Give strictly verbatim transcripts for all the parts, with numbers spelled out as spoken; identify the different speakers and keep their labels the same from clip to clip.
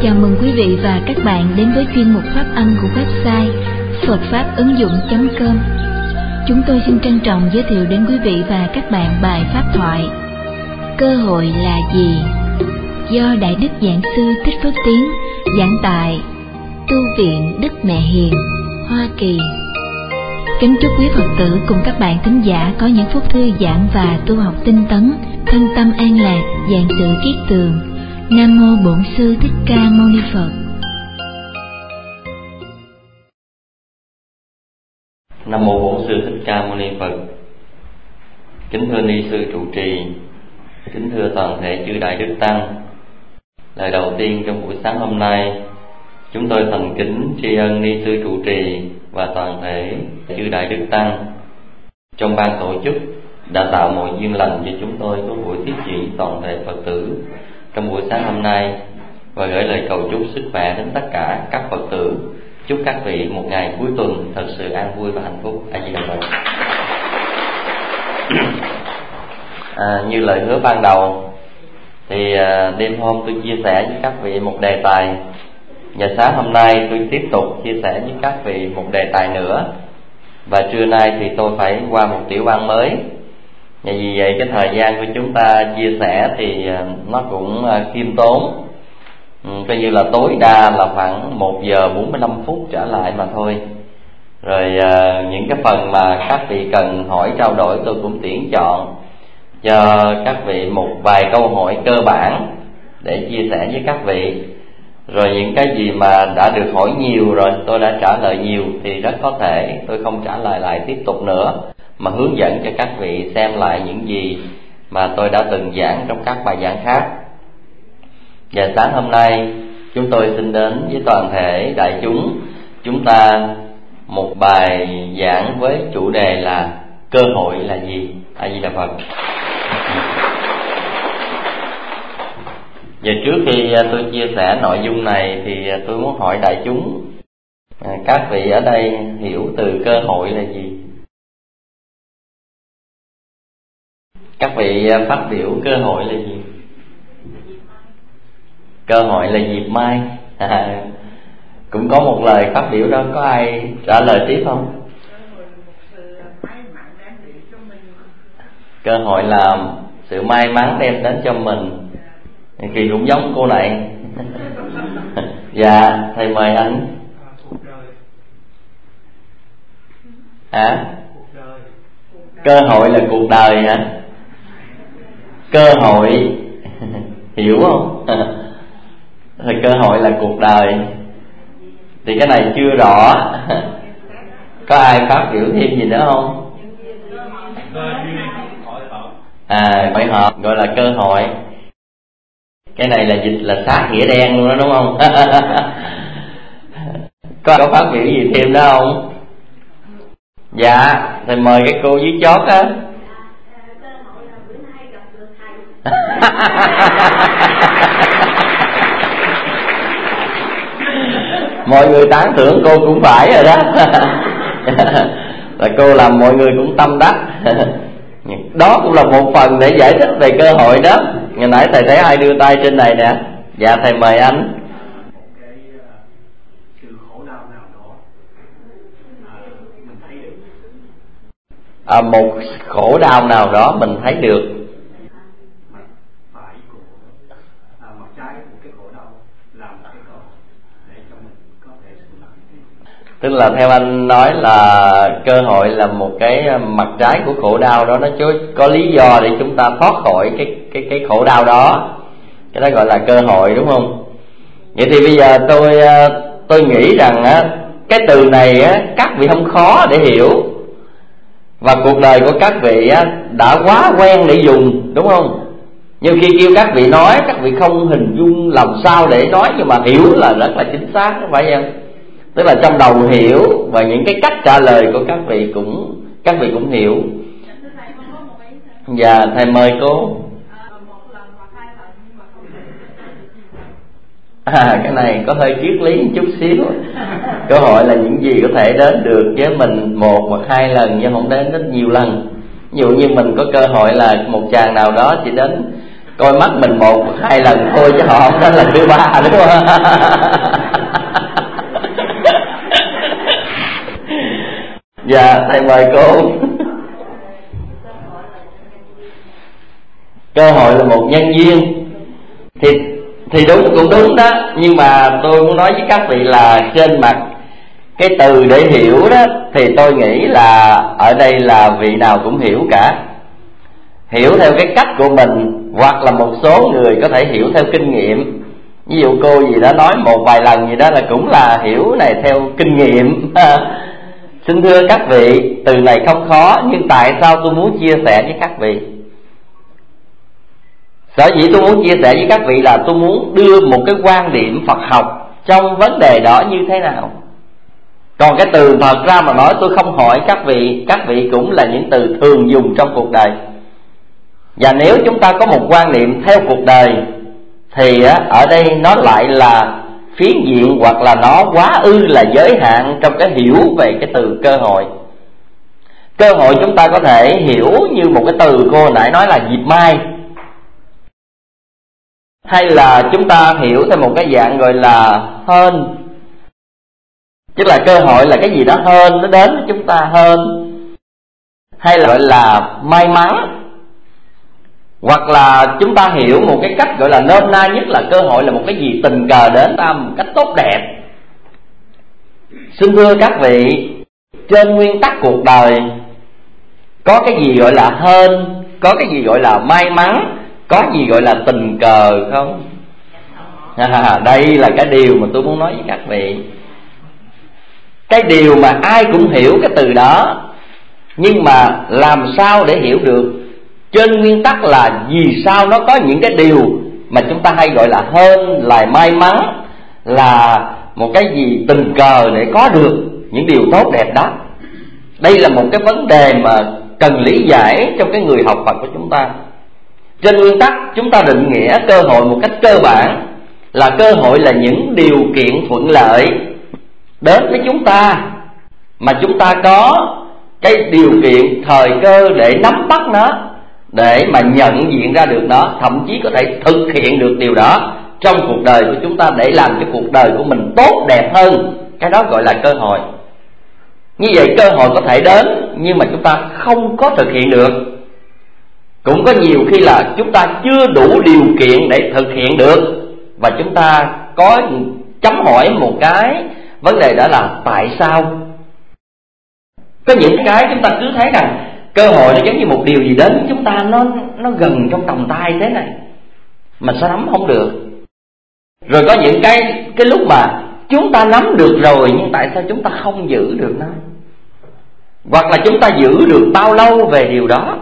Speaker 1: Chào mừng quý vị và các bạn đến với chuyên mục phát âm của website phật pháp ứng dụng chấm com. Chúng tôi xin trân trọng giới thiệu đến quý vị và các bạn bài pháp thoại Cơ hội là gì? Do Đại Đức Giảng sư Thích Phước Tiến giảng tại Tu viện Đức Mẹ Hiền, Hoa Kỳ. Kính chúc quý Phật tử cùng các bạn thính giả có những phút thư giãn và tu học tinh tấn, thân tâm an lạc, vạn sự kiết tường. Nam mô Bổn Sư Thích Ca Mâu Ni Phật.
Speaker 2: Nam mô Bổn Sư Thích Ca Mâu Ni Phật. Kính thưa ni sư trụ trì, kính thưa toàn thể chư đại đức tăng. Lời đầu tiên trong buổi sáng hôm nay, chúng tôi thành kính tri ân ni sư trụ trì và toàn thể chư đại đức tăng trong ban tổ chức đã tạo mọi duyên lành cho chúng tôi có buổi tiếp chuyện toàn thể Phật tử trong buổi sáng hôm nay, và gửi lời cầu chúc sức khỏe đến tất cả các Phật tử. Chúc các vị một ngày cuối tuần thật sự an vui và hạnh phúc. A Di Đà Phật. À, như lời hứa ban đầu thì à, đêm hôm tôi chia sẻ với các vị một đề tài, và sáng hôm nay tôi tiếp tục chia sẻ với các vị một đề tài nữa, và trưa nay thì tôi phải qua một tiểu bang mới. Và vì vậy cái thời gian của chúng ta chia sẻ thì nó cũng khiêm tốn, ừ, coi như là tối đa là khoảng một giờ bốn mươi lăm phút trở lại mà thôi. Rồi à, những cái phần mà các vị cần hỏi trao đổi tôi cũng tuyển chọn cho các vị một vài câu hỏi cơ bản để chia sẻ với các vị. Rồi những cái gì mà đã được hỏi nhiều rồi, tôi đã trả lời nhiều, thì rất có thể tôi không trả lời lại tiếp tục nữa, mà hướng dẫn cho các vị xem lại những gì mà tôi đã từng giảng trong các bài giảng khác. Và sáng hôm nay chúng tôi xin đến với toàn thể đại chúng chúng ta một bài giảng với chủ đề là cơ hội là gì? A Di Đà Phật. Và trước khi tôi chia sẻ nội dung này thì tôi muốn hỏi đại chúng, các vị ở đây hiểu từ cơ hội là gì? Các vị phát biểu cơ hội là gì? Cơ hội là dịp mai. À, cũng có một lời phát biểu đó, có ai trả lời tiếp không? Cơ hội là sự may mắn đem đến cho mình. Kỳ cũng giống cô này. Dạ, thầy mời anh. Hả? Cơ hội là cuộc đời hả? Cơ hội hiểu không? Thì cơ hội là cuộc đời thì cái này chưa rõ. Có ai phát biểu thêm gì nữa không? À, hội họp gọi là cơ hội. Cái này là dịch là sát nghĩa đen luôn đó, đúng không? Có có phát biểu gì thêm đó không? Dạ, thì mời cái cô dưới chót á. Mọi người tán thưởng cô cũng phải rồi đó. Là cô làm mọi người cũng tâm đắc. Đó cũng là một phần để giải thích về cơ hội đó. Ngày nãy thầy thấy ai đưa tay trên này nè. Dạ, thầy mời anh. À, một khổ đau nào đó mình thấy được. Tức là theo anh nói là cơ hội là một cái mặt trái của khổ đau đó, nó có lý do để chúng ta thoát khỏi cái cái cái khổ đau đó. Cái đó gọi là cơ hội, đúng không? Vậy thì bây giờ tôi tôi nghĩ rằng á, cái từ này á, các vị không khó để hiểu, và cuộc đời của các vị á, đã quá quen để dùng, đúng không? Nhưng khi kêu các vị nói, các vị không hình dung làm sao để nói, nhưng mà hiểu là rất là chính xác, không phải không? Tức là trong đầu hiểu, và những cái cách trả lời của các vị cũng các vị cũng hiểu. Dạ, thầy mời cô. À, cái này có hơi triết lý một chút xíu. Cơ hội là những gì có thể đến được với mình một hoặc hai lần, nhưng không đến rất nhiều lần. Ví dụ như mình có cơ hội là một chàng nào đó chỉ đến coi mắt mình một hai lần thôi chứ họ không đến lần thứ ba, đúng không? Dạ thầy mời cô. Cơ hội là một nhân duyên thì thì đúng, cũng đúng đó, nhưng mà tôi muốn nói với các vị là trên mặt cái từ để hiểu đó thì tôi nghĩ là ở đây là vị nào cũng hiểu cả, hiểu theo cái cách của mình, hoặc là một số người có thể hiểu theo kinh nghiệm. Ví dụ cô gì đó nói một vài lần gì đó là cũng là hiểu này theo kinh nghiệm. Xin thưa các vị, từ này không khó, nhưng tại sao tôi muốn chia sẻ với các vị? Sở dĩ tôi muốn chia sẻ với các vị là tôi muốn đưa một cái quan điểm Phật học trong vấn đề đó như thế nào. Còn cái từ thật ra mà nói tôi không hỏi các vị, các vị cũng là những từ thường dùng trong cuộc đời. Và nếu chúng ta có một quan niệm theo cuộc đời thì ở đây nó lại là phiến diện, hoặc là nó quá ư là giới hạn trong cái hiểu về cái từ cơ hội. Cơ hội chúng ta có thể hiểu như một cái từ cô nãy nói là dịp mai, hay là chúng ta hiểu theo một cái dạng gọi là hên, tức là cơ hội là cái gì đó hên nó đến với chúng ta hên, hay là gọi là may mắn. Hoặc là chúng ta hiểu một cái cách gọi là nôm na nhất là cơ hội là một cái gì tình cờ đến ta một cách tốt đẹp. Xin thưa các vị, trên nguyên tắc cuộc đời có cái gì gọi là hên, có cái gì gọi là may mắn, có gì gọi là tình cờ không? À, đây là cái điều mà tôi muốn nói với các vị. Cái điều mà ai cũng hiểu cái từ đó, nhưng mà làm sao để hiểu được? Trên nguyên tắc là vì sao nó có những cái điều mà chúng ta hay gọi là hên, là may mắn, là một cái gì tình cờ để có được những điều tốt đẹp đó. Đây là một cái vấn đề mà cần lý giải trong cái người học Phật của chúng ta. Trên nguyên tắc chúng ta định nghĩa cơ hội một cách cơ bản là cơ hội là những điều kiện thuận lợi đến với chúng ta mà chúng ta có cái điều kiện thời cơ để nắm bắt nó, để mà nhận diện ra được nó, thậm chí có thể thực hiện được điều đó trong cuộc đời của chúng ta để làm cho cuộc đời của mình tốt đẹp hơn. Cái đó gọi là cơ hội. Như vậy cơ hội có thể đến nhưng mà chúng ta không có thực hiện được. Cũng có nhiều khi là chúng ta chưa đủ điều kiện để thực hiện được, và chúng ta có chấm hỏi một cái vấn đề đó là tại sao. Có những cái chúng ta cứ thấy rằng cơ hội nó giống như một điều gì đến với chúng ta, nó nó gần trong tầm tay thế này mà sao nắm không được. Rồi có những cái cái lúc mà chúng ta nắm được rồi nhưng tại sao chúng ta không giữ được nó, hoặc là chúng ta giữ được bao lâu về điều đó.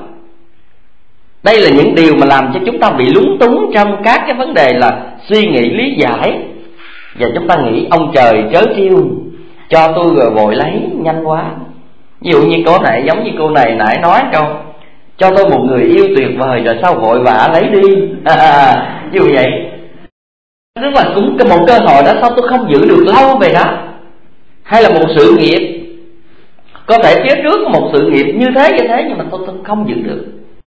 Speaker 2: Đây là những điều mà làm cho chúng ta bị lúng túng trong các cái vấn đề là suy nghĩ lý giải, và chúng ta nghĩ ông trời trớ trêu cho tôi rồi vội lấy nhanh quá. Ví dụ như cô này, giống như cô này nãy nói câu cho tôi một người yêu tuyệt vời rồi sao vội vã lấy đi. Ví dụ vậy. Tức là cũng một cơ hội đó, sao tôi không giữ được lâu về đó. Hay là một sự nghiệp, có thể phía trước có một sự nghiệp như thế như thế nhưng mà tôi, tôi không giữ được.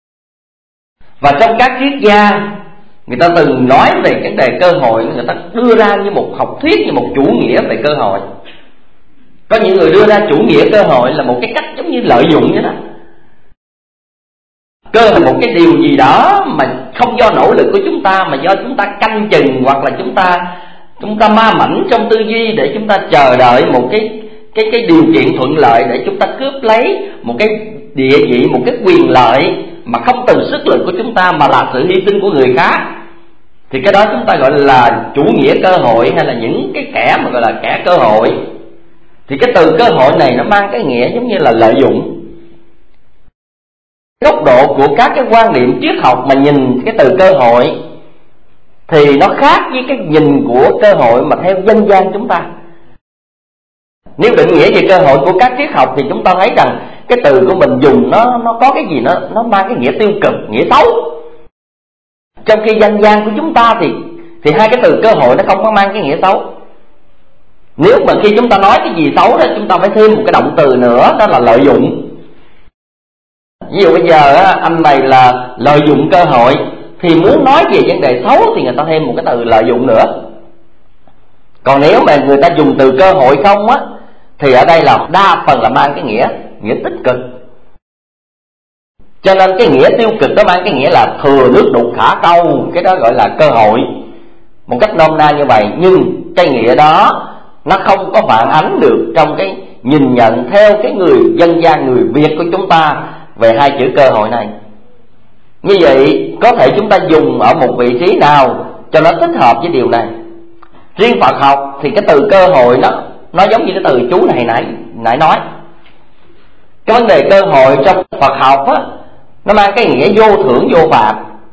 Speaker 2: Và trong các triết gia, người ta từng nói về vấn đề cơ hội, người ta đưa ra như một học thuyết, như một chủ nghĩa về cơ hội. Có những người đưa ra chủ nghĩa cơ hội là một cái cách giống như lợi dụng vậy đó. Cơ hội một cái điều gì đó mà không do nỗ lực của chúng ta, mà do chúng ta canh chừng, hoặc là chúng ta chúng ta ma mảnh trong tư duy để chúng ta chờ đợi một cái cái cái điều kiện thuận lợi để chúng ta cướp lấy một cái địa vị, một cái quyền lợi mà không từ sức lực của chúng ta mà là sự hy sinh của người khác. Thì cái đó chúng ta gọi là chủ nghĩa cơ hội, hay là những cái kẻ mà gọi là kẻ cơ hội. Thì cái từ cơ hội này nó mang cái nghĩa giống như là lợi dụng. Góc độ của các cái quan niệm triết học mà nhìn cái từ cơ hội thì nó khác với cái nhìn của cơ hội mà theo dân gian chúng ta. Nếu định nghĩa về cơ hội của các triết học thì chúng ta thấy rằng cái từ của mình dùng nó nó có cái gì nó nó mang cái nghĩa tiêu cực, nghĩa xấu. Trong khi dân gian của chúng ta thì thì hai cái từ cơ hội nó không có mang cái nghĩa xấu. Nếu mà khi chúng ta nói cái gì xấu đó, chúng ta phải thêm một cái động từ nữa, đó là lợi dụng. Ví dụ bây giờ anh này là lợi dụng cơ hội, thì muốn nói về vấn đề xấu thì người ta thêm một cái từ lợi dụng nữa. Còn nếu mà người ta dùng từ cơ hội không á, thì ở đây là đa phần là mang cái nghĩa nghĩa tích cực. Cho nên cái nghĩa tiêu cực đó mang cái nghĩa là thừa nước đục thả câu, cái đó gọi là cơ hội, một cách nôm na như vậy. Nhưng cái nghĩa đó nó không có phản ánh được trong cái nhìn nhận theo cái người dân gian, người Việt của chúng ta về hai chữ cơ hội này. Như vậy có thể chúng ta dùng ở một vị trí nào cho nó thích hợp với điều này. Riêng Phật học thì cái từ cơ hội nó nó giống như cái từ chú này nãy nãy nói. Cái vấn đề cơ hội trong Phật học á, nó mang cái nghĩa vô thưởng vô phạt.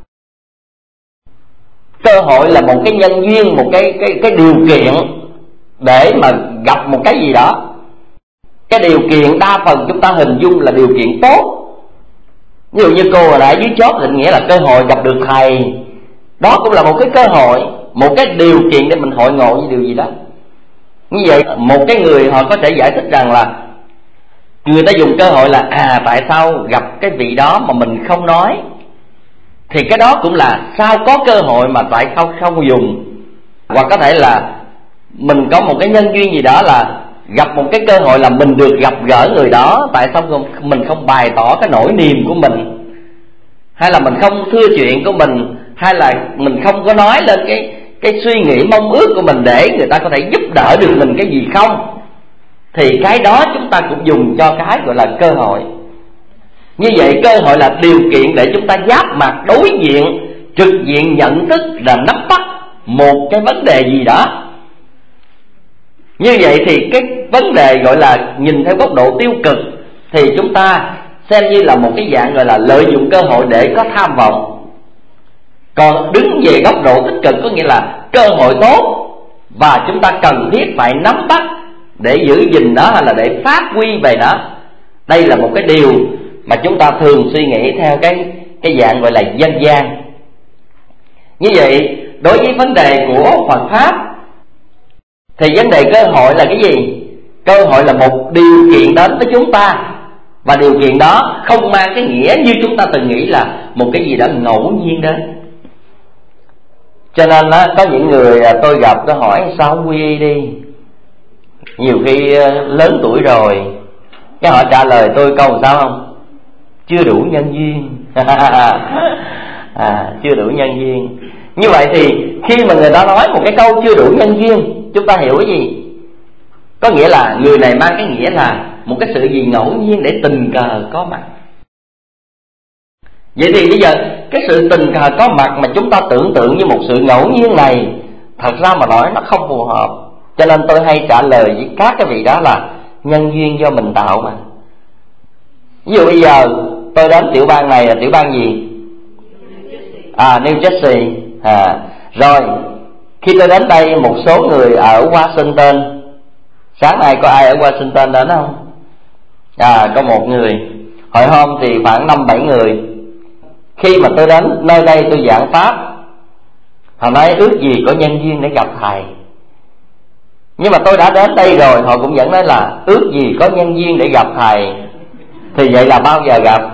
Speaker 2: Cơ hội là một cái nhân duyên, một cái cái cái điều kiện để mà gặp một cái gì đó. Cái điều kiện đa phần chúng ta hình dung là điều kiện tốt. Ví dụ như cô hồi nãy dưới chót định nghĩa là cơ hội gặp được thầy, đó cũng là một cái cơ hội, một cái điều kiện để mình hội ngộ với điều gì đó. Như vậy một cái người họ có thể giải thích rằng là người ta dùng cơ hội là à tại sao gặp cái vị đó mà mình không nói, thì cái đó cũng là sao có cơ hội mà tại sao không dùng. Hoặc có thể là mình có một cái nhân duyên gì đó là gặp một cái cơ hội là mình được gặp gỡ người đó, tại sao mình không bày tỏ cái nỗi niềm của mình, hay là mình không thưa chuyện của mình, hay là mình không có nói lên cái cái suy nghĩ mong ước của mình để người ta có thể giúp đỡ được mình cái gì không, thì cái đó chúng ta cũng dùng cho cái gọi là cơ hội. Như vậy cơ hội là điều kiện để chúng ta giáp mặt đối diện, trực diện nhận thức là nắm bắt một cái vấn đề gì đó. Như vậy thì cái vấn đề gọi là nhìn theo góc độ tiêu cực thì chúng ta xem như là một cái dạng gọi là lợi dụng cơ hội để có tham vọng. Còn đứng về góc độ tích cực có nghĩa là cơ hội tốt và chúng ta cần thiết phải nắm bắt để giữ gìn nó hay là để phát huy về nó. Đây là một cái điều mà chúng ta thường suy nghĩ theo cái cái dạng gọi là dân gian. Như vậy đối với vấn đề của Phật Pháp thì vấn đề cơ hội là cái gì? Cơ hội là một điều kiện đến với chúng ta, và điều kiện đó không mang cái nghĩa như chúng ta từng nghĩ là một cái gì đó ngẫu nhiên đến. Cho nên á, có những người tôi gặp tôi hỏi sao không quy y đi. Nhiều khi lớn tuổi rồi, cái họ trả lời tôi câu sao không? Chưa đủ nhân duyên. à, chưa đủ nhân duyên. Như vậy thì khi mà người ta nói một cái câu chưa đủ nhân duyên, chúng ta hiểu cái gì? Có nghĩa là người này mang cái nghĩa là một cái sự gì ngẫu nhiên để tình cờ có mặt. Vậy thì bây giờ cái sự tình cờ có mặt mà chúng ta tưởng tượng như một sự ngẫu nhiên này, thật ra mà nói nó không phù hợp. Cho nên tôi hay trả lời với các cái vị đó là nhân duyên do mình tạo mà. Ví dụ bây giờ tôi đến tiểu bang này là tiểu bang gì? À, New Jersey. À, rồi khi tôi đến đây, một số người ở Washington. Sáng nay có ai ở Washington đến không? À, có một người. Hồi hôm thì khoảng năm bảy người. Khi mà tôi đến nơi đây tôi giảng pháp, họ nói ước gì có nhân duyên để gặp thầy. Nhưng mà tôi đã đến đây rồi, họ cũng vẫn nói là ước gì có nhân duyên để gặp thầy. Thì vậy là bao giờ gặp?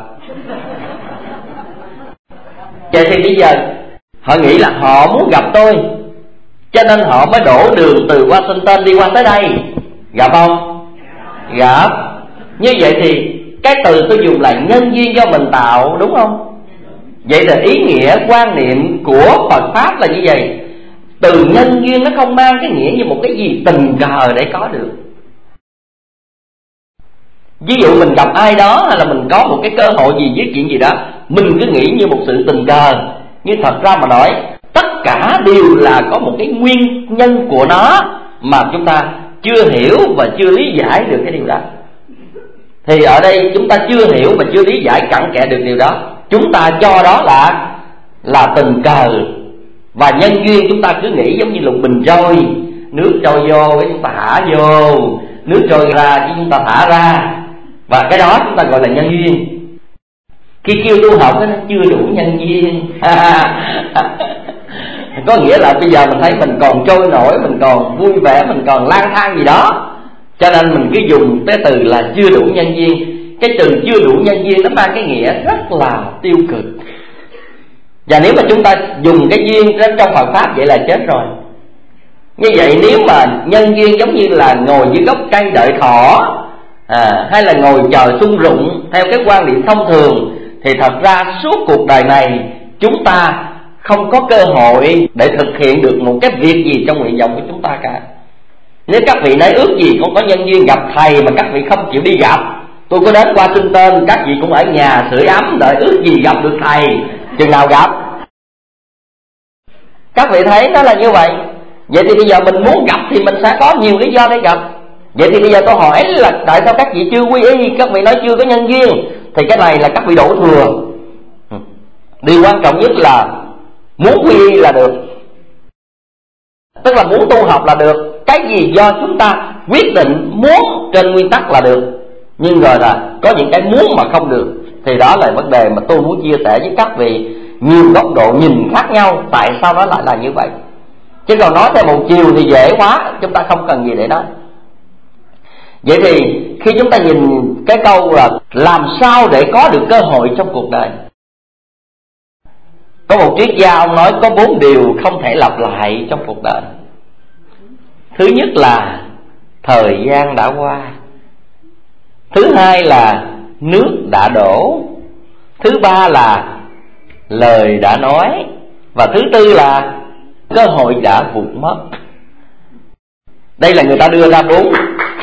Speaker 2: Vậy thì bây giờ họ nghĩ là họ muốn gặp tôi, cho nên họ mới đổ đường từ Washington đi qua tới đây. Gặp không? Gặp. Như vậy thì cái từ tôi dùng là nhân duyên do mình tạo, đúng không? Vậy là ý nghĩa quan niệm của Phật Pháp là như vậy. Từ nhân duyên nó không mang cái nghĩa như một cái gì tình cờ để có được. Ví dụ mình gặp ai đó hay là mình có một cái cơ hội gì với chuyện gì đó, mình cứ nghĩ như một sự tình cờ. Nhưng thật ra mà nói, tất cả đều là có một cái nguyên nhân của nó mà chúng ta chưa hiểu và chưa lý giải được cái điều đó. Thì ở đây chúng ta chưa hiểu và chưa lý giải cặn kẽ được điều đó, chúng ta cho đó là là tình cờ. Và nhân duyên chúng ta cứ nghĩ giống như lục bình trôi, nước trôi vô cái chúng ta thả vô, nước trôi ra chứ chúng ta thả ra, và cái đó chúng ta gọi là nhân duyên. Khi kêu tu học nó chưa đủ nhân duyên. Có nghĩa là bây giờ mình thấy mình còn trôi nổi, mình còn vui vẻ, mình còn lang thang gì đó, cho nên mình cứ dùng cái từ là chưa đủ nhân duyên. Cái từ chưa đủ nhân duyên nó mang cái nghĩa rất là tiêu cực.
Speaker 3: Và nếu mà chúng ta dùng cái duyên trong Phật Pháp vậy là chết rồi. Như vậy nếu mà nhân duyên giống như là ngồi dưới gốc cây đợi thỏ, à, hay là ngồi chờ sung rụng theo cái quan niệm thông thường, thì thật ra suốt cuộc đời này chúng ta không có cơ hội để thực hiện được một cái việc gì trong nguyện vọng của chúng ta cả. Nếu các vị nói ước gì cũng có nhân duyên gặp thầy mà các vị không chịu đi gặp, tôi có đến Washington, các vị cũng ở nhà sưởi ấm đợi ước gì gặp được thầy, chừng nào gặp. Các vị thấy nó là như vậy. Vậy thì bây giờ mình muốn gặp thì mình sẽ có nhiều lý do để gặp. Vậy thì bây giờ tôi hỏi là tại sao các vị chưa quy y? Các vị nói chưa có nhân duyên. Thì cái này là các vị đổ thừa. Điều quan trọng nhất là muốn quy y là được, tức là muốn tu học là được. Cái gì do chúng ta quyết định muốn trên nguyên tắc là được. Nhưng rồi là có những cái muốn mà không được, thì đó là vấn đề mà tôi muốn chia sẻ với các vị. Nhiều góc độ nhìn khác nhau, tại sao nó lại là như vậy. Chứ còn nói theo một chiều thì dễ quá, chúng ta không cần gì để nói. Vậy thì khi chúng ta nhìn cái câu là làm sao để có được cơ hội trong cuộc đời, có một triết gia ông nói có bốn điều không thể lặp lại trong cuộc đời. Thứ nhất là thời gian đã qua. Thứ hai là nước đã đổ. Thứ ba là lời đã nói. Và thứ tư là cơ hội đã vụt mất. Đây là người ta đưa ra bốn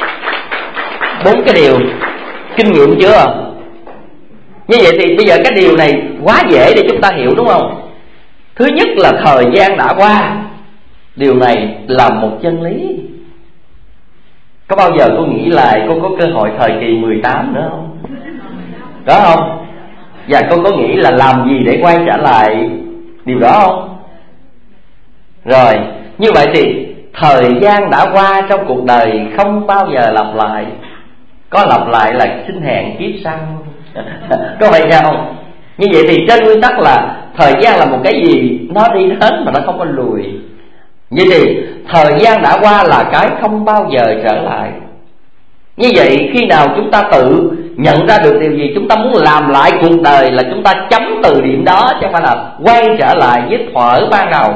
Speaker 3: bốn cái điều. Kinh nghiệm chưa? Như vậy thì bây giờ cái điều này quá dễ để chúng ta hiểu, đúng không? Thứ nhất là thời gian đã qua. Điều này là một chân lý. Có bao giờ cô nghĩ lại cô có cơ hội thời kỳ mười tám nữa không? Đó không? Và cô có nghĩ là làm gì để quay trở lại điều đó không? Rồi, như vậy thì thời gian đã qua trong cuộc đời không bao giờ lặp lại. Có lặp lại là xin hẹn kiếp sau. Có phải không? Như vậy thì trên nguyên tắc là thời gian là một cái gì nó đi đến mà nó không có lùi. Như thì thời gian đã qua là cái không bao giờ trở lại. Như vậy khi nào chúng ta tự nhận ra được điều gì, chúng ta muốn làm lại cuộc đời là chúng ta chấm từ điểm đó, chứ không phải là quay trở lại với thuở ban đầu.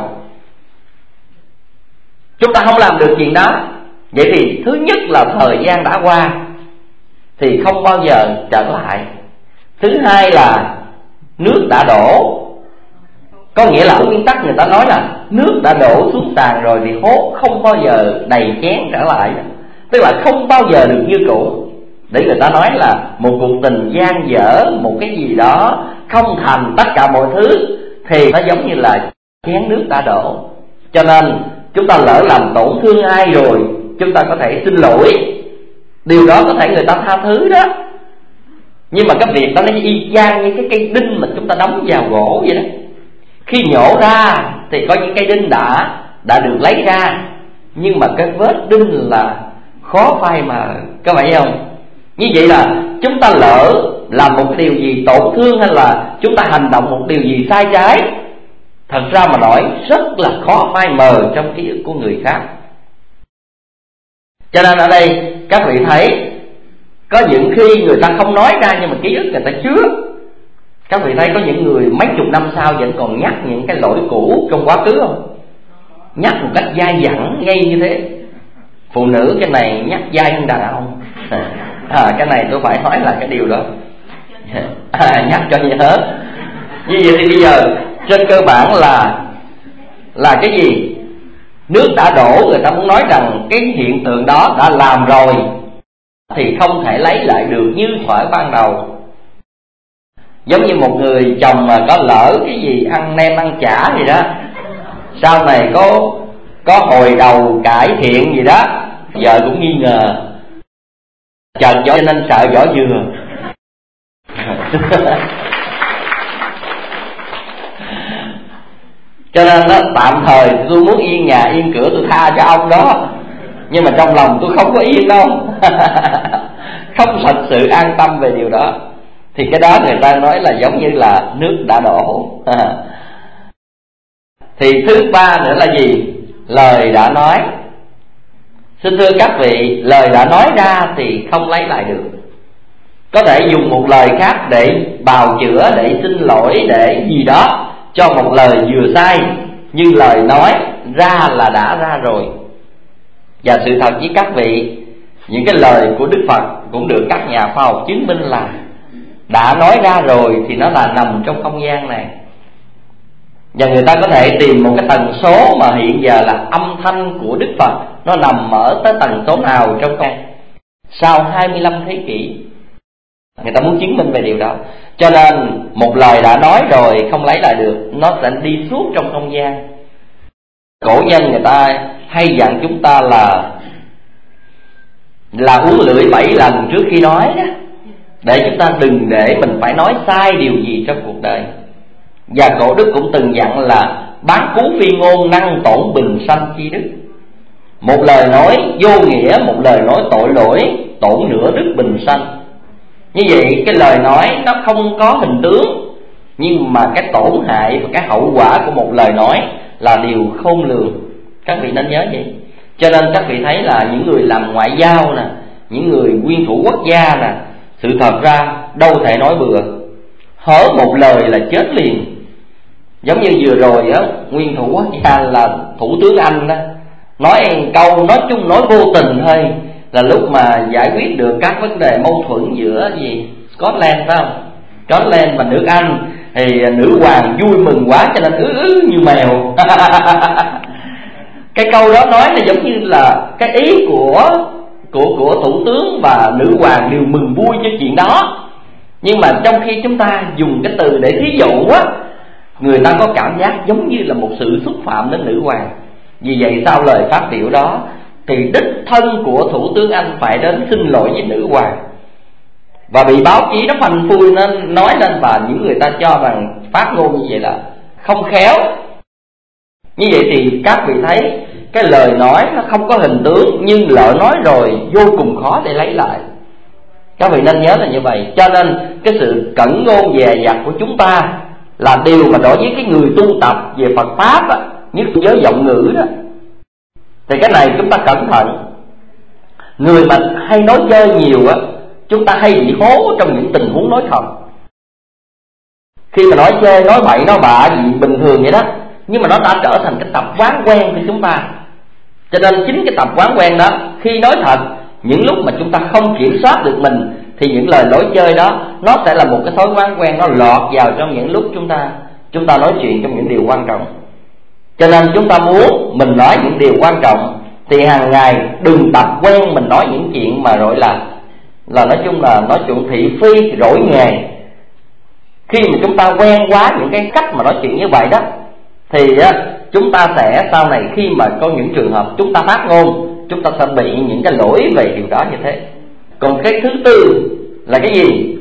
Speaker 3: Chúng ta không làm được chuyện đó. Vậy thì thứ nhất là thời gian đã qua thì không bao giờ trở lại. Thứ hai là nước đã đổ. Có nghĩa là nguyên tắc người ta nói là nước đã đổ xuống sàn rồi thì hốt không bao giờ đầy chén trở lại. Tức là không bao giờ được như cũ. Để người ta nói là một cuộc tình gian dở, một cái gì đó không thành tất cả mọi thứ, thì nó giống như là chén nước đã đổ. Cho nên chúng ta lỡ làm tổn thương ai rồi, chúng ta có thể xin lỗi. Điều đó có thể người ta tha thứ đó. Nhưng mà cái việc đó nó y chang như cái cây đinh mà chúng ta đóng vào gỗ vậy đó. Khi nhổ ra thì có những cây đinh đã đã được lấy ra, nhưng mà cái vết đinh là khó phai mà, có phải không? Như vậy là chúng ta lỡ làm một điều gì tổn thương, hay là chúng ta hành động một điều gì sai trái, thật ra mà nói rất là khó phai mờ trong ký ức của người khác. Cho nên ở đây các vị thấy có những khi người ta không nói ra nhưng mà ký ức người ta chứa. Các vị thấy có những người mấy chục năm sau vẫn còn nhắc những cái lỗi cũ trong quá khứ không? Nhắc một cách dai dẳng ngay như thế. Phụ nữ cái này nhắc dai hơn đàn ông. À, cái này tôi phải nói là cái điều đó. À, nhắc cho nhớ. Như vậy thì bây giờ trên cơ bản là là cái gì? Nước đã đổ, người ta muốn nói rằng cái hiện tượng đó đã làm rồi thì không thể lấy lại được như thuở ban đầu. Giống như một người chồng mà có lỡ cái gì ăn nem ăn chả gì đó, sau này có có hồi đầu cải thiện gì đó, vợ cũng nghi ngờ, chợt vỏ nên sợ vỏ dừa. Cho nên đó, tạm thời tôi muốn yên nhà yên cửa, tôi tha cho ông đó, nhưng mà trong lòng tôi không có yên đâu. Không thật sự an tâm về điều đó. Thì cái đó người ta nói là giống như là nước đã đổ. Thì thứ ba nữa là gì? Lời đã nói. Xin thưa các vị, lời đã nói ra thì không lấy lại được. Có thể dùng một lời khác để bào chữa, để xin lỗi, để gì đó, cho một lời vừa sai, nhưng lời nói ra là đã ra rồi. Và sự thật với các vị, những cái lời của Đức Phật cũng được các nhà khoa học chứng minh là đã nói ra rồi thì nó là nằm trong không gian này. Và người ta có thể tìm một cái tần số mà hiện giờ là âm thanh của Đức Phật nó nằm ở tới tần số nào trong không gian. Sau hai mươi lăm thế kỷ, người ta muốn chứng minh về điều đó. Cho nên một lời đã nói rồi không lấy lại được, nó sẽ đi suốt trong không gian. Cổ nhân người ta hay dặn chúng ta là là uống lưỡi bảy lần trước khi nói đó, để chúng ta đừng để mình phải nói sai điều gì trong cuộc đời. Và cổ đức cũng từng dặn là bán cú phi ngôn năng tổn bình sanh chi đức. Một lời nói vô nghĩa, một lời nói tội lỗi, tổn nửa đức bình sanh. Như vậy cái lời nói nó không có hình tướng, nhưng mà cái tổn hại và cái hậu quả của một lời nói là điều khôn lường. Các vị nên nhớ vậy. Cho nên các vị thấy là những người làm ngoại giao nè, những người nguyên thủ quốc gia nè, sự thật ra đâu thể nói bừa, hở một lời là chết liền. Giống như vừa rồi á, nguyên thủ quốc gia là Thủ tướng Anh đó, nói câu nói chung nói vô tình thôi, là lúc mà giải quyết được các vấn đề mâu thuẫn giữa gì Scotland phải không? Scotland và nước Anh, thì nữ hoàng vui mừng quá cho nên ứ ứ như mèo. Cái câu đó nói là giống như là cái ý của của của thủ tướng và nữ hoàng đều mừng vui cho chuyện đó. Nhưng mà trong khi chúng ta dùng cái từ để thí dụ á, người ta có cảm giác giống như là một sự xúc phạm đến nữ hoàng. Vì vậy sau lời phát biểu đó thì đích thân của Thủ tướng Anh phải đến xin lỗi với nữ hoàng, và bị báo chí nó phanh phui, nó nói lên, và những người ta cho rằng phát ngôn như vậy là không khéo. Như vậy thì các vị thấy cái lời nói nó không có hình tướng, nhưng lỡ nói rồi vô cùng khó để lấy lại. Các vị nên nhớ là như vậy. Cho nên cái sự cẩn ngôn dè dặt của chúng ta là điều mà đối với cái người tu tập về Phật Pháp á, nhất giới giọng ngữ đó, thì cái này chúng ta cẩn thận. Người mà hay nói chơi nhiều á, chúng ta hay bị hố trong những tình huống nói thật. Khi mà nói chơi, nói bậy, nói bạ gì bình thường vậy đó, nhưng mà nó đã trở thành cái tập quán quen của chúng ta. Cho nên chính cái tập quán quen đó, khi nói thật, những lúc mà chúng ta không kiểm soát được mình, thì những lời nói chơi đó nó sẽ là một cái thói quen quen, nó lọt vào trong những lúc chúng ta chúng ta nói chuyện trong những điều quan trọng. Cho nên chúng ta muốn mình nói những điều quan trọng thì hàng ngày đừng tập quen mình nói những chuyện mà gọi là là nói chung là nói chuyện thị phi, rỗi nghề. Khi mà chúng ta quen quá những cái cách mà nói chuyện như vậy đó, thì á, chúng ta sẽ sau này khi mà có những trường hợp chúng ta phát ngôn, chúng ta sẽ bị những cái lỗi về điều đó như thế. Còn cái thứ tư là cái gì?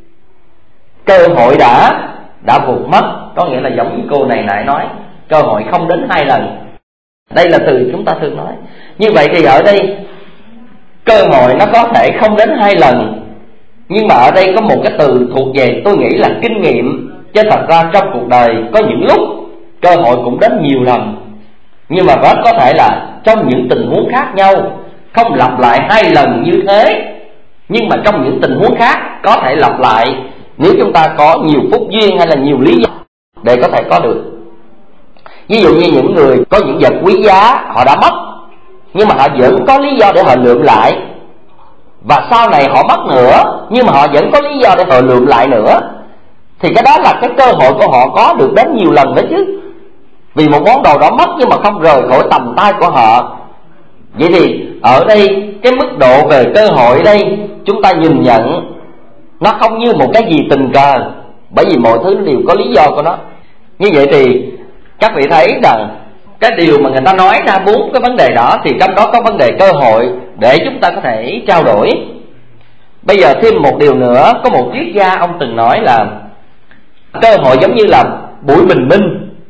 Speaker 3: Cơ hội đã đã vụt mất, có nghĩa là giống như cô này nãy nói, cơ hội không đến hai lần. Đây là từ chúng ta thường nói. Như vậy thì ở đây cơ hội nó có thể không đến hai lần, nhưng mà ở đây có một cái từ thuộc về tôi nghĩ là kinh nghiệm. Chứ thật ra trong cuộc đời có những lúc cơ hội cũng đến nhiều lần, nhưng mà rất có thể là trong những tình huống khác nhau, không lặp lại hai lần như thế, nhưng mà trong những tình huống khác có thể lặp lại nếu chúng ta có nhiều phúc duyên hay là nhiều lý do để có thể có được. Ví dụ như những người có những vật quý giá họ đã mất, nhưng mà họ vẫn có lý do để họ lượm lại, và sau này họ mất nữa nhưng mà họ vẫn có lý do để họ lượm lại nữa, thì cái đó là cái cơ hội của họ có được đến nhiều lần đó chứ. Vì một món đồ đó mất nhưng mà không rời khỏi tầm tay của họ. Vậy thì ở đây cái mức độ về cơ hội đây chúng ta nhìn nhận nó không như một cái gì tình cờ, bởi vì mọi thứ đều có lý do của nó. Như vậy thì các vị thấy rằng cái điều mà người ta nói ra bốn cái vấn đề đó, thì trong đó có vấn đề cơ hội để chúng ta có thể trao đổi. Bây giờ thêm một điều nữa, có một triết gia ông từng nói là cơ hội giống như là buổi bình minh.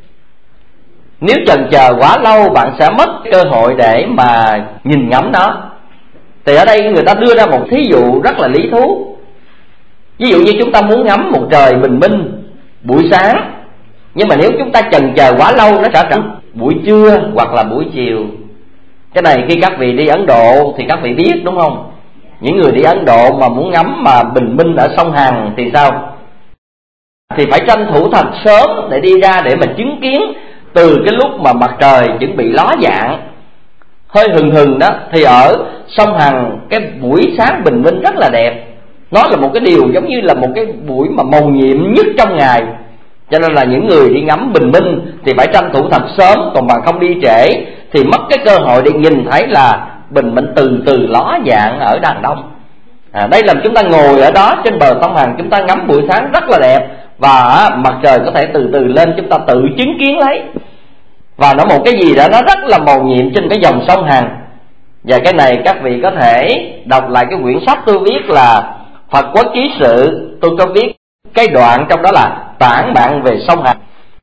Speaker 3: Nếu chần chờ quá lâu bạn sẽ mất cơ hội để mà nhìn ngắm nó. Thì ở đây người ta đưa ra một thí dụ rất là lý thú. Ví dụ như chúng ta muốn ngắm một trời bình minh buổi sáng, nhưng mà nếu chúng ta chần chờ quá lâu nó sẽ thành buổi trưa hoặc là buổi chiều. Cái này khi các vị đi Ấn Độ thì các vị biết đúng không? Những người đi Ấn Độ mà muốn ngắm mà bình minh ở sông Hằng thì sao? thì phải tranh thủ thật sớm để đi ra để mà chứng kiến từ cái lúc mà mặt trời chuẩn bị ló dạng hơi hừng hừng đó, thì ở sông Hằng cái buổi sáng bình minh rất là đẹp. Nó là một cái điều giống như là một cái buổi mà mầu nhiệm nhất trong ngày. Cho nên là những người đi ngắm bình minh thì phải tranh thủ thật sớm, còn bằng không đi trễ thì mất cái cơ hội để nhìn thấy là bình minh từ từ ló dạng ở đằng đông. À, đây là chúng ta ngồi ở đó trên bờ sông Hằng, chúng ta ngắm buổi sáng rất là đẹp, và mặt trời có thể từ từ lên, chúng ta tự chứng kiến lấy. Và nó một cái gì đó nó rất là mầu nhiệm trên cái dòng sông Hằng. Và cái này các vị có thể đọc lại cái quyển sách tôi viết là Phật Quốc Ký Sự. Tôi có viết cái đoạn trong đó là tản mạn về sông Hằng,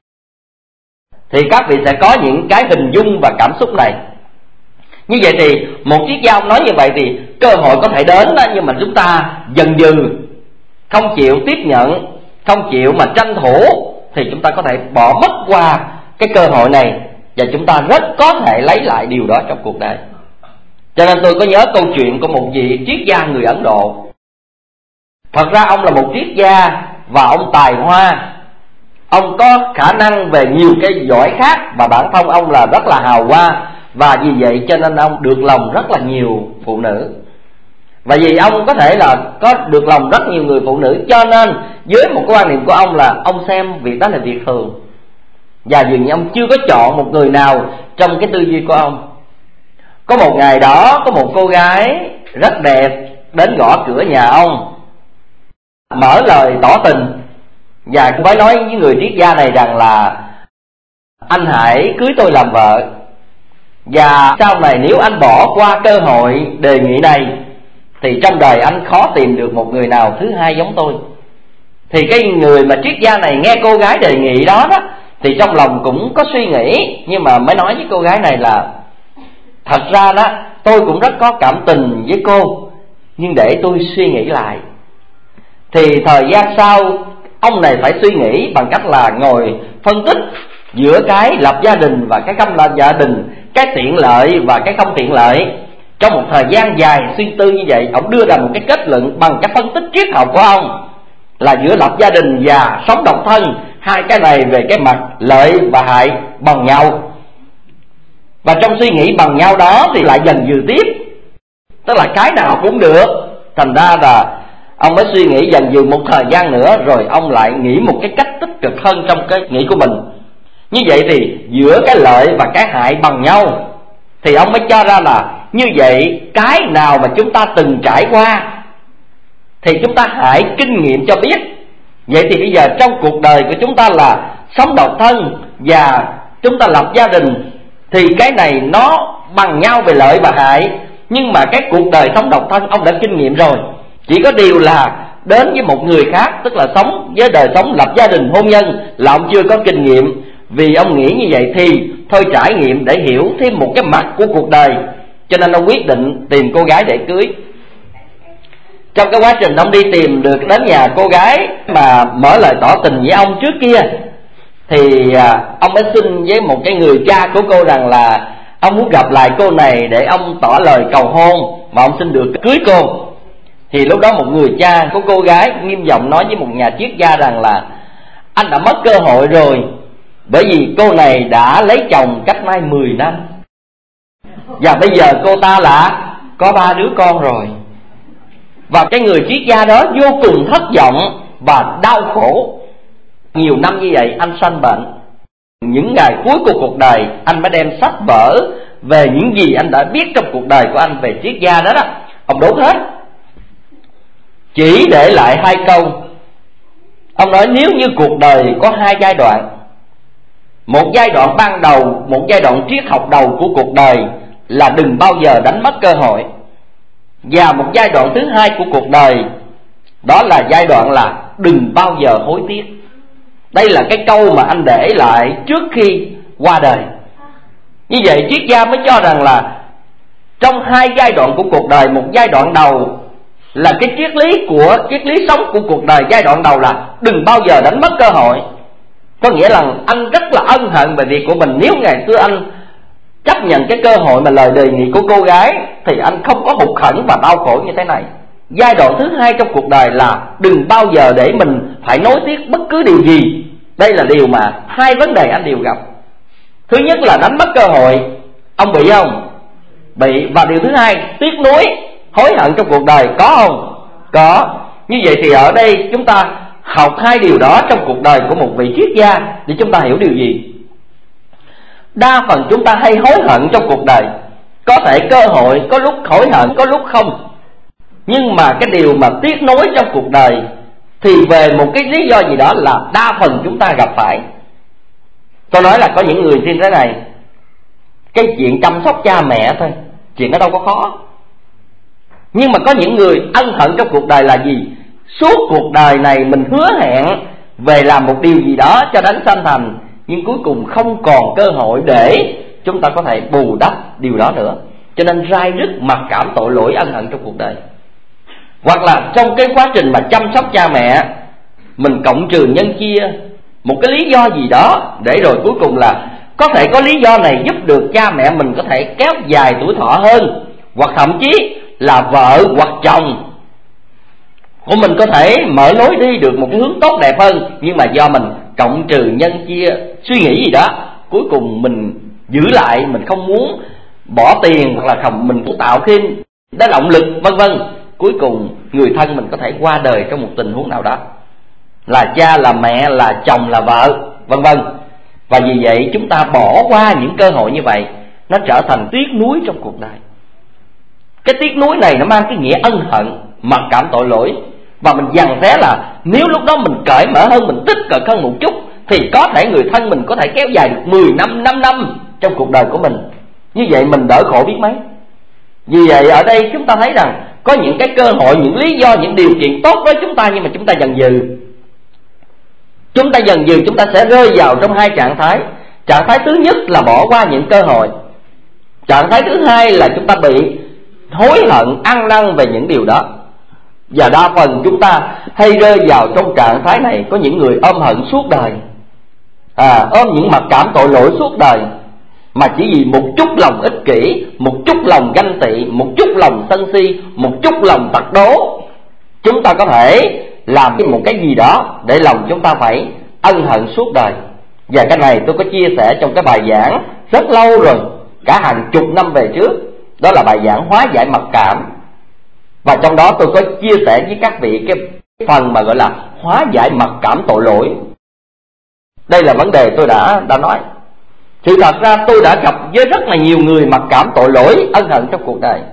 Speaker 3: thì các vị sẽ có những cái hình dung và cảm xúc này. Như vậy thì một triết gia ông nói như vậy thì cơ hội có thể đến đó, nhưng mà chúng ta dần dừ không chịu tiếp nhận, không chịu mà tranh thủ, thì chúng ta có thể bỏ mất qua cái cơ hội này, và chúng ta rất có thể lấy lại điều đó trong cuộc đời. Cho nên tôi có nhớ câu chuyện của một vị triết gia người Ấn Độ. Thật ra ông là một triết gia và ông tài hoa, ông có khả năng về nhiều cái giỏi khác, và bản thân ông là rất là hào hoa. Và vì vậy cho nên ông được lòng rất là nhiều phụ nữ. Và vì ông có thể là có được lòng rất nhiều người phụ nữ, cho nên với một cái quan niệm của ông là ông xem việc đó là việc thường, và dường như ông chưa có chọn một người nào trong cái tư duy của ông. Có một ngày đó, có một cô gái rất đẹp đến gõ cửa nhà ông, mở lời tỏ tình, và cũng phải nói với người triết gia này rằng là anh hãy cưới tôi làm vợ, và sau này nếu anh bỏ qua cơ hội đề nghị này thì trong đời anh khó tìm được một người nào thứ hai giống tôi. Thì cái người mà triết gia này nghe cô gái đề nghị đó đó, thì trong lòng cũng có suy nghĩ, nhưng mà mới nói với cô gái này là thật ra đó tôi cũng rất có cảm tình với cô, nhưng để tôi suy nghĩ lại. Thì thời gian sau ông này phải suy nghĩ bằng cách là ngồi phân tích giữa cái lập gia đình và cái không lập gia đình, cái tiện lợi và cái không tiện lợi. Trong một thời gian dài suy tư như vậy, ông đưa ra một cái kết luận bằng cái phân tích triết học của ông là giữa lập gia đình và sống độc thân, hai cái này về cái mặt lợi và hại bằng nhau. Và trong suy nghĩ bằng nhau đó thì lại dần dừ tiếp, tức là cái nào cũng được. Thành ra là ông mới suy nghĩ dần dừ một thời gian nữa, rồi ông lại nghĩ một cái cách tích cực hơn trong cái nghĩ của mình. Như vậy thì giữa cái lợi và cái hại bằng nhau, thì ông mới cho ra là như vậy cái nào mà chúng ta từng trải qua thì chúng ta hãy kinh nghiệm cho biết. Vậy thì bây giờ trong cuộc đời của chúng ta là sống độc thân và chúng ta lập gia đình, thì cái này nó bằng nhau về lợi và hại. Nhưng mà cái cuộc đời sống độc thân ông đã kinh nghiệm rồi, chỉ có điều là đến với một người khác, tức là sống với đời sống lập gia đình hôn nhân là ông chưa có kinh nghiệm. Vì ông nghĩ như vậy thì thôi trải nghiệm để hiểu thêm một cái mặt của cuộc đời, cho nên ông quyết định tìm cô gái để cưới. Trong cái quá trình ông đi tìm được đến nhà cô gái mà mở lời tỏ tình với ông trước kia, thì ông mới xin với một cái người cha của cô rằng là ông muốn gặp lại cô này để ông tỏ lời cầu hôn, mà ông xin được cưới cô. Thì lúc đó một người cha của cô gái nghiêm giọng nói với một nhà triết gia rằng là anh đã mất cơ hội rồi, bởi vì cô này đã lấy chồng cách nay mười năm, và bây giờ cô ta là có ba đứa con rồi. Và cái người triết gia đó vô cùng thất vọng và đau khổ. Nhiều năm như vậy anh sanh bệnh, những ngày cuối của cuộc đời anh mới đem sách vở về những gì anh đã biết trong cuộc đời của anh về triết gia đó đó, ông đốt hết, chỉ để lại hai câu. Ông nói nếu như cuộc đời có hai giai đoạn, một giai đoạn ban đầu, một giai đoạn triết học đầu của cuộc đời là đừng bao giờ đánh mất cơ hội, và một giai đoạn thứ hai của cuộc đời đó là giai đoạn là đừng bao giờ hối tiếc. Đây là cái câu mà anh để lại trước khi qua đời. Như vậy triết gia mới cho rằng là trong hai giai đoạn của cuộc đời, một giai đoạn đầu là cái triết lý của triết lý sống của cuộc đời, giai đoạn đầu là đừng bao giờ đánh mất cơ hội. Có nghĩa là anh rất là ân hận về việc của mình. Nếu ngày xưa anh chấp nhận cái cơ hội mà lời đề nghị của cô gái thì anh không có hụt hẫng và đau khổ như thế này. Giai đoạn thứ hai trong cuộc đời là đừng bao giờ để mình phải nối tiếc bất cứ điều gì. Đây là điều mà hai vấn đề anh đều gặp. Thứ nhất là đánh mất cơ hội. Ông bị không? Bị. Và điều thứ hai, tiếc nuối, hối hận trong cuộc đời, có không? Có. Như vậy thì ở đây chúng ta học hai điều đó trong cuộc đời của một vị triết gia để chúng ta hiểu điều gì? Đa phần chúng ta hay hối hận trong cuộc đời. Có thể cơ hội có lúc hối hận, có lúc không. Nhưng mà cái điều mà tiếc nuối trong cuộc đời thì về một cái lý do gì đó là đa phần chúng ta gặp phải. Tôi nói là có những người như thế này, cái chuyện chăm sóc cha mẹ thôi, chuyện đó đâu có khó. Nhưng mà có những người ân hận trong cuộc đời là gì? Suốt cuộc đời này mình hứa hẹn về làm một điều gì đó cho đến sanh thành, nhưng cuối cùng không còn cơ hội để chúng ta có thể bù đắp điều đó nữa. Cho nên rai rứt, mặc cảm, tội lỗi, ân hận trong cuộc đời. Hoặc là trong cái quá trình mà chăm sóc cha mẹ, mình cộng trừ nhân chia một cái lý do gì đó, để rồi cuối cùng là có thể có lý do này giúp được cha mẹ mình có thể kéo dài tuổi thọ hơn, hoặc thậm chí là vợ hoặc chồng của mình có thể mở lối đi được một cái hướng tốt đẹp hơn. Nhưng mà do mình cộng trừ nhân chia, suy nghĩ gì đó, cuối cùng mình giữ lại, mình không muốn bỏ tiền, hoặc là không, mình cũng tạo thêm đó động lực vân vân. Cuối cùng người thân mình có thể qua đời trong một tình huống nào đó, là cha, là mẹ, là chồng, là vợ vân vân. Và vì vậy chúng ta bỏ qua những cơ hội như vậy, nó trở thành tiếc nuối trong cuộc đời. Cái tiếc nuối này nó mang cái nghĩa ân hận, mặc cảm, tội lỗi. Và mình dằn xé là nếu lúc đó mình cởi mở hơn, mình tích cực hơn một chút, thì có thể người thân mình có thể kéo dài được mười năm, năm năm trong cuộc đời của mình. Như vậy mình đỡ khổ biết mấy. Vì vậy ở đây chúng ta thấy rằng có những cái cơ hội, những lý do, những điều kiện tốt với chúng ta, nhưng mà chúng ta dần dừ. Chúng ta dần dừ chúng ta sẽ rơi vào trong hai trạng thái. Trạng thái thứ nhất là bỏ qua những cơ hội. Trạng thái thứ hai là chúng ta bị hối hận, ăn năn về những điều đó. Và đa phần chúng ta hay rơi vào trong trạng thái này. Có những người ôm hận suốt đời, à, ôm những mặc cảm, tội lỗi suốt đời, mà chỉ vì một chút lòng ích kỷ, một chút lòng ganh tị, một chút lòng sân si, một chút lòng tật đố, chúng ta có thể làm một cái gì đó để lòng chúng ta phải ân hận suốt đời. Và cái này tôi có chia sẻ trong cái bài giảng rất lâu rồi, cả hàng chục năm về trước. Đó là bài giảng hóa giải mặc cảm. Và trong đó tôi có chia sẻ với các vị cái phần mà gọi là hóa giải mặc cảm, tội lỗi. Đây là vấn đề tôi đã đã nói. Sự thật ra tôi đã gặp với rất là nhiều người mặc cảm, tội lỗi, ân hận trong cuộc đời.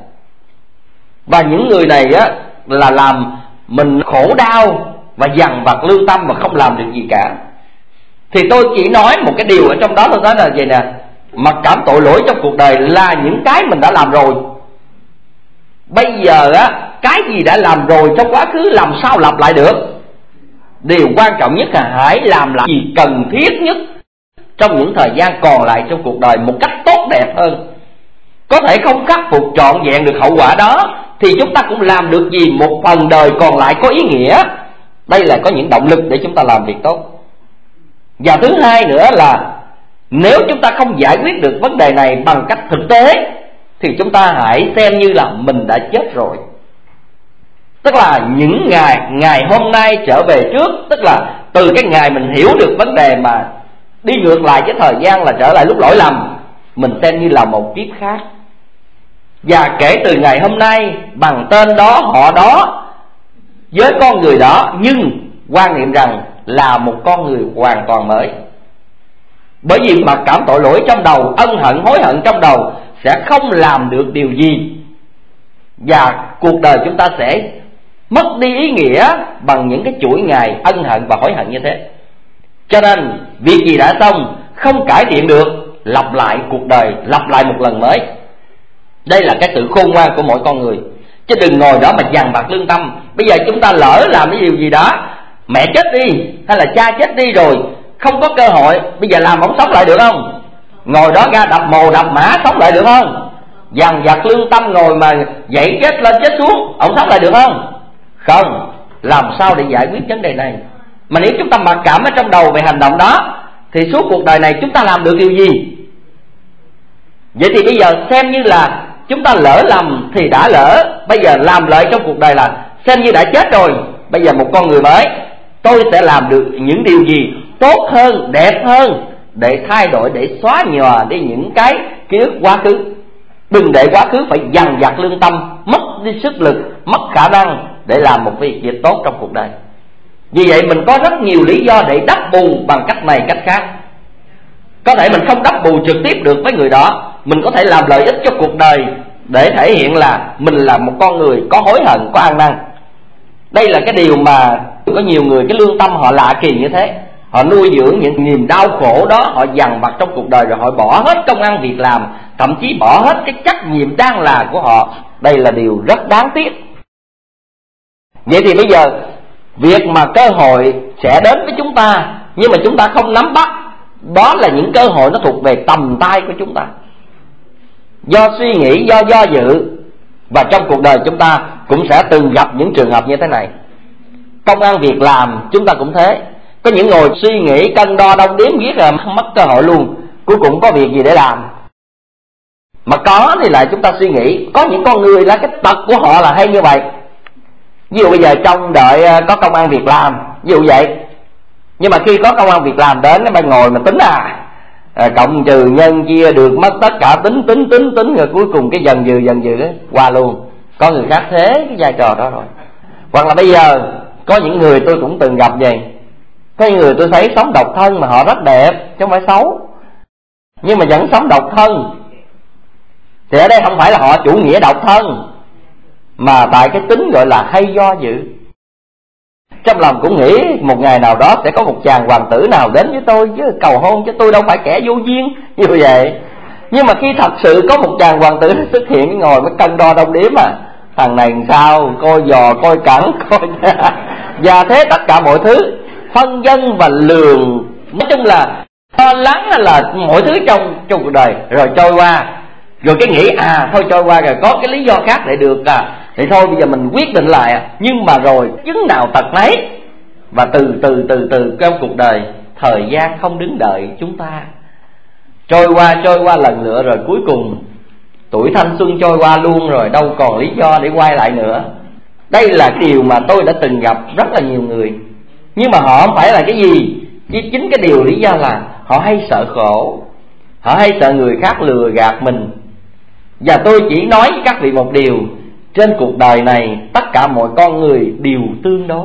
Speaker 3: Và những người này á là làm mình khổ đau và dằn vặt lương tâm mà không làm được gì cả. Thì tôi chỉ nói một cái điều ở trong đó, tôi nói là vậy nè: mặc cảm, tội lỗi trong cuộc đời là những cái mình đã làm rồi. Bây giờ á, cái gì đã làm rồi trong quá khứ làm sao lặp lại được. Điều quan trọng nhất là hãy làm lại gì cần thiết nhất trong những thời gian còn lại trong cuộc đời một cách tốt đẹp hơn. Có thể không khắc phục trọn vẹn được hậu quả đó, thì chúng ta cũng làm được gì một phần đời còn lại có ý nghĩa. Đây là có những động lực để chúng ta làm việc tốt. Và thứ hai nữa là nếu chúng ta không giải quyết được vấn đề này bằng cách thực tế, thì chúng ta hãy xem như là mình đã chết rồi. Tức là những ngày ngày hôm nay trở về trước, tức là từ cái ngày mình hiểu được vấn đề mà đi ngược lại cái thời gian là trở lại lúc lỗi lầm, mình xem như là một kiếp khác. Và kể từ ngày hôm nay, bằng tên đó, họ đó, với con người đó, nhưng quan niệm rằng là một con người hoàn toàn mới. Bởi vì mặc cảm, tội lỗi trong đầu, ân hận, hối hận trong đầu sẽ không làm được điều gì. Và cuộc đời chúng ta sẽ mất đi ý nghĩa bằng những cái chuỗi ngày ân hận và hối hận như thế. Cho nên việc gì đã xong không cải thiện được, lặp lại cuộc đời, lặp lại một lần mới. Đây là cái sự khôn ngoan của mỗi con người. Chứ đừng ngồi đó mà dằn vặt lương tâm. Bây giờ chúng ta lỡ làm cái điều gì đó, mẹ chết đi hay là cha chết đi rồi, không có cơ hội, bây giờ làm ổng sống lại được không? Ngồi đó ra đập mồ đập mã sống lại được không? Dằn vặt lương tâm ngồi mà dậy chết lên chết xuống, ổng sống lại được không? Không. Làm sao để giải quyết vấn đề này? Mà nếu chúng ta mặc cảm ở trong đầu về hành động đó, thì suốt cuộc đời này chúng ta làm được điều gì? Vậy thì bây giờ xem như là chúng ta lỡ lầm thì đã lỡ. Bây giờ làm lợi trong cuộc đời là xem như đã chết rồi, bây giờ một con người mới, tôi sẽ làm được những điều gì tốt hơn, đẹp hơn, để thay đổi, để xóa nhòa đi những cái ký ức quá khứ. Đừng để quá khứ phải dằn vặt lương tâm, mất đi sức lực, mất khả năng để làm một việc việc tốt trong cuộc đời. Vì vậy mình có rất nhiều lý do để đắp bù bằng cách này cách khác. Có thể mình không đắp bù trực tiếp được với người đó, mình có thể làm lợi ích cho cuộc đời để thể hiện là mình là một con người có hối hận, có ăn năn. Đây là cái điều mà có nhiều người cái lương tâm họ lạ kỳ như thế. Họ nuôi dưỡng những niềm đau khổ đó, họ dằn vặt trong cuộc đời, rồi họ bỏ hết công ăn việc làm, thậm chí bỏ hết cái trách nhiệm đang là của họ. Đây là điều rất đáng tiếc. Vậy thì bây giờ việc mà cơ hội sẽ đến với chúng ta, nhưng mà chúng ta không nắm bắt, đó là những cơ hội nó thuộc về tầm tay của chúng ta. Do suy nghĩ, do do dự, và trong cuộc đời chúng ta cũng sẽ từng gặp những trường hợp như thế này. Công ăn việc làm chúng ta cũng thế. Có những người suy nghĩ cân đo đong đếm biết là mất cơ hội luôn, cuối cùng có việc gì để làm. Mà có thì lại chúng ta suy nghĩ, có những con người là cái tật của họ là hay như vậy. Ví dụ bây giờ trong đợi có công ăn việc làm, ví dụ vậy. Nhưng mà khi có công ăn việc làm đến, nó phải ngồi mà tính à, à cộng trừ nhân chia được mất tất cả, tính tính tính tính rồi cuối cùng cái dần dừ dần dừ ấy, qua luôn. Có người khác thế cái vai trò đó rồi. Hoặc là bây giờ có những người tôi cũng từng gặp vậy. Có những người tôi thấy sống độc thân mà họ rất đẹp, chứ không phải xấu, nhưng mà vẫn sống độc thân. Thì ở đây không phải là họ chủ nghĩa độc thân, mà tại cái tính gọi là hay do dự. Trong lòng cũng nghĩ một ngày nào đó sẽ có một chàng hoàng tử nào đến với tôi chứ, cầu hôn, chứ tôi đâu phải kẻ vô duyên như vậy. Nhưng mà khi thật sự có một chàng hoàng tử xuất hiện, ngồi mới cân đo đong đếm à, thằng này làm sao, coi giò, coi cẳng, coi và thế tất cả mọi thứ phân vân và lường, nói chung là lo lắng là mọi thứ trong trong cuộc đời rồi trôi qua. Rồi cái nghĩ à thôi trôi qua rồi, có cái lý do khác để được à, thì thôi bây giờ mình quyết định lại à. Nhưng mà rồi chứng nào tật nấy. Và từ từ từ từ trong cuộc đời, thời gian không đứng đợi chúng ta, trôi qua trôi qua lần nữa, rồi cuối cùng tuổi thanh xuân trôi qua luôn rồi, đâu còn lý do để quay lại nữa. Đây là điều mà tôi đã từng gặp rất là nhiều người. Nhưng mà họ không phải là cái gì, chỉ chính cái điều lý do là họ hay sợ khổ, họ hay sợ người khác lừa gạt mình. Và tôi chỉ nói với các vị một điều, trên cuộc đời này tất cả mọi con người đều tương đối.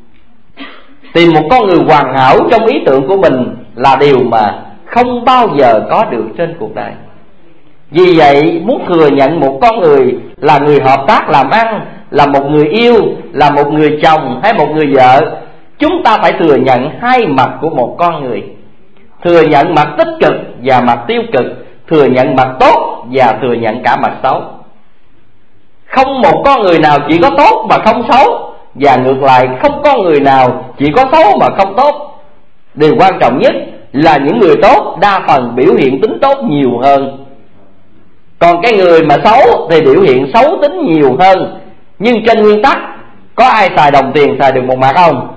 Speaker 3: Tìm một con người hoàn hảo trong ý tưởng của mình là điều mà không bao giờ có được trên cuộc đời. Vì vậy muốn thừa nhận một con người là người hợp tác làm ăn, là một người yêu, là một người chồng hay một người vợ, chúng ta phải thừa nhận hai mặt của một con người. Thừa nhận mặt tích cực và mặt tiêu cực, thừa nhận mặt tốt và thừa nhận cả mặt xấu. Không một con người nào chỉ có tốt mà không xấu, và ngược lại không có người nào chỉ có xấu mà không tốt. Điều quan trọng nhất là những người tốt đa phần biểu hiện tính tốt nhiều hơn, còn cái người mà xấu thì biểu hiện xấu tính nhiều hơn. Nhưng trên nguyên tắc, có ai xài đồng tiền xài được một mặt không?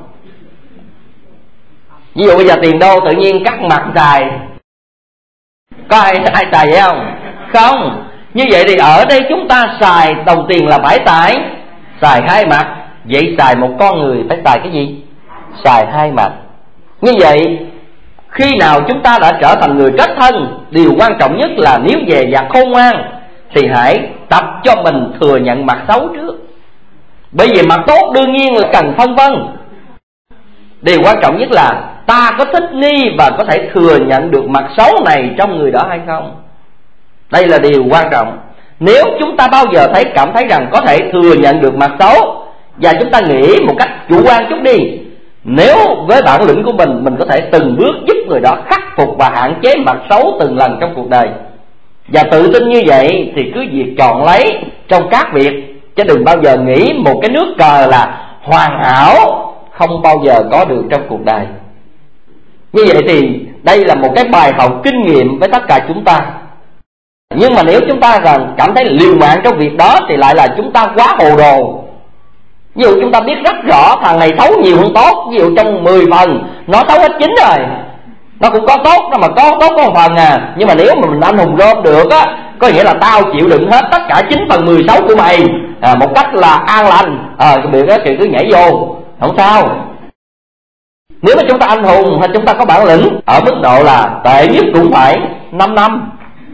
Speaker 3: Ví dụ bây giờ tiền đô tự nhiên cắt mặt xài, có ai ai xài vậy không? Không. Như vậy thì ở đây chúng ta xài đồng tiền là phải xài xài hai mặt. Vậy xài một con người phải xài cái gì? Xài hai mặt. Như vậy khi nào chúng ta đã trở thành người kết thân, điều quan trọng nhất là nếu về và khôn ngoan thì hãy tập cho mình thừa nhận mặt xấu trước. Bởi vì mặt tốt đương nhiên là cần phân vân. Điều quan trọng nhất là ta có thích nghi và có thể thừa nhận được mặt xấu này trong người đó hay không. Đây là điều quan trọng. Nếu chúng ta bao giờ thấy cảm thấy rằng có thể thừa nhận được mặt xấu, và chúng ta nghĩ một cách chủ quan chút đi, nếu với bản lĩnh của mình, mình có thể từng bước giúp người đó khắc phục và hạn chế mặt xấu từng lần trong cuộc đời, và tự tin như vậy thì cứ việc chọn lấy trong các việc, chứ đừng bao giờ nghĩ một cái nước cờ là hoàn hảo không bao giờ có được trong cuộc đời. Như vậy thì đây là một cái bài học kinh nghiệm với tất cả chúng ta. Nhưng mà nếu chúng ta rằng cảm thấy liều mạng trong việc đó thì lại là chúng ta quá hồ đồ. Ví dụ chúng ta biết rất rõ thằng này xấu nhiều hơn tốt, ví dụ trong mười phần nó xấu hết chín rồi, nó cũng có tốt, nó mà có tốt có một phần à. Nhưng mà nếu mà mình anh hùng rôm được á, có nghĩa là tao chịu đựng hết tất cả chín phần mười sáu của mày à, một cách là an lành, à, cái việc đó thì cứ nhảy vô không sao. Nếu mà chúng ta anh hùng hay chúng ta có bản lĩnh, ở mức độ là tệ nhất cũng phải năm năm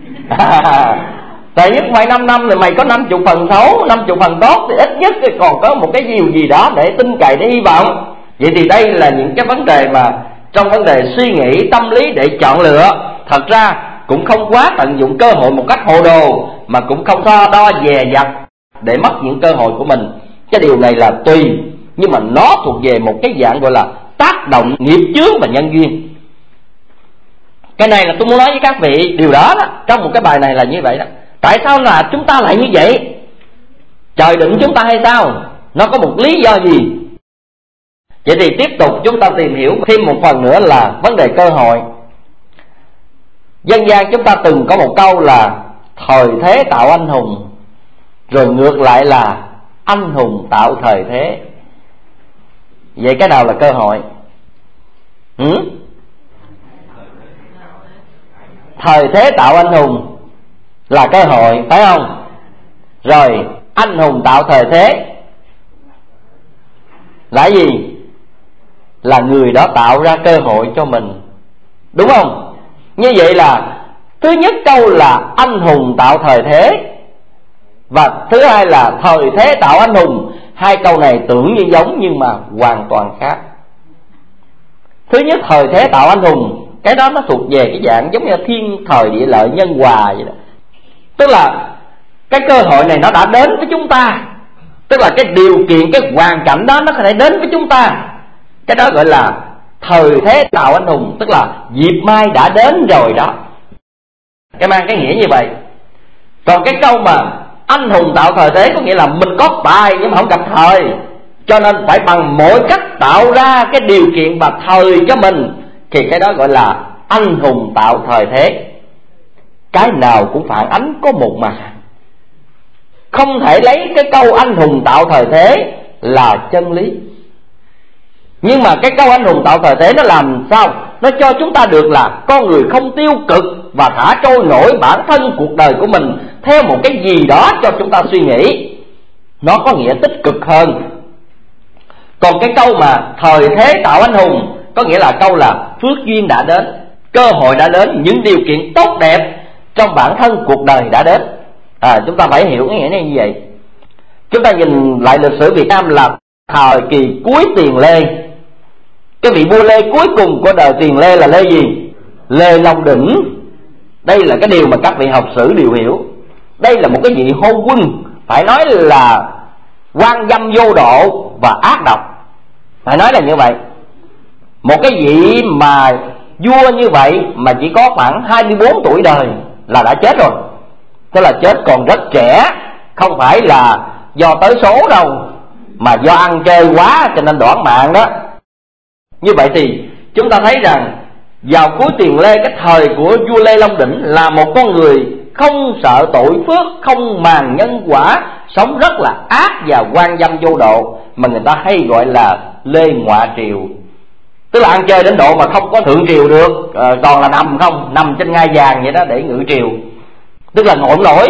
Speaker 3: tệ nhất phải năm năm thì mày có năm chục phần xấu, năm chục phần tốt, thì ít nhất thì còn có một cái điều gì đó để tin cậy, để hy vọng. Vậy thì đây là những cái vấn đề mà trong vấn đề suy nghĩ tâm lý để chọn lựa, thật ra cũng không quá tận dụng cơ hội một cách hồ đồ, mà cũng không so đo dè dặt để mất những cơ hội của mình. Cái điều này là tùy, nhưng mà nó thuộc về một cái dạng gọi là tác động nghiệp chướng và nhân duyên. Cái này là tôi muốn nói với các vị điều đó, đó trong một cái bài này là như vậy đó. Tại sao là chúng ta lại như vậy? Trời định chúng ta hay sao? Nó có một lý do gì? Vậy thì tiếp tục chúng ta tìm hiểu thêm một phần nữa là vấn đề cơ hội. Dân gian chúng ta từng có một câu là thời thế tạo anh hùng, rồi ngược lại là anh hùng tạo thời thế. Vậy cái nào là cơ hội? Ừ? Thời thế tạo anh hùng là cơ hội, phải không? Rồi anh hùng tạo thời thế là gì? Là người đó tạo ra cơ hội cho mình, đúng không? Như vậy là thứ nhất câu là anh hùng tạo thời thế, và thứ hai là thời thế tạo anh hùng. Hai câu này tưởng như giống nhưng mà hoàn toàn khác. Thứ nhất thời thế tạo anh hùng, cái đó nó thuộc về cái dạng giống như thiên thời địa lợi nhân hòa vậy đó. Tức là cái cơ hội này nó đã đến với chúng ta, tức là cái điều kiện, cái hoàn cảnh đó nó có thể đến với chúng ta. Cái đó gọi là thời thế tạo anh hùng, tức là dịp mai đã đến rồi đó. Cái mang cái nghĩa như vậy. Còn cái câu mà anh hùng tạo thời thế có nghĩa là mình có tài nhưng mà không gặp thời, cho nên phải bằng mọi cách tạo ra cái điều kiện và thời cho mình, thì cái đó gọi là anh hùng tạo thời thế. Cái nào cũng phản ánh có một mặt, không thể lấy cái câu anh hùng tạo thời thế là chân lý. Nhưng mà cái câu anh hùng tạo thời thế nó làm sao? Nó cho chúng ta được là con người không tiêu cực và thả trôi nổi bản thân cuộc đời của mình theo một cái gì đó cho chúng ta suy nghĩ. Nó có nghĩa tích cực hơn. Còn cái câu mà thời thế tạo anh hùng có nghĩa là câu là phước duyên đã đến, cơ hội đã đến, những điều kiện tốt đẹp trong bản thân cuộc đời đã đến. À, chúng ta phải hiểu cái nghĩa này như vậy. Chúng ta nhìn lại lịch sử Việt Nam là thời kỳ cuối Tiền Lê. Cái vị vua Lê cuối cùng của đời Tiền Lê là Lê gì? Lê Long Đỉnh. Đây là cái điều mà các vị học sử đều hiểu. Đây là một cái vị hôn quân, phải nói là quan dâm vô độ và ác độc, phải nói là như vậy. Một cái vị mà vua như vậy mà chỉ có khoảng hai mươi bốn tuổi đời là đã chết rồi. Tức là chết còn rất trẻ, không phải là do tới số đâu, mà do ăn chơi quá cho nên đoản mạng đó. Như vậy thì chúng ta thấy rằng vào cuối Tiền Lê, cái thời của vua Lê Long Đỉnh, là một con người không sợ tội phước, không màng nhân quả, sống rất là ác và quan dâm vô độ, mà người ta hay gọi là Lê Ngọa Triều. Tức là ăn chơi đến độ mà không có thượng triều được, à, toàn là nằm không, nằm trên ngai vàng vậy đó để ngự triều, tức là ngộn nổi.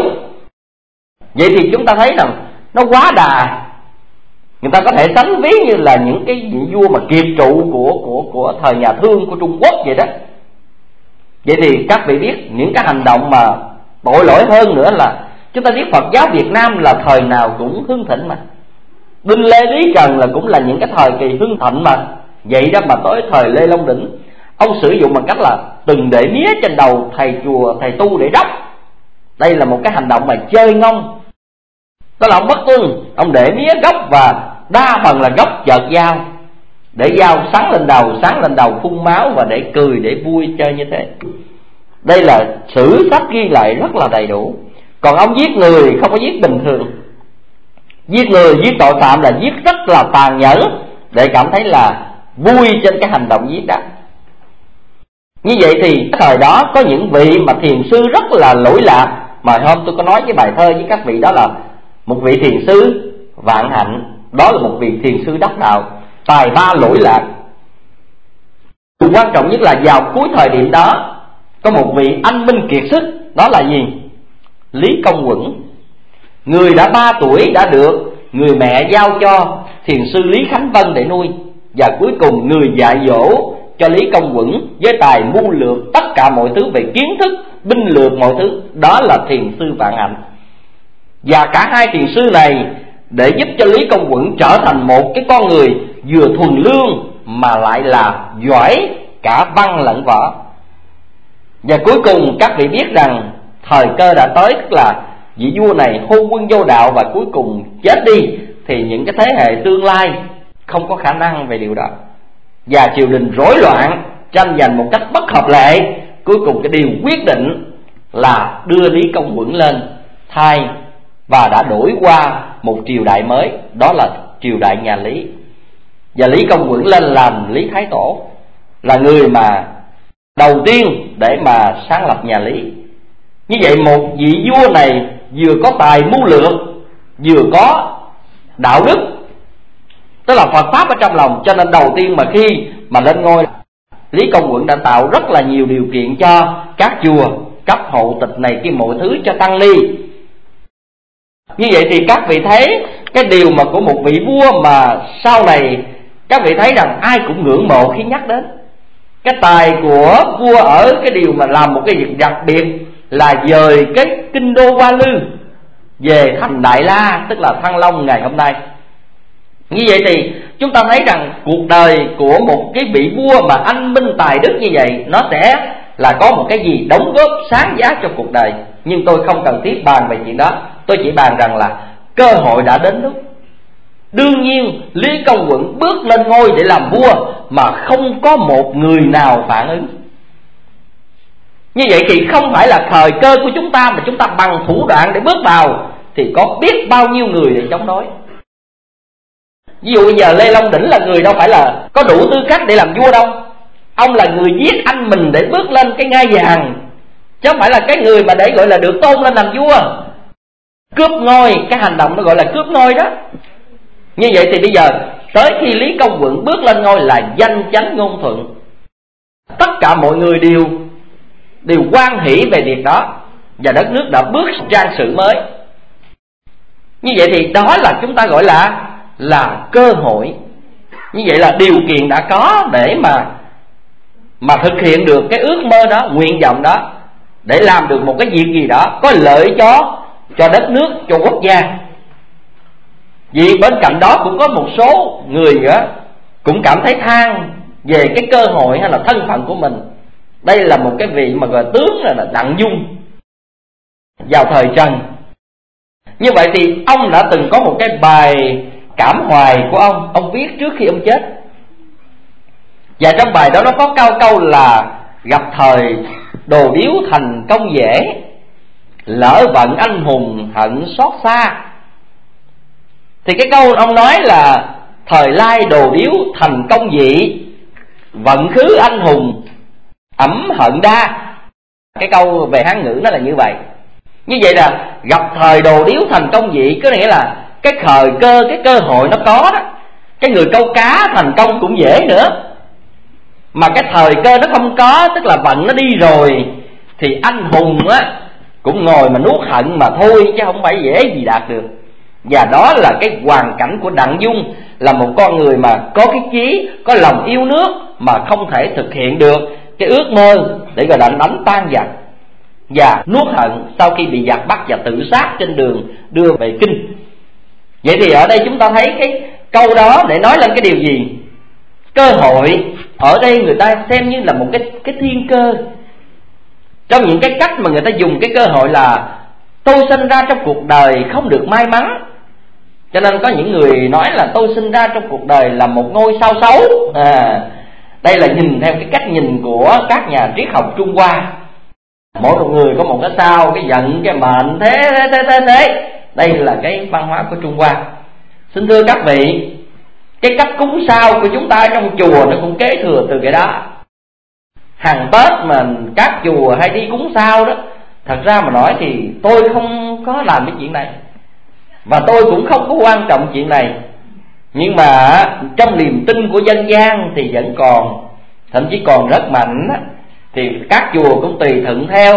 Speaker 3: Vậy thì chúng ta thấy rằng nó quá đà. Người ta có thể sánh ví như là những cái vị vua mà kiệt trụ của của của thời nhà Thương của Trung Quốc vậy đó. Vậy thì các vị biết những cái hành động mà tội lỗi hơn nữa là chúng ta biết Phật giáo Việt Nam là thời nào cũng hưng thịnh mà. Đinh Lê Lý Trần là cũng là những cái thời kỳ hưng thịnh mà. Vậy đó mà tới thời Lê Long Đỉnh, ông sử dụng bằng cách là từng để mía trên đầu thầy chùa, thầy tu để đắp. Đây là một cái hành động mà chơi ngông. Tức là ông bất tuân, ông để mía gốc và đa phần là gốc chợt dao, để dao sáng lên đầu, sáng lên đầu phun máu và để cười, để vui chơi như thế. Đây là sử sách ghi lại rất là đầy đủ. Còn ông giết người không có giết bình thường, giết người, giết tội phạm là giết rất là tàn nhẫn, để cảm thấy là vui trên cái hành động giết đó. Như vậy thì cái thời đó có những vị mà thiền sư rất là lỗi lạc, mà hôm tôi có nói cái bài thơ với các vị, đó là một vị thiền sư vạn hạnh, đó là một vị thiền sư đắc đạo, tài ba lỗi lạc. Quan trọng nhất là vào cuối thời điểm đó có một vị anh minh kiệt sức, đó là gì? Lý Công Uẩn. Người đã ba tuổi đã được người mẹ giao cho thiền sư Lý Khánh Vân để nuôi, và cuối cùng người dạy dỗ cho Lý Công Uẩn với tài mưu lược tất cả mọi thứ về kiến thức, binh lược mọi thứ, đó là thiền sư Vạn Hạnh. Và cả hai thiền sư này để giúp cho Lý Công Uẩn trở thành một cái con người vừa thuần lương mà lại là giỏi cả văn lẫn võ. Và cuối cùng các vị biết rằng thời cơ đã tới, tức là vị vua này hôn quân vô đạo và cuối cùng chết đi, thì những cái thế hệ tương lai không có khả năng về điều đó, và triều đình rối loạn, tranh giành một cách bất hợp lệ. Cuối cùng cái điều quyết định là đưa Lý Công Uẩn lên thay, và đã đổi qua một triều đại mới, đó là triều đại nhà Lý. Và Lý Công Uẩn lên làm Lý Thái Tổ, là người mà đầu tiên để mà sáng lập nhà Lý. Như vậy một vị vua này vừa có tài mưu lược, vừa có đạo đức, tức là Phật pháp ở trong lòng. Cho nên đầu tiên mà khi mà lên ngôi, Lý Công Uẩn đã tạo rất là nhiều điều kiện cho các chùa cấp hộ tịch này kia mọi thứ cho tăng ni. Như vậy thì các vị thấy cái điều mà của một vị vua mà sau này các vị thấy rằng ai cũng ngưỡng mộ khi nhắc đến. Cái tài của vua ở cái điều mà làm một cái việc đặc biệt là dời cái kinh đô Hoa Lư về thành Đại La, tức là Thăng Long ngày hôm nay. Như vậy thì chúng ta thấy rằng cuộc đời của một cái vị vua mà anh minh tài đức như vậy, nó sẽ là có một cái gì đóng góp sáng giá cho cuộc đời. Nhưng tôi không cần thiết bàn về chuyện đó, tôi chỉ bàn rằng là cơ hội đã đến lúc. Đương nhiên Lý Công Uẩn bước lên ngôi để làm vua mà không có một người nào phản ứng. Như vậy thì không phải là thời cơ của chúng ta, mà chúng ta bằng thủ đoạn để bước vào thì có biết bao nhiêu người để chống đối. Ví dụ bây giờ Lê Long Đỉnh là người đâu phải là có đủ tư cách để làm vua đâu. Ông là người giết anh mình để bước lên cái ngai vàng, chứ không phải là cái người mà để gọi là được tôn lên làm vua. Cướp ngôi, cái hành động nó gọi là cướp ngôi đó. Như vậy thì bây giờ tới khi Lý Công Uẩn bước lên ngôi là danh chánh ngôn thuận, tất cả mọi người đều đều hoan hỷ về việc đó, và đất nước đã bước trang sử mới. Như vậy thì đó là chúng ta gọi là là cơ hội. Như vậy là điều kiện đã có để mà mà thực hiện được cái ước mơ đó, nguyện vọng đó, để làm được một cái việc gì đó có lợi cho cho đất nước, cho quốc gia. Vì bên cạnh đó cũng có một số người đó, cũng cảm thấy than về cái cơ hội hay là thân phận của mình. Đây là một cái vị mà gọi tướng là Đặng Dung vào thời Trần. Như vậy thì ông đã từng có một cái bài cảm hoài của ông, ông viết trước khi ông chết. Và trong bài đó nó có câu câu là: gặp thời đồ điếu thành công dễ, lỡ vận anh hùng hận xót xa. Thì cái câu ông nói là thời lai đồ điếu thành công dị, vận khứ anh hùng ẩm hận đa. Cái câu về Hán ngữ nó là như vậy. Như vậy là gặp thời đồ điếu thành công dị, có nghĩa là cái thời cơ, cái cơ hội nó có đó. Cái người câu cá thành công cũng dễ nữa, mà cái thời cơ nó không có, tức là vận nó đi rồi, thì anh hùng á cũng ngồi mà nuốt hận mà thôi, chứ không phải dễ gì đạt được. Và đó là cái hoàn cảnh của Đặng Dung, là một con người mà có cái chí, có lòng yêu nước, mà không thể thực hiện được cái ước mơ để gọi là đánh tan giặc và nuốt hận sau khi bị giặc bắt và tự sát trên đường đưa về kinh. Vậy thì ở đây chúng ta thấy cái câu đó để nói lên cái điều gì? Cơ hội ở đây người ta xem như là một cái, cái thiên cơ. Trong những cái cách mà người ta dùng cái cơ hội là tôi sinh ra trong cuộc đời không được may mắn, cho nên có những người nói là tôi sinh ra trong cuộc đời là một ngôi sao xấu. à, Đây là nhìn theo cái cách nhìn của các nhà triết học Trung Hoa. Mỗi một người có một cái sao, cái vận, cái mệnh, thế thế thế thế thế. Đây là cái văn hóa của Trung Hoa. Xin thưa các vị, cái cách cúng sao của chúng ta trong chùa nó cũng kế thừa từ cái đó. Hàng Tết mà các chùa hay đi cúng sao đó, thật ra mà nói thì tôi không có làm cái chuyện này, và tôi cũng không có quan trọng chuyện này. Nhưng mà trong niềm tin của dân gian thì vẫn còn, thậm chí còn rất mạnh. Thì các chùa cũng tùy thuận theo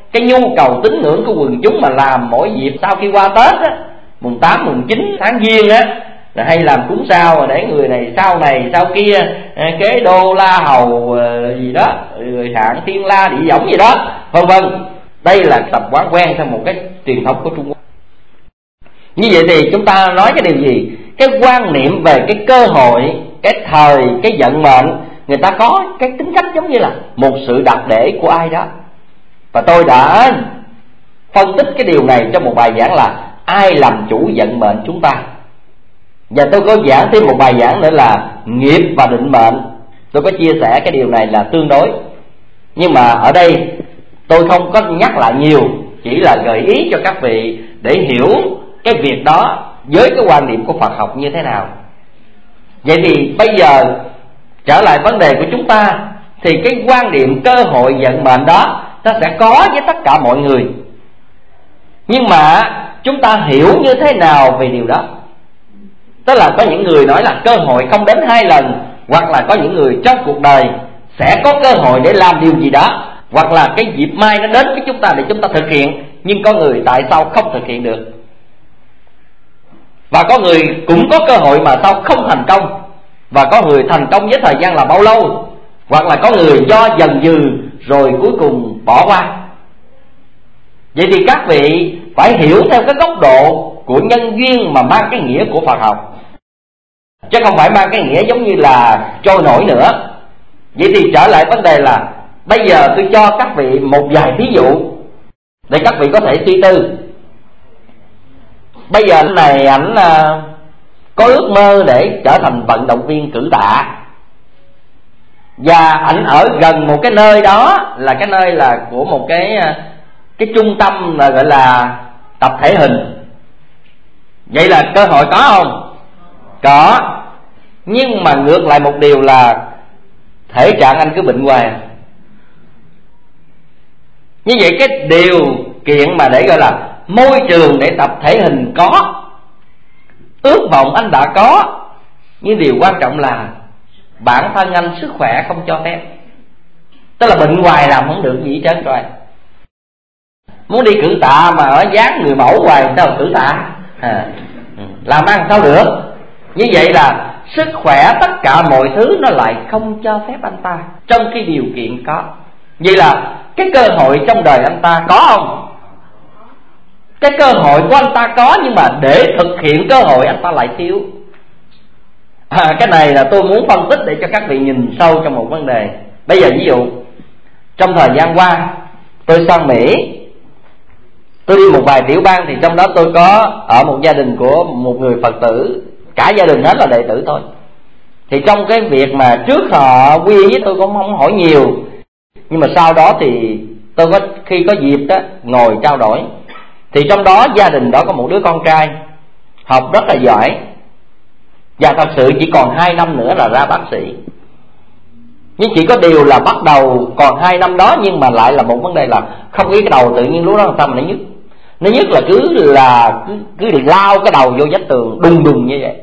Speaker 3: cái nhu cầu tín ngưỡng của quần chúng mà làm mỗi dịp sau khi qua Tết á, mùng tám, mùng chín tháng Giêng á, là hay làm cúng sao để người này sau này sau kia kế đô la hầu gì đó, người hạng thiên la địa võng gì đó, vân vân. Đây là tập quán quen theo một cái truyền thống của Trung Quốc. Như vậy thì chúng ta nói cái điều gì? Cái quan niệm về cái cơ hội, cái thời, cái vận mệnh, người ta có cái tính cách giống như là một sự đặc để của ai đó. Và tôi đã phân tích cái điều này trong một bài giảng là ai làm chủ vận mệnh chúng ta. Và tôi có giảng thêm một bài giảng nữa là nghiệp và định mệnh. Tôi có chia sẻ cái điều này là tương đối, nhưng mà ở đây tôi không có nhắc lại nhiều, chỉ là gợi ý cho các vị để hiểu cái việc đó với cái quan điểm của Phật học như thế nào. Vậy thì bây giờ trở lại vấn đề của chúng ta, thì cái quan điểm cơ hội vận mệnh đó nó sẽ có với tất cả mọi người. Nhưng mà chúng ta hiểu như thế nào về điều đó? Tức là có những người nói là cơ hội không đến hai lần, hoặc là có những người trong cuộc đời sẽ có cơ hội để làm điều gì đó, hoặc là cái dịp mai nó đến với chúng ta để chúng ta thực hiện, nhưng có người tại sao không thực hiện được. Và có người cũng có cơ hội mà sao không thành công, và có người thành công với thời gian là bao lâu, hoặc là có người do dần dừ rồi cuối cùng bỏ qua. Vậy thì các vị phải hiểu theo cái góc độ của nhân duyên mà mang cái nghĩa của Phật học, chứ không phải mang cái nghĩa giống như là trôi nổi nữa. Vậy thì trở lại vấn đề là bây giờ tôi cho các vị một vài thí dụ để các vị có thể suy tư. Bây giờ anh này ảnh có ước mơ để trở thành vận động viên cử tạ, và ảnh ở gần một cái nơi đó là cái nơi là của một cái cái trung tâm là gọi là tập thể hình. Vậy là cơ hội có không? Có. Nhưng mà ngược lại một điều là thể trạng anh cứ bệnh hoài. Như vậy cái điều kiện mà để gọi là môi trường để tập thể hình có, ước vọng anh đã có, nhưng điều quan trọng là bản thân anh sức khỏe không cho phép. Tức là bệnh hoài làm không được gì hết trơn rồi. Muốn đi cử tạ mà ở dáng người mẫu hoài sao cử tạ à, làm ăn sao được. Như vậy là sức khỏe tất cả mọi thứ nó lại không cho phép anh ta trong cái điều kiện có. Vậy là cái cơ hội trong đời anh ta có không? Cái cơ hội của anh ta có, nhưng mà để thực hiện cơ hội anh ta lại thiếu. à, Cái này là tôi muốn phân tích để cho các vị nhìn sâu trong một vấn đề. Bây giờ ví dụ trong thời gian qua tôi sang Mỹ, tôi đi một vài tiểu bang, thì trong đó tôi có ở một gia đình của một người Phật tử, cả gia đình hết là đệ tử thôi. Thì trong cái việc mà trước họ quy y với tôi cũng không hỏi nhiều, nhưng mà sau đó thì tôi có khi có dịp đó ngồi trao đổi, thì trong đó gia đình đó có một đứa con trai học rất là giỏi, và thật sự chỉ còn hai năm nữa là ra bác sĩ. Nhưng chỉ có điều là bắt đầu còn hai năm đó, nhưng mà lại là một vấn đề là không nghĩ cái đầu tự nhiên lúc đó làm sao mà nó nhức. Nó nhức là cứ là cứ, cứ lao cái đầu vô vách tường đùng đùng như vậy.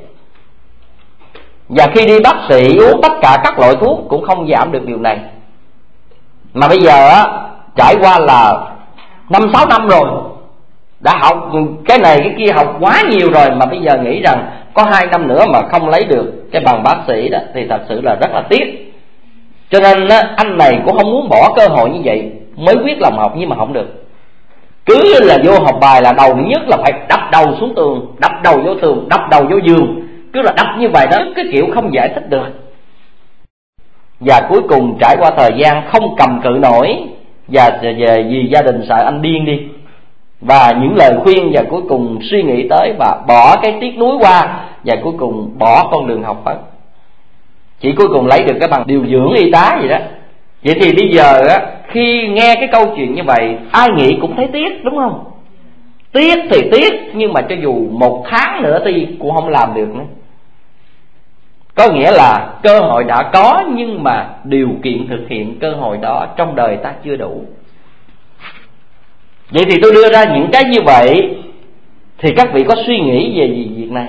Speaker 3: Và khi đi bác sĩ uống tất cả các loại thuốc cũng không giảm được điều này. Mà bây giờ á, trải qua là năm sáu năm rồi, đã học cái này cái kia học quá nhiều rồi, mà bây giờ nghĩ rằng có hai năm nữa mà không lấy được cái bằng bác sĩ đó thì thật sự là rất là tiếc. Cho nên á, anh này cũng không muốn bỏ cơ hội như vậy, mới quyết lòng học nhưng mà không được. Cứ là vô học bài là đầu nhất là phải đập đầu xuống tường, đập đầu vô tường, đập đầu vô giường, cứ là đập như vậy đó, cái kiểu không giải thích được. Và cuối cùng trải qua thời gian không cầm cự nổi, và về vì gia đình sợ anh điên đi, và những lời khuyên, và cuối cùng suy nghĩ tới và bỏ cái tiếc nuối qua, và cuối cùng bỏ con đường học Phật. Chỉ cuối cùng lấy được cái bằng điều dưỡng y tá gì đó. Vậy thì bây giờ á, khi nghe cái câu chuyện như vậy, ai nghĩ cũng thấy tiếc, đúng không? Tiếc thì tiếc, nhưng mà cho dù một tháng nữa thì cũng không làm được nữa. Có nghĩa là cơ hội đã có, nhưng mà điều kiện thực hiện cơ hội đó trong đời ta chưa đủ. Vậy thì tôi đưa ra những cái như vậy, thì các vị có suy nghĩ về gì việc này?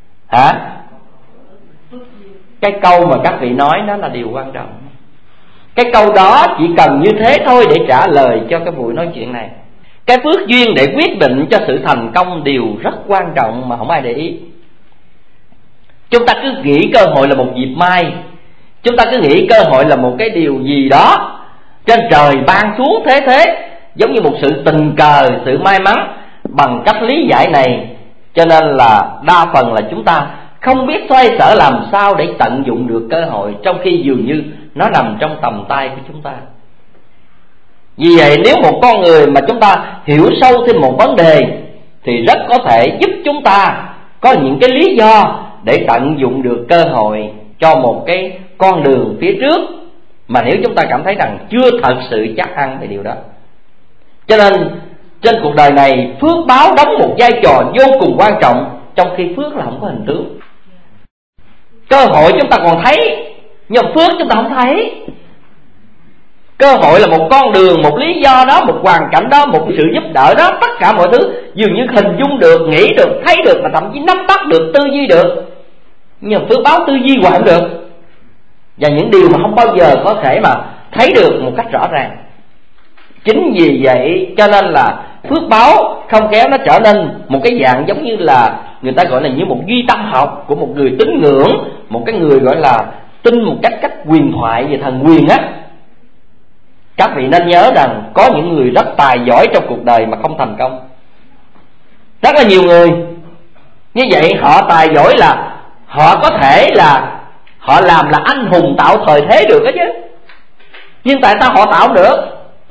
Speaker 3: Hả? Cái câu mà các vị nói đó là điều quan trọng. Cái câu đó chỉ cần như thế thôi để trả lời cho cái buổi nói chuyện này. Cái phước duyên để quyết định cho sự thành công điều rất quan trọng mà không ai để ý. Chúng ta cứ nghĩ cơ hội là một dịp may, chúng ta cứ nghĩ cơ hội là một cái điều gì đó trên trời ban xuống thế thế, giống như một sự tình cờ, sự may mắn. Bằng cách lý giải này, cho nên là đa phần là chúng ta không biết xoay sở làm sao để tận dụng được cơ hội, trong khi dường như nó nằm trong tầm tay của chúng ta. Vì vậy nếu một con người mà chúng ta hiểu sâu thêm một vấn đề thì rất có thể giúp chúng ta có những cái lý do để tận dụng được cơ hội cho một cái con đường phía trước, mà nếu chúng ta cảm thấy rằng chưa thật sự chắc ăn về điều đó. Cho nên trên cuộc đời này, phước báo đóng một vai trò vô cùng quan trọng, trong khi phước là không có hình tướng. Cơ hội chúng ta còn thấy, nhưng phước chúng ta không thấy. Cơ hội là một con đường, một lý do đó, một hoàn cảnh đó, một sự giúp đỡ đó, tất cả mọi thứ dường như hình dung được, nghĩ được, thấy được, và thậm chí nắm bắt được, tư duy được. Nhưng phước báo tư duy hoài không được, và những điều mà không bao giờ có thể mà thấy được một cách rõ ràng. Chính vì vậy cho nên là phước báo không khéo nó trở nên một cái dạng giống như là người ta gọi là như một duy tâm học của một người tín ngưỡng, một cái người gọi là tin một cách cách huyền thoại về thần quyền á. Các vị nên nhớ rằng có những người rất tài giỏi trong cuộc đời mà không thành công. Rất là nhiều người như vậy, họ tài giỏi là họ có thể là họ làm là anh hùng tạo thời thế được đó chứ, nhưng tại sao họ tạo không được?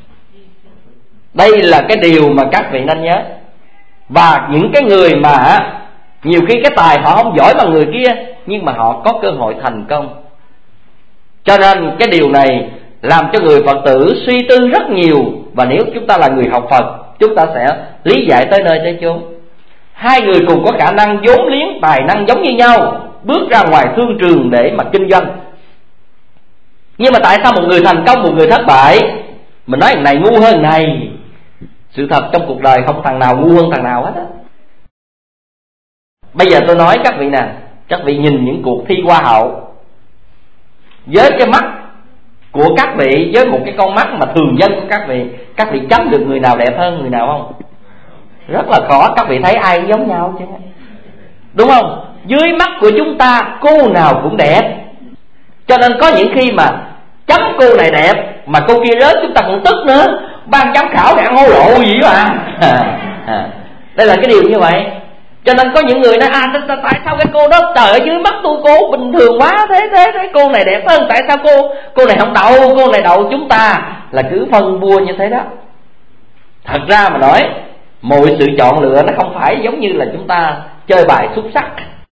Speaker 3: Đây là cái điều mà các vị nên nhớ. Và những cái người mà nhiều khi cái tài họ không giỏi bằng người kia, nhưng mà họ có cơ hội thành công. Cho nên cái điều này làm cho người Phật tử suy tư rất nhiều. Và nếu chúng ta là người học Phật, chúng ta sẽ lý giải tới nơi tới chốn. Hai người cùng có khả năng vốn liếng, tài năng giống như nhau, bước ra ngoài thương trường để mà kinh doanh. Nhưng mà tại sao một người thành công, một người thất bại? Mình nói thằng này ngu hơn thằng này. Sự thật trong cuộc đời không thằng nào ngu hơn thằng nào hết á. Bây giờ tôi nói các vị nè, các vị nhìn những cuộc thi hoa hậu, với cái mắt của các vị, với một cái con mắt mà thường dân của các vị, các vị chấm được người nào đẹp hơn người nào không? Rất là khó. Các vị thấy ai cũng giống nhau chứ, đúng không? Dưới mắt của chúng ta cô nào cũng đẹp. Cho nên có những khi mà chấm cô này đẹp mà cô kia rớt, chúng ta cũng tức nữa. Ban giám khảo này ăn hô lộ gì mà à, à. Đây là cái điều như vậy. Cho nên có những người nói à tại sao cái cô đó, trời ơi, dưới mắt tôi cô bình thường quá, thế thế thế cô này đẹp hơn, tại sao cô cô này không đậu, cô này đậu? Chúng ta là cứ phân bua như thế đó. Thật ra mà nói, mọi sự chọn lựa nó không phải giống như là chúng ta chơi bài xúc sắc,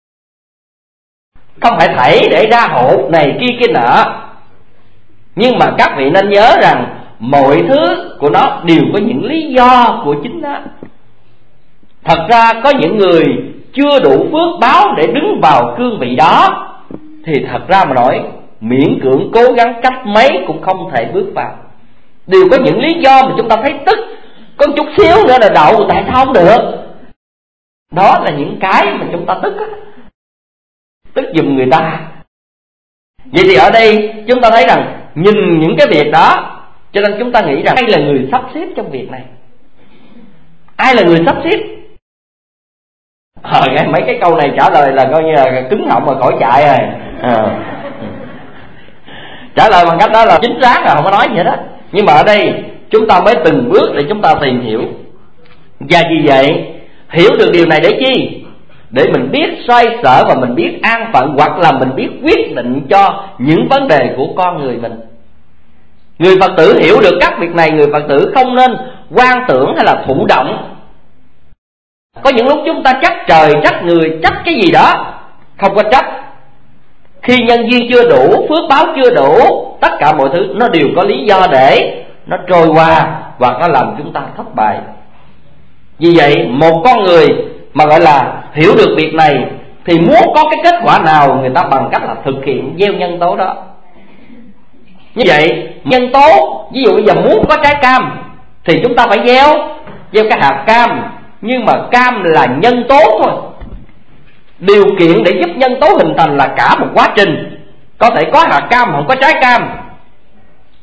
Speaker 3: không phải thảy để ra hộ này kia kia nọ. Nhưng mà các vị nên nhớ rằng mọi thứ của nó đều có những lý do của chính nó. Thật ra có những người chưa đủ phước báo để đứng vào cương vị đó, thì thật ra mà nói miễn cưỡng cố gắng cách mấy cũng không thể bước vào. Đều có những lý do mà chúng ta thấy tức, có chút xíu nữa là đậu, tại sao không được? Đó là những cái mà chúng ta tức á, tức giùm người ta. Vậy thì ở đây chúng ta thấy rằng nhìn những cái việc đó, cho nên chúng ta nghĩ rằng ai là người sắp xếp trong việc này? Ai là người sắp xếp? Ờ, mấy cái câu này trả lời là coi như là cứng họng rồi khỏi chạy rồi. À. Trả lời bằng cách đó là chính xác rồi, không có nói gì hết đó. Nhưng mà ở đây chúng ta mới từng bước để chúng ta tìm hiểu. Và vì vậy hiểu được điều này để chi? Để mình biết xoay sở và mình biết an phận, hoặc là mình biết quyết định cho những vấn đề của con người mình. Người Phật tử hiểu được các việc này, người Phật tử không nên quan tưởng hay là thụ động. Có những lúc chúng ta trách trời, trách người, trách cái gì đó. Không có trách. Khi nhân duyên chưa đủ, phước báo chưa đủ, tất cả mọi thứ nó đều có lý do để nó trôi qua, và nó làm chúng ta thất bại. Vì vậy một con người mà gọi là hiểu được việc này, thì muốn có cái kết quả nào, người ta bằng cách là thực hiện gieo nhân tố đó. Như vậy nhân tố, ví dụ bây giờ muốn có trái cam thì chúng ta phải gieo gieo cái hạt cam. Nhưng mà cam là nhân tố thôi. Điều kiện để giúp nhân tố hình thành là cả một quá trình. Có thể có hạt cam không có trái cam.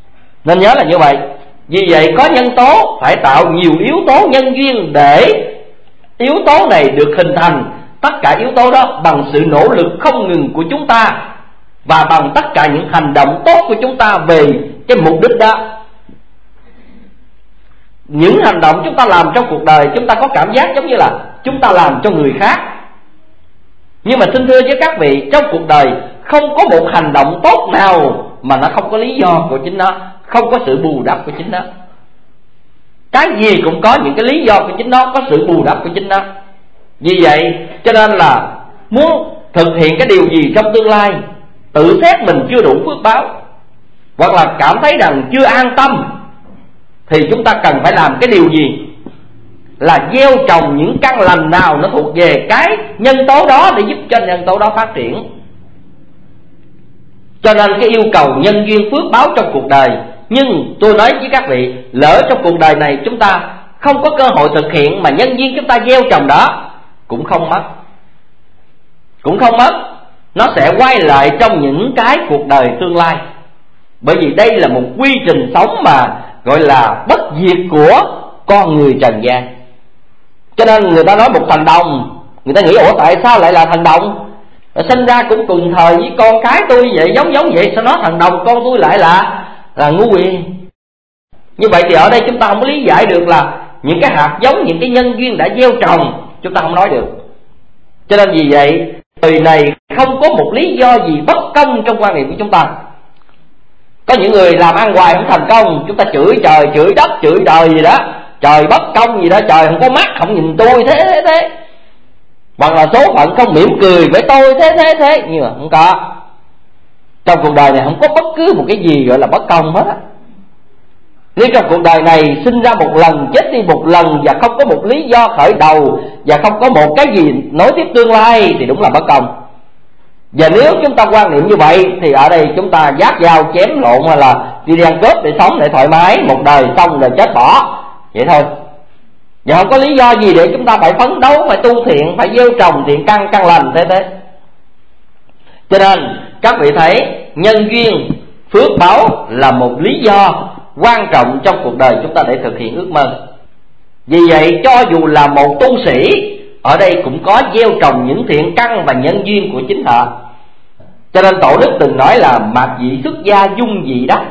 Speaker 3: Nên nhớ là như vậy. Vì vậy có nhân tố phải tạo nhiều yếu tố nhân duyên để yếu tố này được hình thành. Tất cả yếu tố đó bằng sự nỗ lực không ngừng của chúng ta và bằng tất cả những hành động tốt của chúng ta về cái mục đích đó. Những hành động chúng ta làm trong cuộc đời, chúng ta có cảm giác giống như là chúng ta làm cho người khác. Nhưng mà xin thưa với các vị, trong cuộc đời không có một hành động tốt nào mà nó không có lý do của chính nó, không có sự bù đắp của chính nó. Cái gì cũng có những cái lý do của chính nó, có sự bù đắp của chính nó. Vì vậy cho nên là muốn thực hiện cái điều gì trong tương lai, tự xét mình chưa đủ phước báo, hoặc là cảm thấy rằng chưa an tâm, thì chúng ta cần phải làm cái điều gì? Là gieo trồng những căn lành nào nó thuộc về cái nhân tố đó để giúp cho nhân tố đó phát triển. Cho nên cái yêu cầu nhân duyên phước báo trong cuộc đời. Nhưng tôi nói với các vị, lỡ trong cuộc đời này chúng ta không có cơ hội thực hiện, mà nhân duyên chúng ta gieo trồng đó cũng không mất. Cũng không mất. Nó sẽ quay lại trong những cái cuộc đời tương lai. Bởi vì đây là một quy trình sống mà gọi là bất diệt của con người trần gian. Cho nên người ta nói một thần đồng, người ta nghĩ ủa tại sao lại là thần đồng? Sinh ra cũng cùng thời với con cái tôi vậy, giống giống vậy, sao nói thần đồng con tôi lại là là ngu quyền? Như vậy thì ở đây chúng ta không có lý giải được là những cái hạt giống, những cái nhân duyên đã gieo trồng, chúng ta không nói được. Cho nên vì vậy đời này không có một lý do gì bất công trong quan niệm của chúng ta. Có những người làm ăn hoài không thành công, chúng ta chửi trời, chửi đất, chửi đời gì đó, trời bất công gì đó, trời không có mắt, không nhìn tôi thế thế thế, hoặc là số phận không mỉm cười với tôi thế thế thế. Nhưng mà không có. Trong cuộc đời này không có bất cứ một cái gì gọi là bất công hết á. Nếu trong cuộc đời này sinh ra một lần, chết đi một lần, và không có một lý do khởi đầu, và không có một cái gì nối tiếp tương lai, thì đúng là bất công. Và nếu chúng ta quan niệm như vậy thì ở đây chúng ta giác dao chém lộn, hay là đi đi ăn cướp để sống để thoải mái một đời xong rồi chết bỏ, vậy thôi. Và không có lý do gì để chúng ta phải phấn đấu, phải tu thiện, phải gieo trồng thiện căn, căn lành thế thế. Cho nên các vị thấy nhân duyên phước báo là một lý do quan trọng trong cuộc đời chúng ta để thực hiện ước mơ. Vì vậy cho dù là một tu sĩ, ở đây cũng có gieo trồng những thiện căn và nhân duyên của chính họ. Cho nên Tổ Đức từng nói là mạt dị xuất gia dung dị đắc,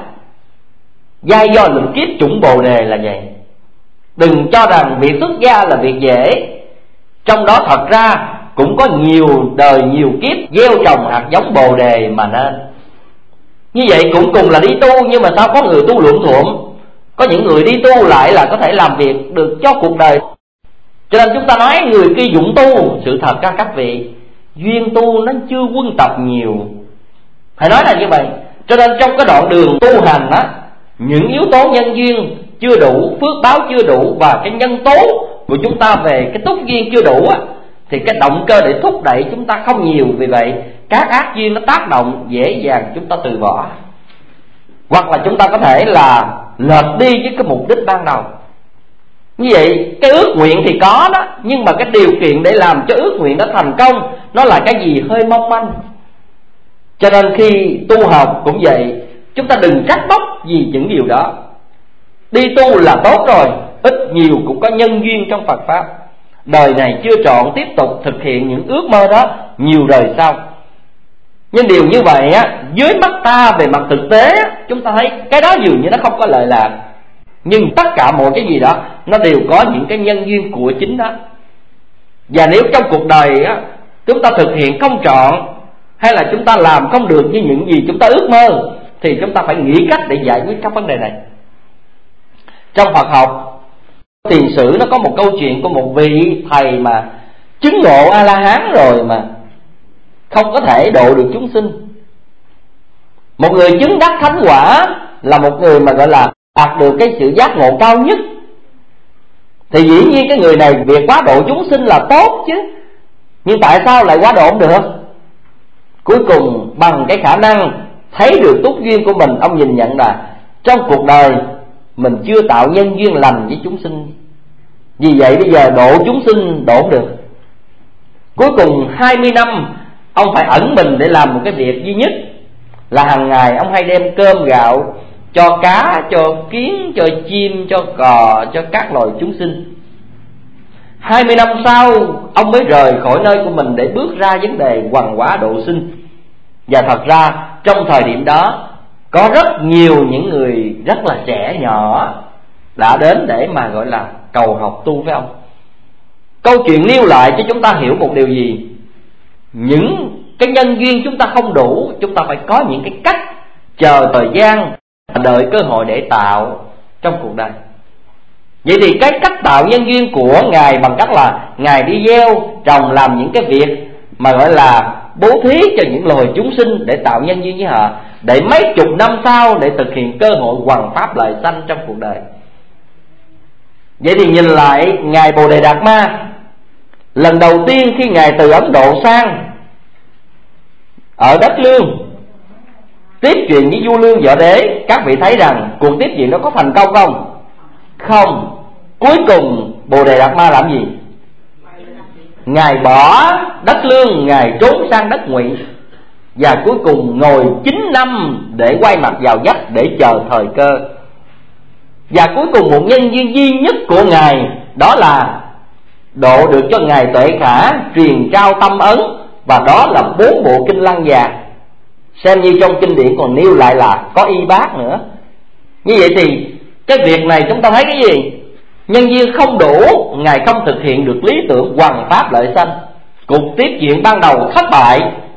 Speaker 3: giai do lượng kiếp chủng bồ đề là vậy. Đừng cho rằng việc xuất gia là việc dễ. Trong đó thật ra cũng có nhiều đời nhiều kiếp gieo trồng hạt giống bồ đề mà nên. Như vậy cũng cùng là đi tu, nhưng mà sao có người tu luận thuộm, có những người đi tu lại là có thể làm việc được cho cuộc đời. Cho nên chúng ta nói người kia dụng tu, sự thật ra các vị, duyên tu nó chưa quân tập nhiều, phải nói là như vậy. Cho nên trong cái đoạn đường tu hành á, những yếu tố nhân duyên chưa đủ, phước báo chưa đủ, và cái nhân tố của chúng ta về cái túc duyên chưa đủ á, thì cái động cơ để thúc đẩy chúng ta không nhiều. Vì vậy các ác duyên nó tác động, dễ dàng chúng ta từ bỏ, hoặc là chúng ta có thể là lệch đi với cái mục đích ban đầu. Như vậy cái ước nguyện thì có đó, nhưng mà cái điều kiện để làm cho ước nguyện đó thành công nó là cái gì hơi mong manh. Cho nên khi tu học cũng vậy, chúng ta đừng trách móc vì những điều đó. Đi tu là tốt rồi, ít nhiều cũng có nhân duyên trong Phật Pháp. Đời này chưa trọn, tiếp tục thực hiện những ước mơ đó nhiều đời sau. Nhưng điều như vậy á, dưới mắt ta về mặt thực tế á, chúng ta thấy cái đó dường như nó không có lợi lạc. Nhưng tất cả mọi cái gì đó nó đều có những cái nhân duyên của chính đó. Và nếu trong cuộc đời á, chúng ta thực hiện không trọn, hay là chúng ta làm không được như những gì chúng ta ước mơ, thì chúng ta phải nghĩ cách để giải quyết các vấn đề này. Trong Phật học tiền sử nó có một câu chuyện của một vị thầy mà chứng ngộ A-la-hán rồi mà không có thể độ được chúng sinh. Một người chứng đắc thánh quả là một người mà gọi là đạt được cái sự giác ngộ cao nhất, thì dĩ nhiên cái người này việc quá độ chúng sinh là tốt chứ. Nhưng tại sao lại quá độ không được? Cuối cùng bằng cái khả năng thấy được túc duyên của mình, ông nhìn nhận là trong cuộc đời mình chưa tạo nhân duyên lành với chúng sinh, vì vậy bây giờ độ chúng sinh độ không được. Cuối cùng hai mươi năm ông phải ẩn mình để làm một cái việc duy nhất, là hàng ngày ông hay đem cơm gạo cho cá, cho kiến, cho chim, cho cò, cho các loài chúng sinh. Hai mươi năm sau ông mới rời khỏi nơi của mình để bước ra vấn đề hoằng hóa độ sinh. Và thật ra trong thời điểm đó có rất nhiều những người rất là trẻ nhỏ đã đến để mà gọi là cầu học tu với ông. Câu chuyện nêu lại cho chúng ta hiểu một điều gì? Những cái nhân duyên chúng ta không đủ, chúng ta phải có những cái cách chờ thời gian, đợi cơ hội để tạo trong cuộc đời. Vậy thì cái cách tạo nhân duyên của Ngài bằng cách là Ngài đi gieo, trồng, làm những cái việc mà gọi là bố thí cho những loài chúng sinh để tạo nhân duyên với họ, để mấy chục năm sau để thực hiện cơ hội hoằng pháp lợi sanh trong cuộc đời. Vậy thì nhìn lại Ngài Bồ Đề Đạt Ma, lần đầu tiên khi Ngài từ Ấn Độ sang ở đất Lương tiếp chuyện với vua Lương Võ Đế, các vị thấy rằng cuộc tiếp chuyện đó có thành công không? Không. Cuối cùng Bồ Đề Đạt Ma làm gì? Ngài bỏ đất Lương, Ngài trốn sang đất Ngụy, và cuối cùng ngồi chín năm để quay mặt vào vách để chờ thời cơ. Và cuối cùng một nhân duyên duy nhất của Ngài đó là độ được cho Ngài Tuệ Khả truyền trao tâm ấn, và đó là bốn bộ kinh Lăng Già. Xem như trong kinh điển còn nêu lại là có y bát nữa. Như vậy thì cái việc này chúng ta thấy cái gì? Nhân duyên không đủ, Ngài không thực hiện được lý tưởng hoằng pháp lợi sanh. Cuộc tiếp chuyện ban đầu thất bại.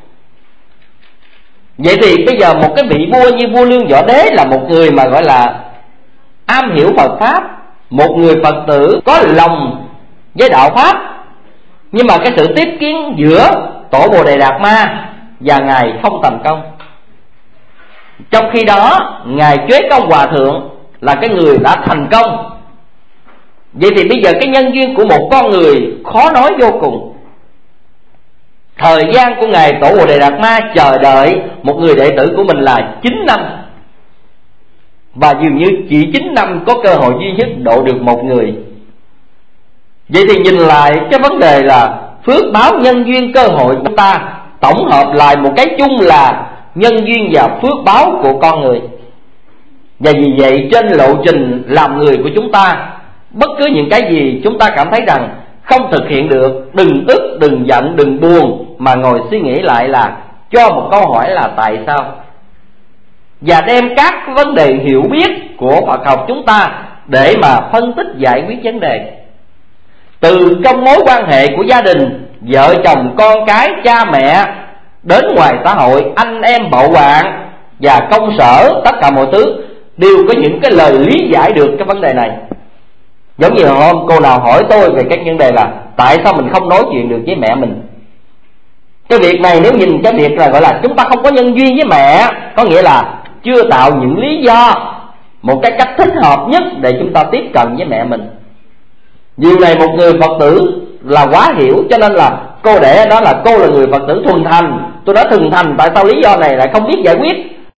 Speaker 3: Vậy thì bây giờ một cái vị vua như vua Lương Võ Đế là một người mà gọi là am hiểu Phật Pháp, một người Phật tử có lòng với đạo Pháp, nhưng mà cái sự tiếp kiến giữa tổ Bồ Đề Đạt Ma và Ngài không thành công. Trong khi đó Ngài Tuế Công Hòa Thượng là cái người đã thành công. Vậy thì bây giờ cái nhân duyên của một con người khó nói vô cùng. Thời gian của Ngài Tổ Bồ Đề Đạt Ma chờ đợi một người đệ tử của mình là chín năm, và dường như chỉ chín năm có cơ hội duy nhất độ được một người. Vậy thì nhìn lại cái vấn đề là phước báo, nhân duyên, cơ hội, chúng ta tổng hợp lại một cái chung là nhân duyên và phước báo của con người. Và vì vậy trên lộ trình làm người của chúng ta, bất cứ những cái gì chúng ta cảm thấy rằng không thực hiện được, đừng tức, đừng giận, đừng buồn, mà ngồi suy nghĩ lại là cho một câu hỏi là tại sao, và đem các vấn đề hiểu biết của Phật học chúng ta để mà phân tích giải quyết vấn đề. Từ trong mối quan hệ của gia đình, vợ chồng, con cái, cha mẹ, đến ngoài xã hội, anh em bậu bạn và công sở, tất cả mọi thứ đều có những cái lời lý giải được cái vấn đề này. Giống như hôm cô nào hỏi tôi về cái vấn đề là tại sao mình không nói chuyện được với mẹ mình. Cái việc này nếu nhìn cái việc là gọi là chúng ta không có nhân duyên với mẹ, có nghĩa là chưa tạo những lý do, một cái cách thích hợp nhất để chúng ta tiếp cận với mẹ mình. Điều này một người Phật tử là quá hiểu, cho nên là cô để đó là cô là người Phật tử thuần thành. Tôi nói thuần thành, tại sao lý do này lại không biết giải quyết?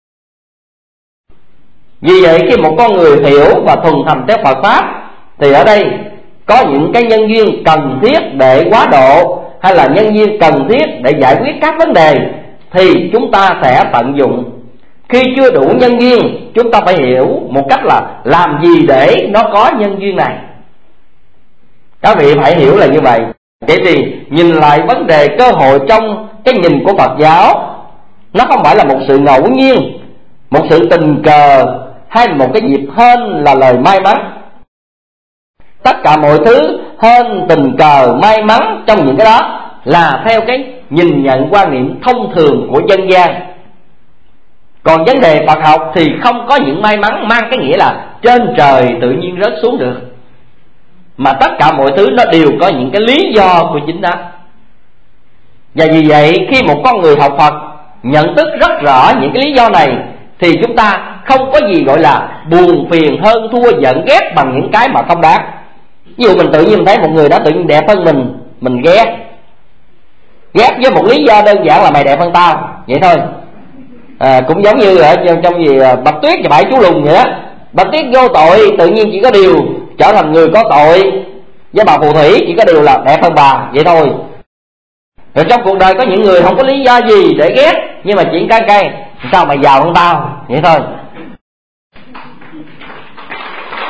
Speaker 3: Vì vậy khi một con người hiểu và thuần thành theo Phật Pháp, thì ở đây có những cái nhân duyên cần thiết để quá độ, hay là nhân duyên cần thiết để giải quyết các vấn đề, thì chúng ta sẽ tận dụng. Khi chưa đủ nhân duyên, chúng ta phải hiểu một cách là làm gì để nó có nhân duyên này. Các vị phải hiểu là như vậy. Vậy thì nhìn lại vấn đề cơ hội trong cái nhìn của Phật giáo, nó không phải là một sự ngẫu nhiên, một sự tình cờ, hay một cái dịp hên là lời may mắn. Tất cả mọi thứ hên, tình cờ, may mắn trong những cái đó là theo cái nhìn nhận quan niệm thông thường của dân gian. Còn vấn đề Phật học thì không có những may mắn mang cái nghĩa là trên trời tự nhiên rớt xuống được, mà tất cả mọi thứ nó đều có những cái lý do của chính nó. Và vì vậy khi một con người học Phật nhận thức rất rõ những cái lý do này, thì chúng ta không có gì gọi là buồn phiền, hơn thua, giận ghét bằng những cái mà không đáng. Ví dụ mình tự nhiên thấy một người đó tự nhiên đẹp hơn mình, mình ghét ghét với một lý do đơn giản là mày đẹp hơn tao, vậy thôi. À, cũng giống như ở trong, trong gì Bạch Tuyết và Bảy Chú Lùn vậy đó. Bạch Tuyết vô tội, tự nhiên chỉ có điều trở thành người có tội, với bà phù thủy chỉ có điều là đẹp hơn bà, vậy thôi. Rồi trong cuộc đời có những người không có lý do gì để ghét, nhưng mà chỉ cái cây sao mày giàu hơn tao, vậy thôi.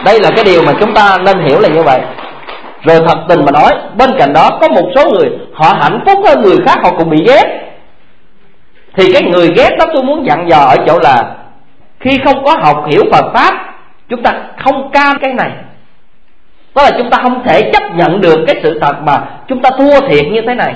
Speaker 3: Đây là cái điều mà chúng ta nên hiểu là như vậy. Rồi thật tình mà nói, bên cạnh đó có một số người họ hạnh phúc hơn người khác, họ cũng bị ghét. Thì cái người ghét đó tôi muốn dặn dò ở chỗ là khi không có học hiểu Phật Pháp, chúng ta không cam cái này. Đó là chúng ta không thể chấp nhận được cái sự thật mà chúng ta thua thiệt như thế này.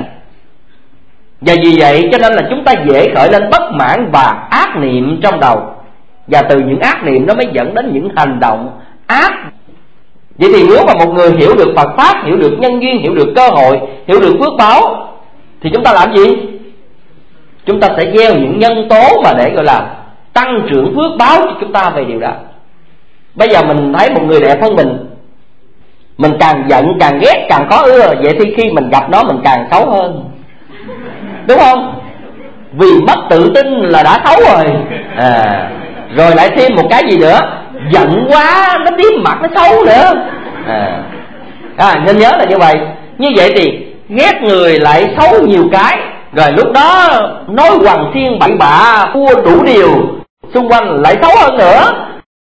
Speaker 3: Và vì vậy cho nên là chúng ta dễ khởi lên bất mãn và ác niệm trong đầu. Và từ những ác niệm đó mới dẫn đến những hành động ác. Vậy thì nếu mà một người hiểu được Phật Pháp, hiểu được nhân duyên, hiểu được cơ hội, hiểu được phước báo, thì chúng ta làm gì? Chúng ta sẽ gieo những nhân tố mà để gọi là tăng trưởng phước báo cho chúng ta về điều đó. Bây giờ mình thấy một người đẹp hơn mình, mình càng giận, càng ghét, càng khó ưa. Vậy thì khi mình gặp nó mình càng xấu hơn, đúng không? Vì mất tự tin là đã xấu rồi. à, Rồi lại thêm một cái gì nữa, giận quá nó tím mặt, nó xấu nữa. à, à, Nên nhớ là như vậy. Như vậy thì ghét người lại xấu nhiều cái. Rồi lúc đó nói hoằng thiên bậy bạ, thua đủ điều, xung quanh lại xấu hơn nữa.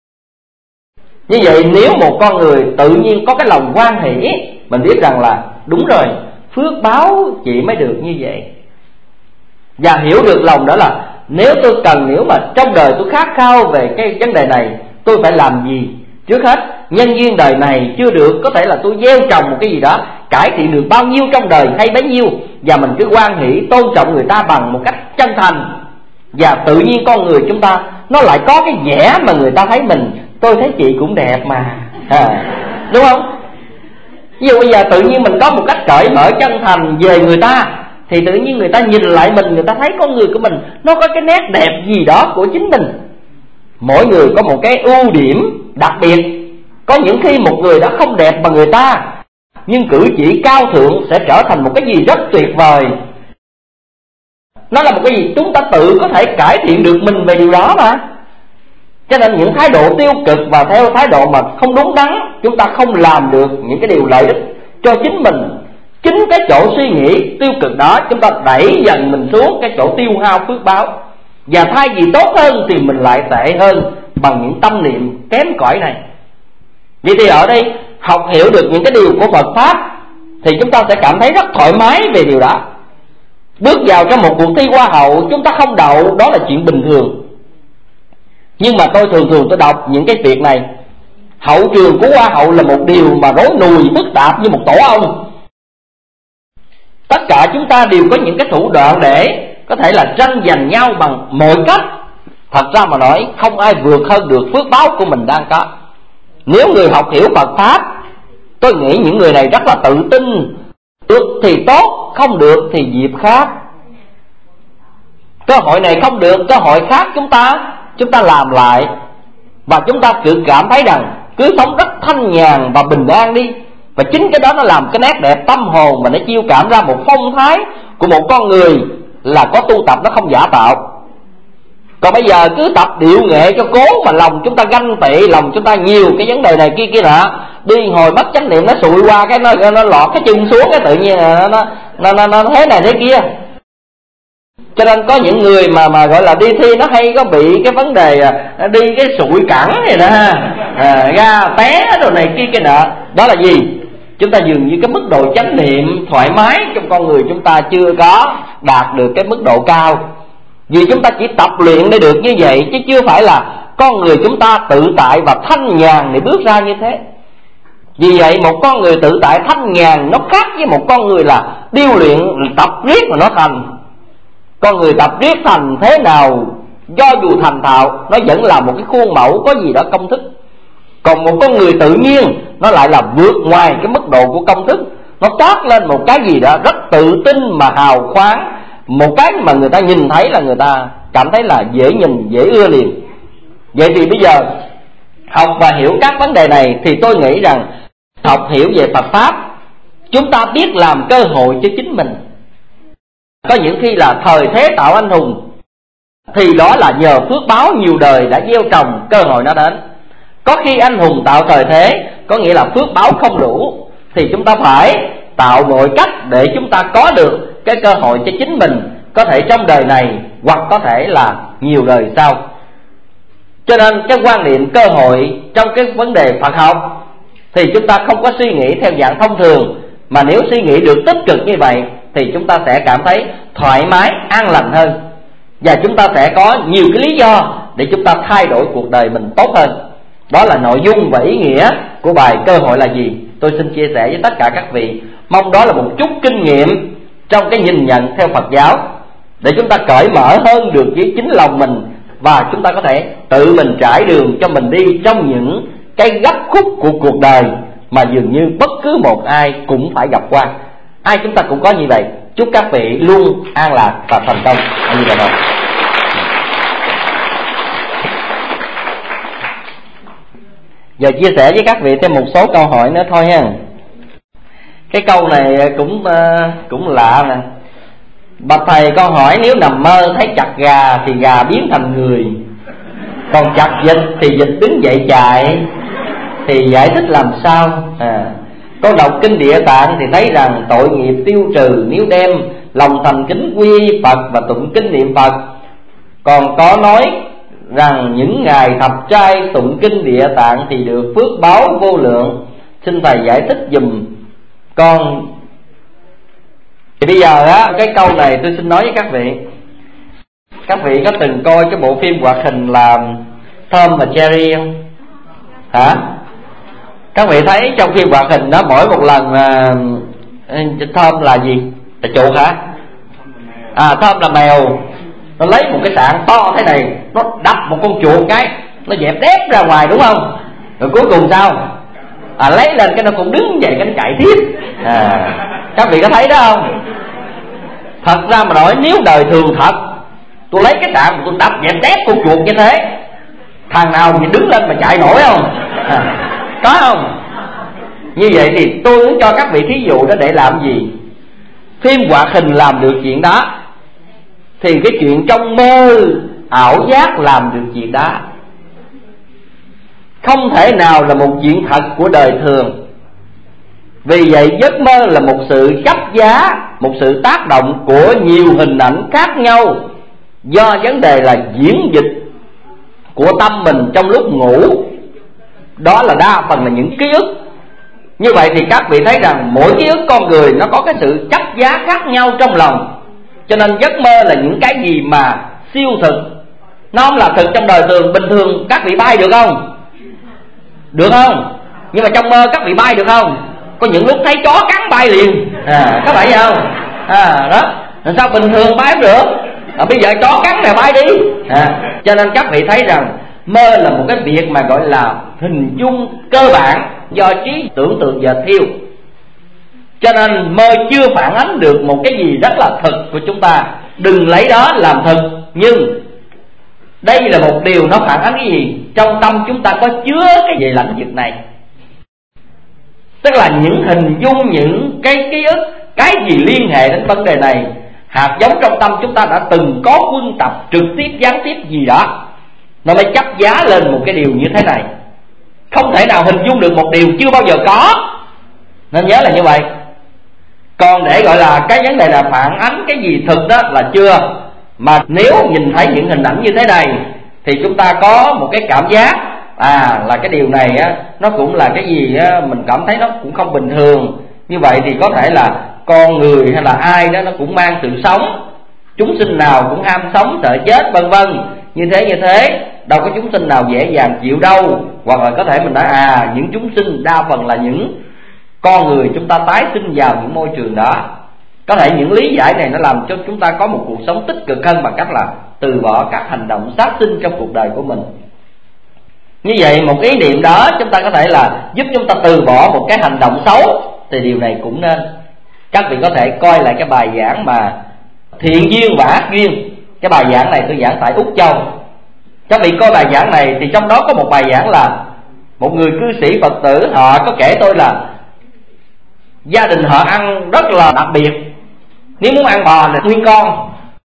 Speaker 3: Như vậy nếu một con người tự nhiên có cái lòng hoan hỷ, mình biết rằng là đúng rồi, phước báo chị mới được như vậy. Và hiểu được lòng đó là nếu tôi cần, nếu mà trong đời tôi khát khao về cái vấn đề này, tôi phải làm gì? Trước hết, nhân duyên đời này chưa được, có thể là tôi gieo trồng một cái gì đó, cải thiện được bao nhiêu trong đời hay bấy nhiêu. Và mình cứ hoan hỷ tôn trọng người ta bằng một cách chân thành. Và tự nhiên con người chúng ta nó lại có cái vẻ mà người ta thấy mình, tôi thấy chị cũng đẹp mà. à, Đúng không? Ví dụ bây giờ tự nhiên mình có một cách cởi mở chân thành về người ta, thì tự nhiên người ta nhìn lại mình, người ta thấy con người của mình nó có cái nét đẹp gì đó của chính mình. Mỗi người có một cái ưu điểm đặc biệt. Có những khi một người đó không đẹp bằng người ta, nhưng cử chỉ cao thượng sẽ trở thành một cái gì rất tuyệt vời. Nó là một cái gì chúng ta tự có thể cải thiện được mình về điều đó mà. Cho nên những thái độ tiêu cực và theo thái độ mà không đúng đắn, chúng ta không làm được những cái điều lợi ích cho chính mình. Chính cái chỗ suy nghĩ tiêu cực đó, chúng ta đẩy dần mình xuống cái chỗ tiêu hao phước báo. Và thay vì tốt hơn thì mình lại tệ hơn bằng những tâm niệm kém cỏi này. Vậy thì ở đây học hiểu được những cái điều của Phật Pháp thì chúng ta sẽ cảm thấy rất thoải mái về điều đó. Bước vào trong một cuộc thi Hoa hậu, chúng ta không đậu, đó là chuyện bình thường. Nhưng mà tôi thường thường tôi đọc những cái việc này, hậu trường của Hoa hậu là một điều mà rối nùi phức tạp như một tổ ong. Tất cả chúng ta đều có những cái thủ đoạn để có thể là tranh giành nhau bằng mọi cách. Thật ra mà nói, không ai vượt hơn được phước báo của mình đang có. Nếu người học hiểu Phật Pháp, tôi nghĩ những người này rất là tự tin. Được thì tốt, không được thì dịp khác. Cơ hội này không được, cơ hội khác chúng ta Chúng ta làm lại. Và chúng ta cứ cảm thấy rằng cứ sống rất thanh nhàn và bình an đi. Và chính cái đó nó làm cái nét đẹp tâm hồn, mà nó chiêu cảm ra một phong thái của một con người là có tu tập, nó không giả tạo. Còn bây giờ cứ tập điệu nghệ cho cố, mà lòng chúng ta ganh tị, lòng chúng ta nhiều cái vấn đề này kia kia nọ, đi hồi mất chánh niệm nó sụi qua cái nó nó lọt cái chân xuống, cái tự nhiên nó nó nó, nó, nó thế này thế kia. Cho nên có những người mà mà gọi là đi thi nó hay có bị cái vấn đề đi cái sụi cẳng này nè, à, ra té đồ này kia kia nọ. Đó là gì? Chúng ta dường như cái mức độ chánh niệm thoải mái trong con người chúng ta chưa có đạt được cái mức độ cao. Vì chúng ta chỉ tập luyện để được như vậy, chứ chưa phải là con người chúng ta tự tại và thanh nhàn để bước ra như thế. Vì vậy một con người tự tại thanh nhàn nó khác với một con người là điêu luyện tập riết mà nó thành. Con người tập riết thành thế nào, do dù thành thạo, nó vẫn là một cái khuôn mẫu có gì đó công thức. Còn một con người tự nhiên, nó lại là vượt ngoài cái mức độ của công thức. Nó toát lên một cái gì đó rất tự tin mà hào khoáng, một cái mà người ta nhìn thấy là người ta cảm thấy là dễ nhìn, dễ ưa liền. Vậy thì bây giờ học và hiểu các vấn đề này thì tôi nghĩ rằng học hiểu về Phật Pháp, chúng ta biết làm cơ hội cho chính mình. Có những khi là thời thế tạo anh hùng, thì đó là nhờ phước báo nhiều đời đã gieo trồng, cơ hội nó đến. Có khi anh hùng tạo thời thế, có nghĩa là phước báo không đủ, thì chúng ta phải tạo mọi cách để chúng ta có được cái cơ hội cho chính mình, có thể trong đời này hoặc có thể là nhiều đời sau. Cho nên cái quan niệm cơ hội trong cái vấn đề Phật học thì chúng ta không có suy nghĩ theo dạng thông thường, mà nếu suy nghĩ được tích cực như vậy thì chúng ta sẽ cảm thấy thoải mái, an lành hơn, và chúng ta sẽ có nhiều cái lý do để chúng ta thay đổi cuộc đời mình tốt hơn. Đó là nội dung và ý nghĩa của bài cơ hội là gì, tôi xin chia sẻ với tất cả các vị. Mong đó là một chút kinh nghiệm trong cái nhìn nhận theo Phật giáo, để chúng ta cởi mở hơn được với chính lòng mình, và chúng ta có thể tự mình trải đường cho mình đi trong những cái gấp khúc của cuộc đời mà dường như bất cứ một ai cũng phải gặp qua. Ai chúng ta cũng có như vậy. Chúc các vị luôn an lạc và thành công. Như vậy thôi. Giờ chia sẻ với các vị thêm một số câu hỏi nữa thôi ha. Cái câu này cũng cũng lạ nè. Bạch thầy, con hỏi nếu nằm mơ thấy chặt gà thì gà biến thành người, còn chặt vịt thì vịt đứng dậy chạy, thì giải thích làm sao? À, con đọc kinh Địa Tạng thì thấy rằng tội nghiệp tiêu trừ nếu đem lòng thành kính quy Phật và tụng kinh niệm Phật. Còn có nói rằng những ngày thập trai tụng kinh Địa Tạng thì được phước báo vô lượng. Xin thầy giải thích dùm con. Thì bây giờ á, cái câu này tôi xin nói với các vị. Các vị có từng coi cái bộ phim hoạt hình là Tom và Jerry không? Hả? Các vị thấy trong phim hoạt hình đó, mỗi một lần uh, Tom là gì? Là chuột hả? À, Tom là mèo. Nó lấy một cái sạn to thế này, nó đập một con chuột cái, nó dẹp đép ra ngoài, đúng không? Rồi cuối cùng sao? À, lấy lên cái nó cũng đứng dậy, cái nó chạy tiếp. À, các vị có thấy đó không? Thật ra mà nói, nếu đời thường thật, tôi lấy cái sạn tôi đập dẹp đép con chuột như thế, thằng nào thì đứng lên mà chạy nổi không? À, có không? Như vậy thì tôi muốn cho các vị thí dụ đó để làm gì? Phim hoạt hình làm được chuyện đó, thì cái chuyện trong mơ ảo giác làm được chuyện đó. Không thể nào là một chuyện thật của đời thường. Vì vậy giấc mơ là một sự chấp giá, một sự tác động của nhiều hình ảnh khác nhau, do vấn đề là diễn dịch của tâm mình trong lúc ngủ. Đó là đa phần là những ký ức. Như vậy thì các vị thấy rằng mỗi ký ức con người nó có cái sự chấp giá khác nhau trong lòng. Cho nên giấc mơ là những cái gì mà siêu thực, nó không là thực trong đời thường. Bình thường các vị bay được không? Được không? Nhưng mà trong mơ các vị bay được không? Có những lúc thấy chó cắn bay liền. À, có phải vậy không? À, đó. Làm sao bình thường bay không được? À, bây giờ chó cắn này bay đi. À, cho nên các vị thấy rằng mơ là một cái việc mà gọi là hình dung cơ bản do trí tưởng tượng và thiêu. Cho nên mơ chưa phản ánh được một cái gì rất là thực của chúng ta. Đừng lấy đó làm thực. Nhưng đây là một điều nó phản ánh cái gì? Trong tâm chúng ta có chứa cái về lãnh vực này. Tức là những hình dung, những cái ký ức, cái gì liên hệ đến vấn đề này. Hạt giống trong tâm chúng ta đã từng có quân tập trực tiếp, gián tiếp gì đó, nó mới chấp giá lên một cái điều như thế này. Không thể nào hình dung được một điều chưa bao giờ có. Nên nhớ là như vậy. Còn để gọi là cái vấn đề là phản ánh cái gì thực đó là chưa. Mà nếu nhìn thấy những hình ảnh như thế này thì chúng ta có một cái cảm giác, à là cái điều này á, nó cũng là cái gì á, mình cảm thấy nó cũng không bình thường. Như vậy thì có thể là con người hay là ai đó nó cũng mang sự sống. Chúng sinh nào cũng ham sống sợ chết vân vân. Như thế như thế, đâu có chúng sinh nào dễ dàng chịu đâu. Hoặc là có thể mình nói à, những chúng sinh đa phần là những con người chúng ta tái sinh vào những môi trường đó. Có thể những lý giải này nó làm cho chúng ta có một cuộc sống tích cực hơn bằng cách là từ bỏ các hành động sát sinh trong cuộc đời của mình. Như vậy một ý niệm đó chúng ta có thể là giúp chúng ta từ bỏ một cái hành động xấu, thì điều này cũng nên. Các vị có thể coi lại cái bài giảng mà thiện duyên và ác duyên. Cái bài giảng này tôi giảng tại Úc Châu. Các vị coi bài giảng này thì trong đó có một bài giảng là một người cư sĩ Phật tử, họ có kể tôi là gia đình họ ăn rất là đặc biệt. Nếu muốn ăn bò là nguyên con,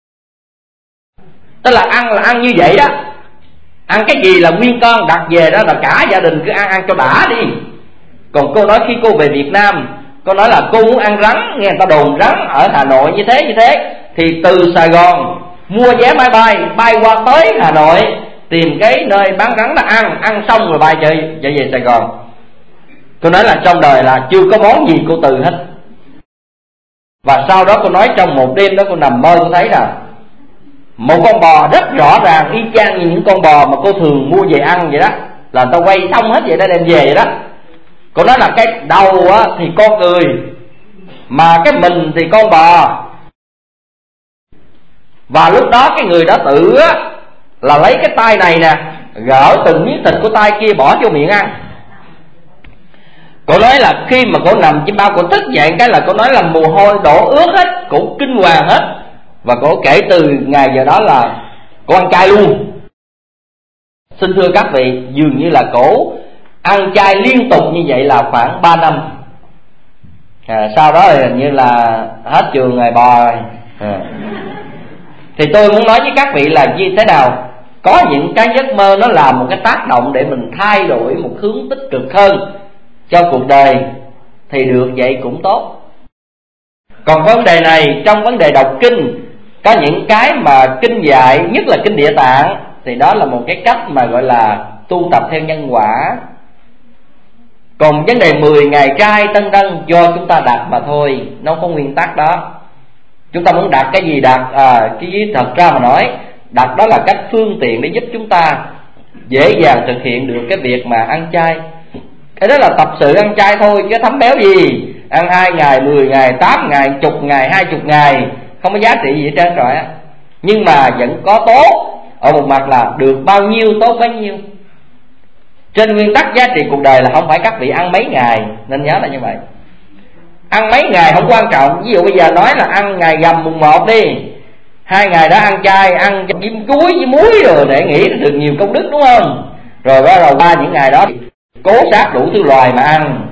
Speaker 3: tức là ăn là ăn như vậy đó. Ăn cái gì là nguyên con đặt về đó là cả gia đình cứ ăn ăn cho đã đi. Còn cô nói khi cô về Việt Nam, cô nói là cô muốn ăn rắn, nghe người ta đồn rắn ở Hà Nội như thế như thế, thì từ Sài Gòn mua vé máy bay bay qua tới Hà Nội, tìm cái nơi bán rắn là ăn, ăn xong rồi bay chạy, chạy về Sài Gòn. Cô nói là trong đời là chưa có món gì cô từ hết. Và sau đó cô nói trong một đêm đó cô nằm mơ cô thấy là một con bò rất rõ ràng, y chang như những con bò mà cô thường mua về ăn vậy đó, là tao quay xong hết vậy đó đem về vậy đó. Cô nói là cái đầu á thì con người, mà cái mình thì con bò. Và lúc đó cái người đó tự á là lấy cái tay này nè, gỡ từng miếng thịt của tay kia bỏ vô miệng ăn. Cô nói là khi mà cô nằm trên bao, cô thức dậy cái là cô nói là mồ hôi đổ ướt hết, cô kinh hoàng hết. Và cô kể từ ngày giờ đó là cô ăn chay luôn. Xin thưa các vị, dường như là cổ ăn chay liên tục như vậy là khoảng ba năm. à, Sau đó thì hình như là hết trường ngày bò rồi. à. Thì tôi muốn nói với các vị là như thế nào, có những cái giấc mơ nó là một cái tác động để mình thay đổi một hướng tích cực hơn cho cuộc đời, thì được vậy cũng tốt. Còn vấn đề này, trong vấn đề đọc kinh, có những cái mà kinh dạy, nhất là kinh Địa Tạng, thì đó là một cái cách mà gọi là tu tập theo nhân quả. Còn vấn đề mười ngày trai tân tân do chúng ta đặt mà thôi, nó có nguyên tắc đó. Chúng ta muốn đặt cái gì đặt, à, cái thật ra mà nói, đặt đó là cách phương tiện để giúp chúng ta dễ dàng thực hiện được cái việc mà ăn chay. Cái đó là tập sự ăn chay thôi, chứ thấm béo gì. Ăn hai ngày, mười ngày, tám ngày, chục ngày, hai chục ngày, không có giá trị gì hết trơn rồi á. Nhưng mà vẫn có tốt, ở một mặt là được bao nhiêu tốt bấy nhiêu. Trên nguyên tắc giá trị cuộc đời là không phải các vị ăn mấy ngày, nên nhớ là như vậy. Ăn mấy ngày không quan trọng. Ví dụ bây giờ nói là ăn ngày rằm mùng một đi, hai ngày đó ăn chay, ăn với chuối với muối rồi để nghĩ được nhiều công đức, đúng không? Rồi bắt đầu qua những ngày đó cố sát đủ thứ loài mà ăn,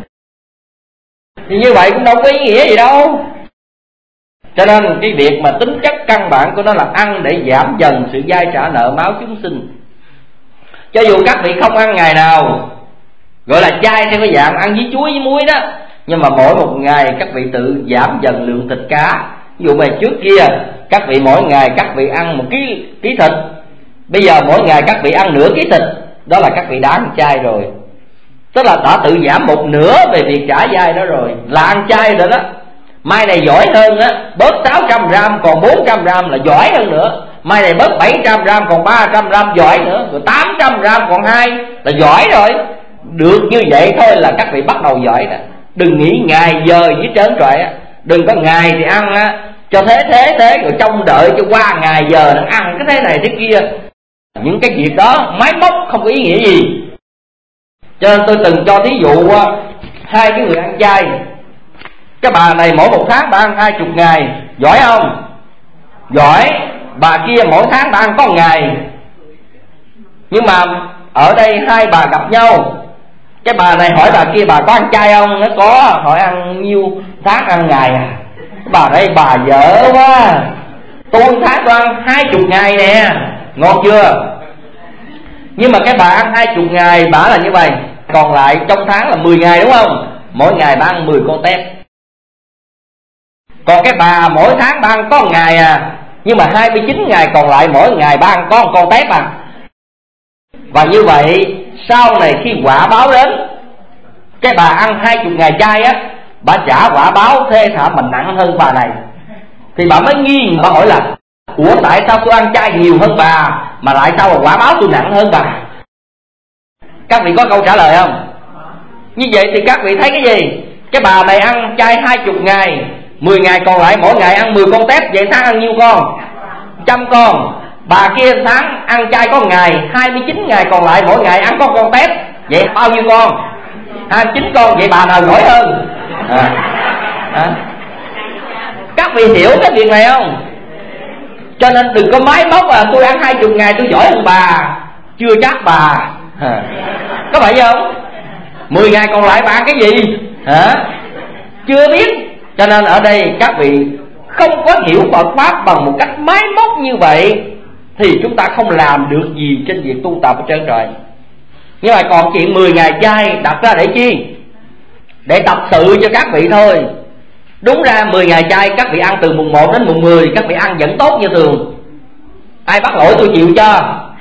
Speaker 3: thì như vậy cũng đâu có ý nghĩa gì đâu. Cho nên cái việc mà tính chất căn bản của nó là ăn để giảm dần sự dai trả nợ máu chúng sinh. Cho dù các vị không ăn ngày nào, gọi là chay theo cái dạng ăn với chuối với muối đó, nhưng mà mỗi một ngày các vị tự giảm dần lượng thịt cá. Ví dụ mà trước kia các vị mỗi ngày các vị ăn một ký, ký thịt, bây giờ mỗi ngày các vị ăn nửa ký thịt, đó là các vị đã ăn chay rồi. Tức là đã tự giảm một nửa về việc trả dai đó rồi, là ăn chay rồi đó. Mai này giỏi hơn á, bớt sáu trăm gram còn bốn trăm gram là giỏi hơn nữa. Mai này bớt bảy trăm gram còn ba trăm gram giỏi nữa. Rồi tám trăm gram còn hai là giỏi rồi. Được như vậy thôi là các vị bắt đầu giỏi đó. Đừng nghĩ ngày giờ với trơn trọi á. Đừng có ngày thì ăn á cho thế thế thế, rồi trông đợi cho qua ngày giờ nó ăn cái thế này thế kia. Những cái việc đó máy móc không có ý nghĩa gì. Cho nên tôi từng cho thí dụ hai cái người ăn chay. Cái bà này mỗi một tháng bà ăn hai chục ngày, giỏi không? Giỏi. Bà kia mỗi tháng bà ăn có một ngày. Nhưng mà ở đây hai bà gặp nhau, cái bà này hỏi bà kia bà có ăn chay không? Nó có. Hỏi ăn nhiêu tháng ăn ngày à? Bà đây bà dở quá, tôi tháng tôi ăn hai chục ngày nè, ngon chưa? Nhưng mà cái bà ăn hai chục ngày bà là như vậy, còn lại trong tháng là mười ngày đúng không? Mỗi ngày bà ăn mười con tép. Còn cái bà mỗi tháng bà ăn có một ngày à, nhưng mà hai mươi chín ngày còn lại mỗi ngày bà ăn có một con tép à. Và như vậy sau này khi quả báo đến, cái bà ăn hai chục ngày chay á, bà trả quả báo thê thảm mà nặng hơn bà này. Thì bà mới nghi, bà hỏi là ủa tại sao tôi ăn chay nhiều hơn bà mà lại sao mà quả báo tôi nặng hơn bà? Các vị có câu trả lời không? Như vậy thì các vị thấy cái gì? Cái bà này ăn chay hai chục ngày, mười ngày còn lại mỗi ngày ăn mười con tép, vậy tháng ăn nhiêu con? Trăm con. Bà kia tháng ăn chay có một ngày, hai mươi chín ngày còn lại mỗi ngày ăn có con tép, vậy bao nhiêu con? hai mươi chín con. Vậy bà nào giỏi hơn? À. À. Các vị hiểu cái việc này không? Cho nên đừng có máy móc là tôi ăn hai chục ngày tôi giỏi hơn bà. Chưa chắc bà. À. Có phải không? Mười ngày còn lại bà ăn cái gì? Hả? Chưa biết. Cho nên ở đây các vị không có hiểu Phật Pháp bằng một cách máy móc như vậy thì chúng ta không làm được gì trên việc tu tập ở trơn trời. Nhưng mà còn chuyện mười ngày chay đặt ra để chi? Để tập sự cho các vị thôi. Đúng ra mười ngày chay các vị ăn từ mùng một đến mùng mười, các vị ăn vẫn tốt như thường. Ai bắt lỗi tôi chịu cho.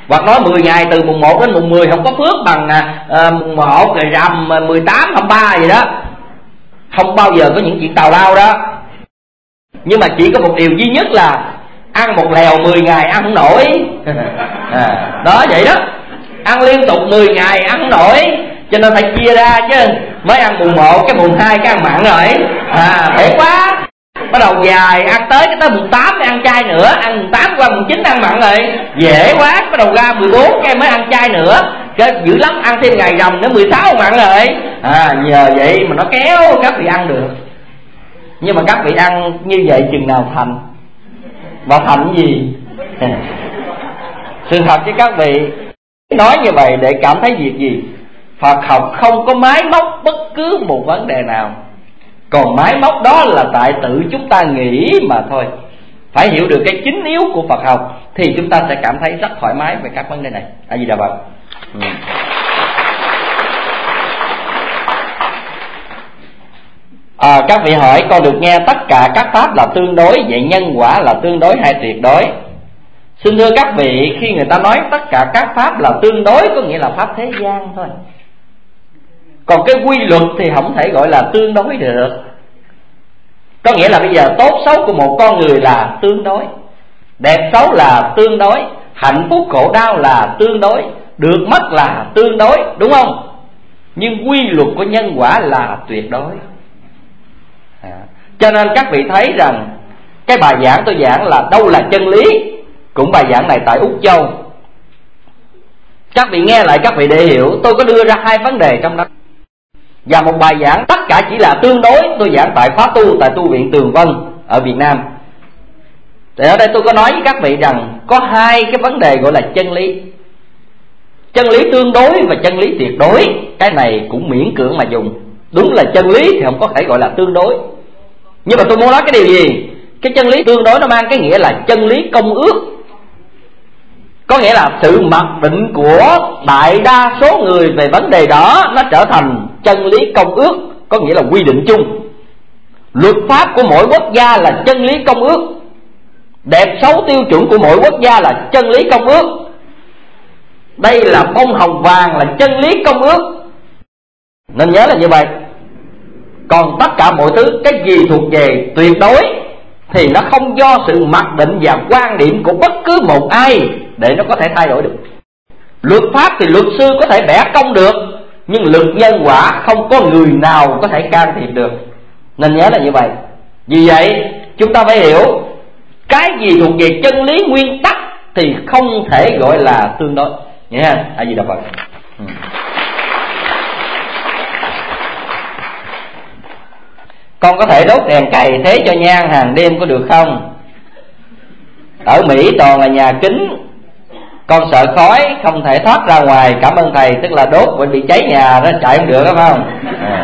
Speaker 3: Hoặc nói mười ngày từ mùng một đến mùng mười không có phước bằng à, mùng một rồi rằm mười tám, hai mươi ba gì đó. Không bao giờ có những chuyện tào lao đó. Nhưng mà chỉ có một điều duy nhất là ăn một lèo mười ngày ăn không nổi. À, đó vậy đó. Ăn liên tục mười ngày ăn không nổi, cho nên phải chia ra chứ. Mới ăn mùng một, cái mùng hai cái ăn mặn rồi. À, dễ quá. Bắt đầu dài, ăn tới cái tới mùng tám mới ăn chay nữa. Ăn mùng tám qua mùng chín ăn mặn rồi. Dễ quá. Bắt đầu ra mười bốn cái mới ăn chay nữa. Cái dữ lắm, ăn thêm ngày rằm nữa mười sáu ăn mặn rồi. À, nhờ vậy mà nó kéo các vị ăn được. Nhưng mà các vị ăn như vậy chừng nào thành? Và thành gì? Sự thật với các vị, nói như vậy để cảm thấy việc gì? Phật học không có máy móc bất cứ một vấn đề nào. Còn máy móc đó là tại tự chúng ta nghĩ mà thôi. Phải hiểu được cái chính yếu của Phật học thì chúng ta sẽ cảm thấy rất thoải mái về các vấn đề này. A Di Đà Phật. Ừ. À, các vị hỏi con được nghe tất cả các pháp là tương đối, vậy nhân quả là tương đối hay tuyệt đối? Xin thưa các vị, khi người ta nói tất cả các pháp là tương đối có nghĩa là pháp thế gian thôi. Còn cái quy luật thì không thể gọi là tương đối được. Có nghĩa là bây giờ tốt xấu của một con người là tương đối, đẹp xấu là tương đối, hạnh phúc khổ đau là tương đối, được mất là tương đối, đúng không? Nhưng quy luật của nhân quả là tuyệt đối. À, cho nên các vị thấy rằng cái bài giảng tôi giảng là đâu là chân lý, cũng bài giảng này tại Úc Châu. Các vị nghe lại các vị để hiểu, tôi có đưa ra hai vấn đề trong đó. Và một bài giảng tất cả chỉ là tương đối, tôi giảng tại khóa tu tại tu viện Tường Vân ở Việt Nam. Thì ở đây tôi có nói với các vị rằng có hai cái vấn đề gọi là chân lý. Chân lý tương đối và chân lý tuyệt đối. Cái này cũng miễn cưỡng mà dùng. Đúng là chân lý thì không có thể gọi là tương đối. Nhưng mà tôi muốn nói cái điều gì? Cái chân lý tương đối nó mang cái nghĩa là chân lý công ước. Có nghĩa là sự mặc định của đại đa số người về vấn đề đó nó trở thành chân lý công ước, có nghĩa là quy định chung. Luật pháp của mỗi quốc gia là chân lý công ước. Đẹp xấu tiêu chuẩn của mỗi quốc gia là chân lý công ước. Đây là bông hồng vàng là chân lý công ước. Nên nhớ là như vậy. Còn tất cả mọi thứ, cái gì thuộc về tuyệt đối thì nó không do sự mặc định và quan điểm của bất cứ một ai để nó có thể thay đổi được. Luật pháp thì luật sư có thể bẻ công được, nhưng luật nhân quả không có người nào có thể can thiệp được. Nên nhớ là như vậy. Vì vậy chúng ta phải hiểu cái gì thuộc về chân lý nguyên tắc thì không thể gọi là tương đối. Nghe ha? A Di Đà Phật. Ừ. Con có thể đốt đèn cày thế cho nhang hàng đêm có được không? Ở Mỹ toàn là nhà kính, con sợ khói không thể thoát ra ngoài. Cảm ơn thầy. Tức là đốt bởi bị cháy nhà đó, chạy không được đúng không? À.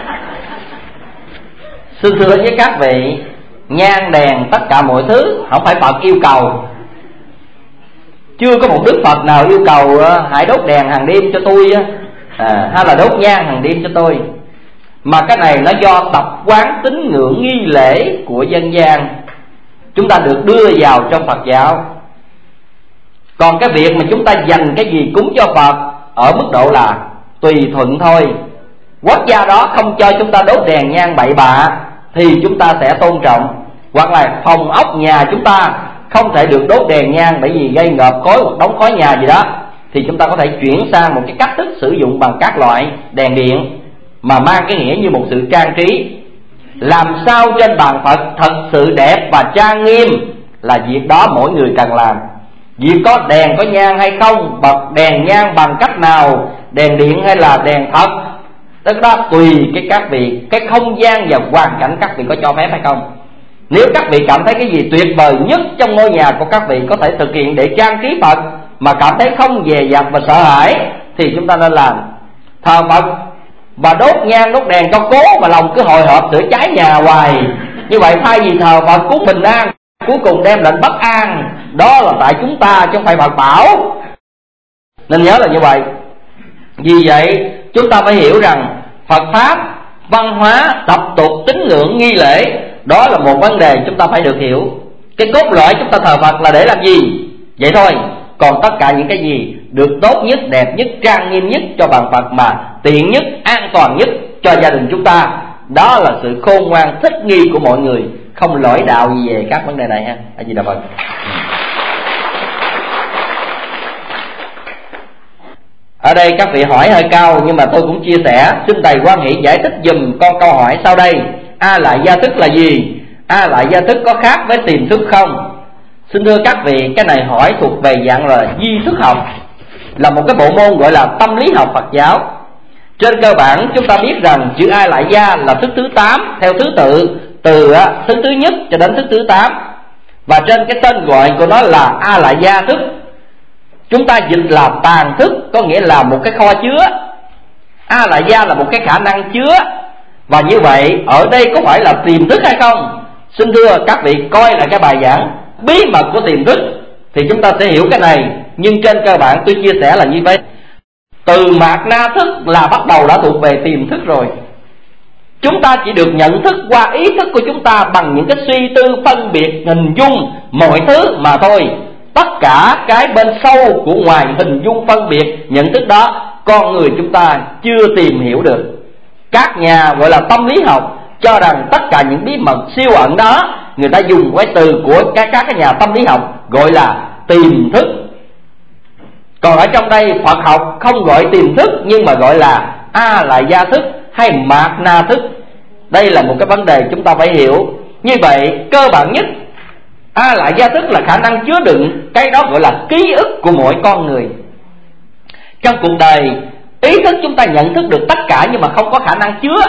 Speaker 3: Xin thưa với các vị, nhang đèn tất cả mọi thứ không phải Phật yêu cầu. Chưa có một Đức Phật nào yêu cầu hãy đốt đèn hàng đêm cho tôi à, hay là đốt nhang hàng đêm cho tôi. Mà cái này nó do tập quán tín ngưỡng nghi lễ của dân gian, chúng ta được đưa vào trong Phật giáo. Còn cái việc mà chúng ta dành cái gì cúng cho Phật ở mức độ là tùy thuận thôi. Quốc gia đó không cho chúng ta đốt đèn nhang bậy bạ thì chúng ta sẽ tôn trọng. Hoặc là phòng ốc nhà chúng ta không thể được đốt đèn nhang bởi vì gây ngợp khói hoặc đóng khói nhà gì đó, thì chúng ta có thể chuyển sang một cái cách thức sử dụng bằng các loại đèn điện mà mang cái nghĩa như một sự trang trí. Làm sao trên bàn Phật thật sự đẹp và trang nghiêm là việc đó mỗi người cần làm. Việc có đèn có nhang hay không, bật đèn nhang bằng cách nào, đèn điện hay là đèn thật, tức đó tùy cái các vị, cái không gian và hoàn cảnh các vị có cho phép hay không. Nếu các vị cảm thấy cái gì tuyệt vời nhất trong ngôi nhà của các vị có thể thực hiện để trang trí Phật mà cảm thấy không dè dặt và sợ hãi thì chúng ta nên làm. Thờ Phật và đốt nhang đốt đèn cho cố mà lòng cứ hồi hộp sửa cháy nhà hoài, như vậy thay vì thờ Phật cúng bình an, cuối cùng đem lệnh bất an. Đó là tại chúng ta chứ không phải Phật bảo. Nên nhớ là như vậy. Vì vậy chúng ta phải hiểu rằng Phật Pháp, văn hóa, tập tục, tín ngưỡng, nghi lễ, đó là một vấn đề chúng ta phải được hiểu. Cái cốt lõi chúng ta thờ Phật là để làm gì? Vậy thôi. Còn tất cả những cái gì được tốt nhất, đẹp nhất, trang nghiêm nhất cho bàn Phật, mà tiện nhất, an toàn nhất cho gia đình chúng ta, đó là sự khôn ngoan thích nghi của mọi người, không lỗi đạo gì về các vấn đề này ha. A Di Đà Phật. Ở đây các vị hỏi hơi cao, nhưng mà tôi cũng chia sẻ, xin thầy Quan Hỷ giải thích dùm con câu hỏi sau đây. A lại gia thức là gì? A lại gia thức có khác với tiềm thức không? Xin thưa các vị, cái này hỏi thuộc về dạng là duy thức học, là một cái bộ môn gọi là tâm lý học Phật giáo. Trên cơ bản chúng ta biết rằng chữ A lại gia là thức thứ tám theo thứ tự, từ thức thứ nhất cho đến thức thứ tám. Và trên cái tên gọi của nó là A lại gia thức, chúng ta dịch là tàng thức, có nghĩa là một cái kho chứa. A lại gia là một cái khả năng chứa. Và như vậy ở đây có phải là tiềm thức hay không? Xin thưa các vị, coi lại cái bài giảng bí mật của tiềm thức thì chúng ta sẽ hiểu cái này. Nhưng trên cơ bản tôi chia sẻ là như vậy. Từ mạt na thức là bắt đầu đã thuộc về tiềm thức rồi. Chúng ta chỉ được nhận thức qua ý thức của chúng ta bằng những cái suy tư, phân biệt, hình dung mọi thứ mà thôi. Tất cả cái bên sâu của ngoài hình dung, phân biệt, nhận thức đó, con người chúng ta chưa tìm hiểu được. Các nhà gọi là tâm lý học cho rằng tất cả những bí mật siêu ẩn đó, người ta dùng cái từ của các các cái nhà tâm lý học gọi là tiềm thức. Còn ở trong đây Phật học không gọi tiềm thức, nhưng mà gọi là A lại gia thức hay mạt na thức. Đây là một cái vấn đề chúng ta phải hiểu. Như vậy cơ bản nhất, A lại gia thức là khả năng chứa đựng, cái đó gọi là ký ức của mỗi con người. Trong cuộc đời, ý thức chúng ta nhận thức được tất cả nhưng mà không có khả năng chứa.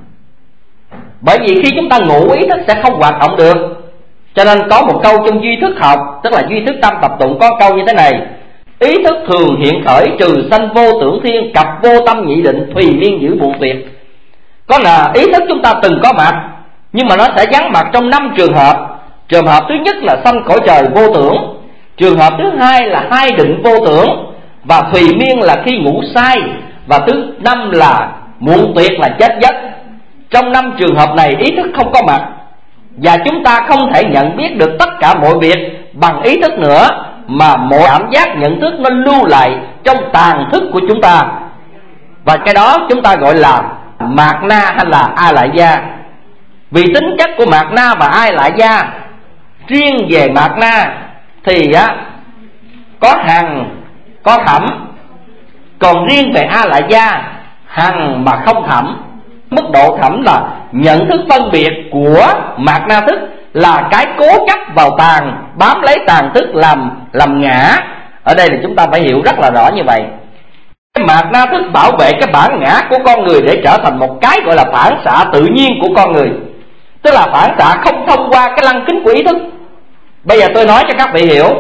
Speaker 3: Bởi vì khi chúng ta ngủ, ý thức sẽ không hoạt động được. Cho nên có một câu trong duy thức học, tức là duy thức tâm tập tụng, có câu như thế này: ý thức thường hiện khởi, trừ sanh vô tưởng thiên, cặp vô tâm nhị định, thùy liên giữ buộc tuyệt. Có là ý thức chúng ta từng có mặt, nhưng mà nó sẽ vắng mặt trong năm trường hợp. Trường hợp thứ nhất là sanh cõi trời vô tưởng. Trường hợp thứ hai là hai định vô tưởng. Và thùy miên là khi ngủ say. Và thứ năm là muộn tuyệt là chết giấc. Trong năm trường hợp này ý thức không có mặt, và chúng ta không thể nhận biết được tất cả mọi việc bằng ý thức nữa, mà mọi cảm giác nhận thức nó lưu lại trong tàng thức của chúng ta. Và cái đó chúng ta gọi là mạt na hay là A lại gia. Vì tính chất của mạt na và A lại gia, riêng về mạt na thì á, có hằng có thẩm. Còn riêng về A lại gia, hằng mà không thẩm. Mức độ thẩm là nhận thức phân biệt của mạt na thức là cái cố chấp vào tàng, bám lấy tàng thức làm làm ngã. Ở đây thì chúng ta phải hiểu rất là rõ như vậy. Cái mạt na thức bảo vệ cái bản ngã của con người để trở thành một cái gọi là phản xạ tự nhiên của con người, tức là phản xạ không thông qua cái lăng kính của ý thức. Bây giờ tôi nói cho các vị hiểu.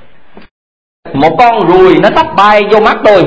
Speaker 3: Một con ruồi nó sắp bay vô mắt tôi,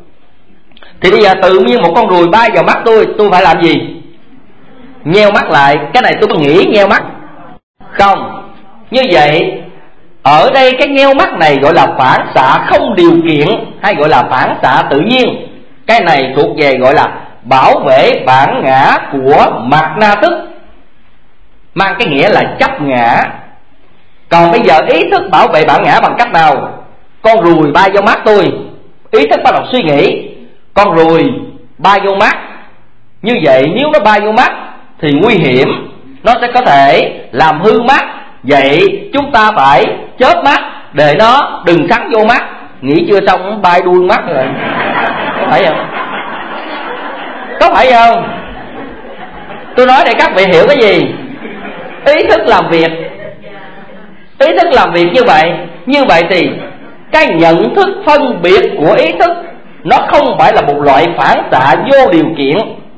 Speaker 3: thì bây giờ tự nhiên một con ruồi bay vào mắt tôi, tôi phải làm gì? Nheo mắt lại. Cái này tôi có nghĩ nheo mắt không? Như vậy ở đây cái nheo mắt này gọi là phản xạ không điều kiện, hay gọi là phản xạ tự nhiên. Cái này thuộc về gọi là bảo vệ bản ngã của mạt na thức, mang cái nghĩa là chấp ngã. Còn bây giờ ý thức bảo vệ bản ngã bằng cách nào? Con ruồi bay vô mắt tôi, ý thức bắt đầu suy nghĩ con ruồi bay vô mắt. Như vậy nếu nó bay vô mắt thì nguy hiểm, nó sẽ có thể làm hư mắt. Vậy chúng ta phải chớp mắt để nó đừng cắn vô mắt. Nghĩ chưa xong bay đuôi mắt rồi. Có phải không? Có phải không? Tôi nói để các vị hiểu cái gì? Ý thức làm việc. Ý thức làm việc như vậy. Như vậy thì cái nhận thức phân biệt của ý thức nó không phải là một loại phản xạ vô điều kiện,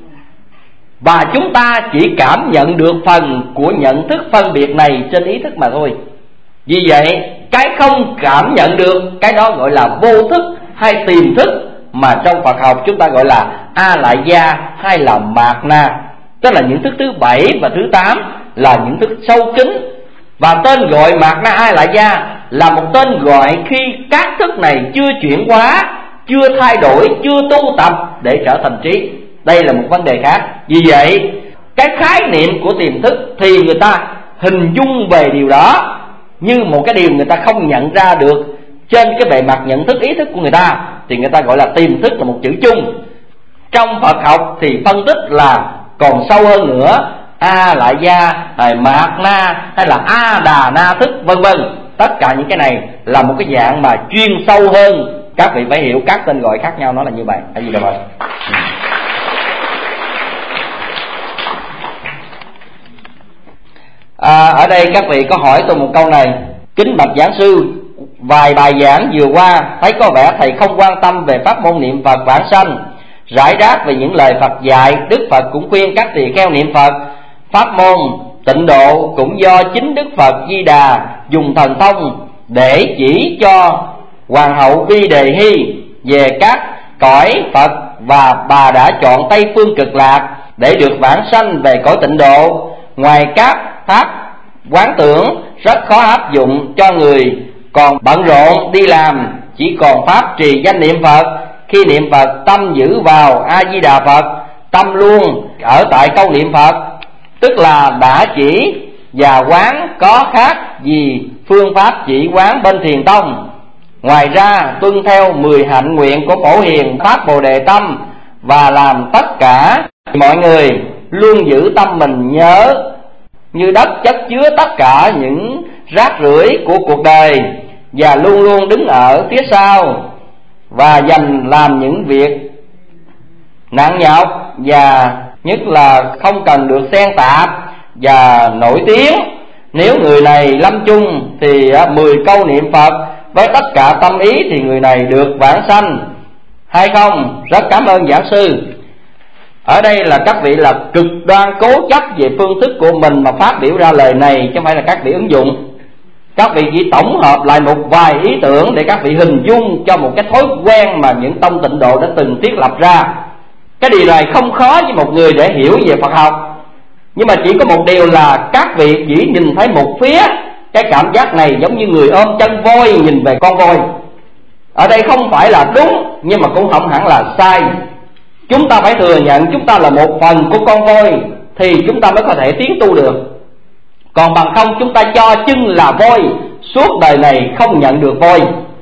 Speaker 3: và chúng ta chỉ cảm nhận được phần của nhận thức phân biệt này trên ý thức mà thôi. Vì vậy cái không cảm nhận được, cái đó gọi là vô thức hay tiềm thức, mà trong Phật học chúng ta gọi là A lại gia hay là mạt na. Tức là những thức thứ bảy và thứ tám là những thức sâu kín. Và tên gọi mạt na A lại gia là một tên gọi khi các thức này chưa chuyển hóa, chưa thay đổi, chưa tu tập để trở thành trí. Đây là một vấn đề khác. Vì vậy cái khái niệm của tiềm thức thì người ta hình dung về điều đó như một cái điều người ta không nhận ra được trên cái bề mặt nhận thức ý thức của người ta, thì người ta gọi là tiềm thức là một chữ chung. Trong Phật học thì phân tích là còn sâu hơn nữa, A lại gia, mạt na hay là A đà na thức vân vân. Tất cả những cái này là một cái dạng mà chuyên sâu hơn, các vị phải hiểu các tên gọi khác nhau nó là như vậy. Tại vì đâu rồi? À, ở đây các vị có hỏi tôi một câu này: kính bạch giảng sư, vài bài giảng vừa qua thấy có vẻ thầy không quan tâm về pháp môn niệm Phật vãng sanh, rải rác về những lời Phật dạy. Đức Phật cũng khuyên các tỳ kheo niệm Phật. Pháp môn tịnh độ cũng do chính Đức Phật Di Đà dùng thần thông để chỉ cho Hoàng hậu Vi Đề Hy về các cõi Phật, và bà đã chọn Tây Phương Cực Lạc để được vãng sanh về cõi tịnh độ. Ngoài các pháp quán tưởng rất khó áp dụng cho người còn bận rộn đi làm, chỉ còn pháp trì danh niệm Phật. Khi niệm Phật tâm giữ vào A Di Đà Phật, tâm luôn ở tại câu niệm Phật, tức là đã chỉ và quán có khác gì phương pháp chỉ quán bên Thiền Tông. Ngoài ra tuân theo mười hạnh nguyện của Phổ Hiền Pháp Bồ Đề Tâm, và làm tất cả mọi người luôn giữ tâm mình nhớ như đất chất chứa tất cả những rác rưởi của cuộc đời, và luôn luôn đứng ở phía sau và dành làm những việc nặng nhọc, và nhất là không cần được xen tạp và nổi tiếng. Nếu người này lâm chung thì mười câu niệm Phật với tất cả tâm ý thì người này được vãng sanh hay không? Rất cảm ơn giảng sư. Ở đây là các vị là cực đoan cố chấp về phương thức của mình mà phát biểu ra lời này, chứ không phải là các vị ứng dụng. Các vị chỉ tổng hợp lại một vài ý tưởng để các vị hình dung cho một cái thói quen mà những tông tịnh độ đã từng thiết lập ra. Cái điều này không khó với một người để hiểu về Phật học, nhưng mà chỉ có một điều là các vị chỉ nhìn thấy một phía. Cái cảm giác này giống như người ôm chân voi nhìn về con voi. Ở đây không phải là đúng, nhưng mà cũng không hẳn là sai. Chúng ta phải thừa nhận chúng ta là một phần của con voi thì chúng ta mới có thể tiến tu được. Còn bằng không chúng ta cho chân là voi, suốt đời này không nhận được voi.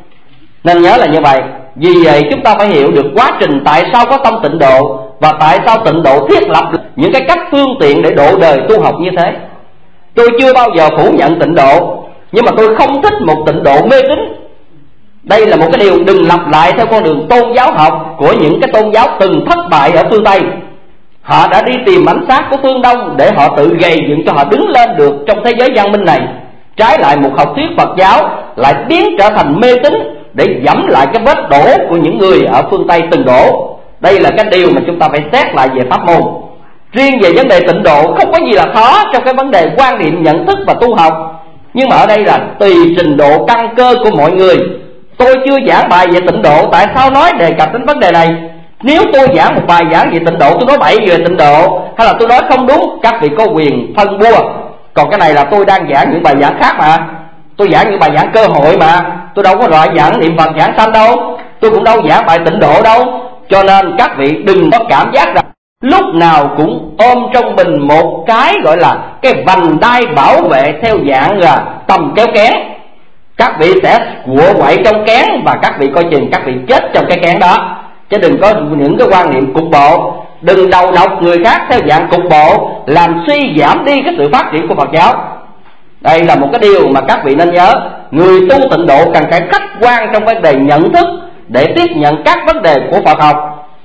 Speaker 3: Nên nhớ là như vậy. Vì vậy chúng ta phải hiểu được quá trình tại sao có tông tịnh độ, và tại sao tịnh độ thiết lập những cái cách phương tiện để độ đời tu học như thế. Tôi chưa bao giờ phủ nhận tịnh độ, nhưng mà tôi không thích một tịnh độ mê tín. Đây là một cái điều đừng lặp lại theo con đường tôn giáo học của những cái tôn giáo từng thất bại ở phương Tây. Họ đã đi tìm ánh sáng của phương Đông để họ tự gầy dựng cho họ đứng lên được trong thế giới văn minh này. Trái lại một học thuyết Phật giáo lại biến trở thành mê tín để dẫm lại cái vết đổ của những người ở phương Tây từng đổ. Đây là cái điều mà chúng ta phải xét lại về pháp môn. Riêng về vấn đề tịnh độ không có gì là khó trong cái vấn đề quan niệm nhận thức và tu học, nhưng mà ở đây là tùy trình độ căn cơ của mọi người. Tôi chưa giảng bài về tịnh độ, tại sao nói đề cập đến vấn đề này? Nếu tôi giảng một bài giảng về tịnh độ, tôi nói bậy về tịnh độ, hay là tôi nói không đúng, các vị có quyền phân bua. Còn cái này là tôi đang giảng những bài giảng khác mà. Tôi giảng những bài giảng cơ hội mà. Tôi đâu có loại giảng niệm Phật giảng sanh đâu. Tôi cũng đâu giảng bài tịnh độ đâu. Cho nên các vị đừng có cảm giác rằng lúc nào cũng ôm trong mình một cái gọi là cái vành đai bảo vệ theo dạng là tầm kéo kén. Các vị sẽ quọ quậy trong kén, và các vị coi chừng các vị chết trong cái kén đó. Chứ đừng có những cái quan niệm cục bộ, đừng đầu độc người khác theo dạng cục bộ, làm suy giảm đi cái sự phát triển của Phật giáo. Đây là một cái điều mà các vị nên nhớ. Người tu tịnh độ cần phải khách quan trong vấn đề nhận thức để tiếp nhận các vấn đề của Phật học.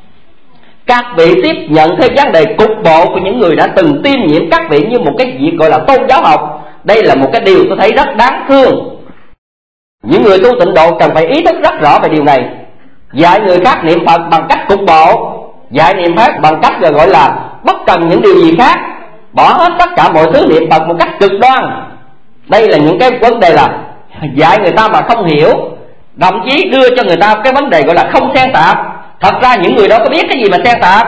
Speaker 3: Các vị tiếp nhận theo vấn đề cục bộ của những người đã từng tiêm nhiễm các vị như một cái việc gọi là tôn giáo học. Đây là một cái điều tôi thấy rất đáng thương. Những người tu tịnh độ cần phải ý thức rất rõ về điều này. Dạy người khác niệm Phật bằng cách cục bộ, dạy niệm Phật bằng cách gọi là bất cần những điều gì khác, bỏ hết tất cả mọi thứ niệm Phật một cách cực đoan. Đây là những cái vấn đề là dạy người ta mà không hiểu, thậm chí đưa cho người ta cái vấn đề gọi là không xen tạp. Thật ra những người đó có biết cái gì mà xen tạp.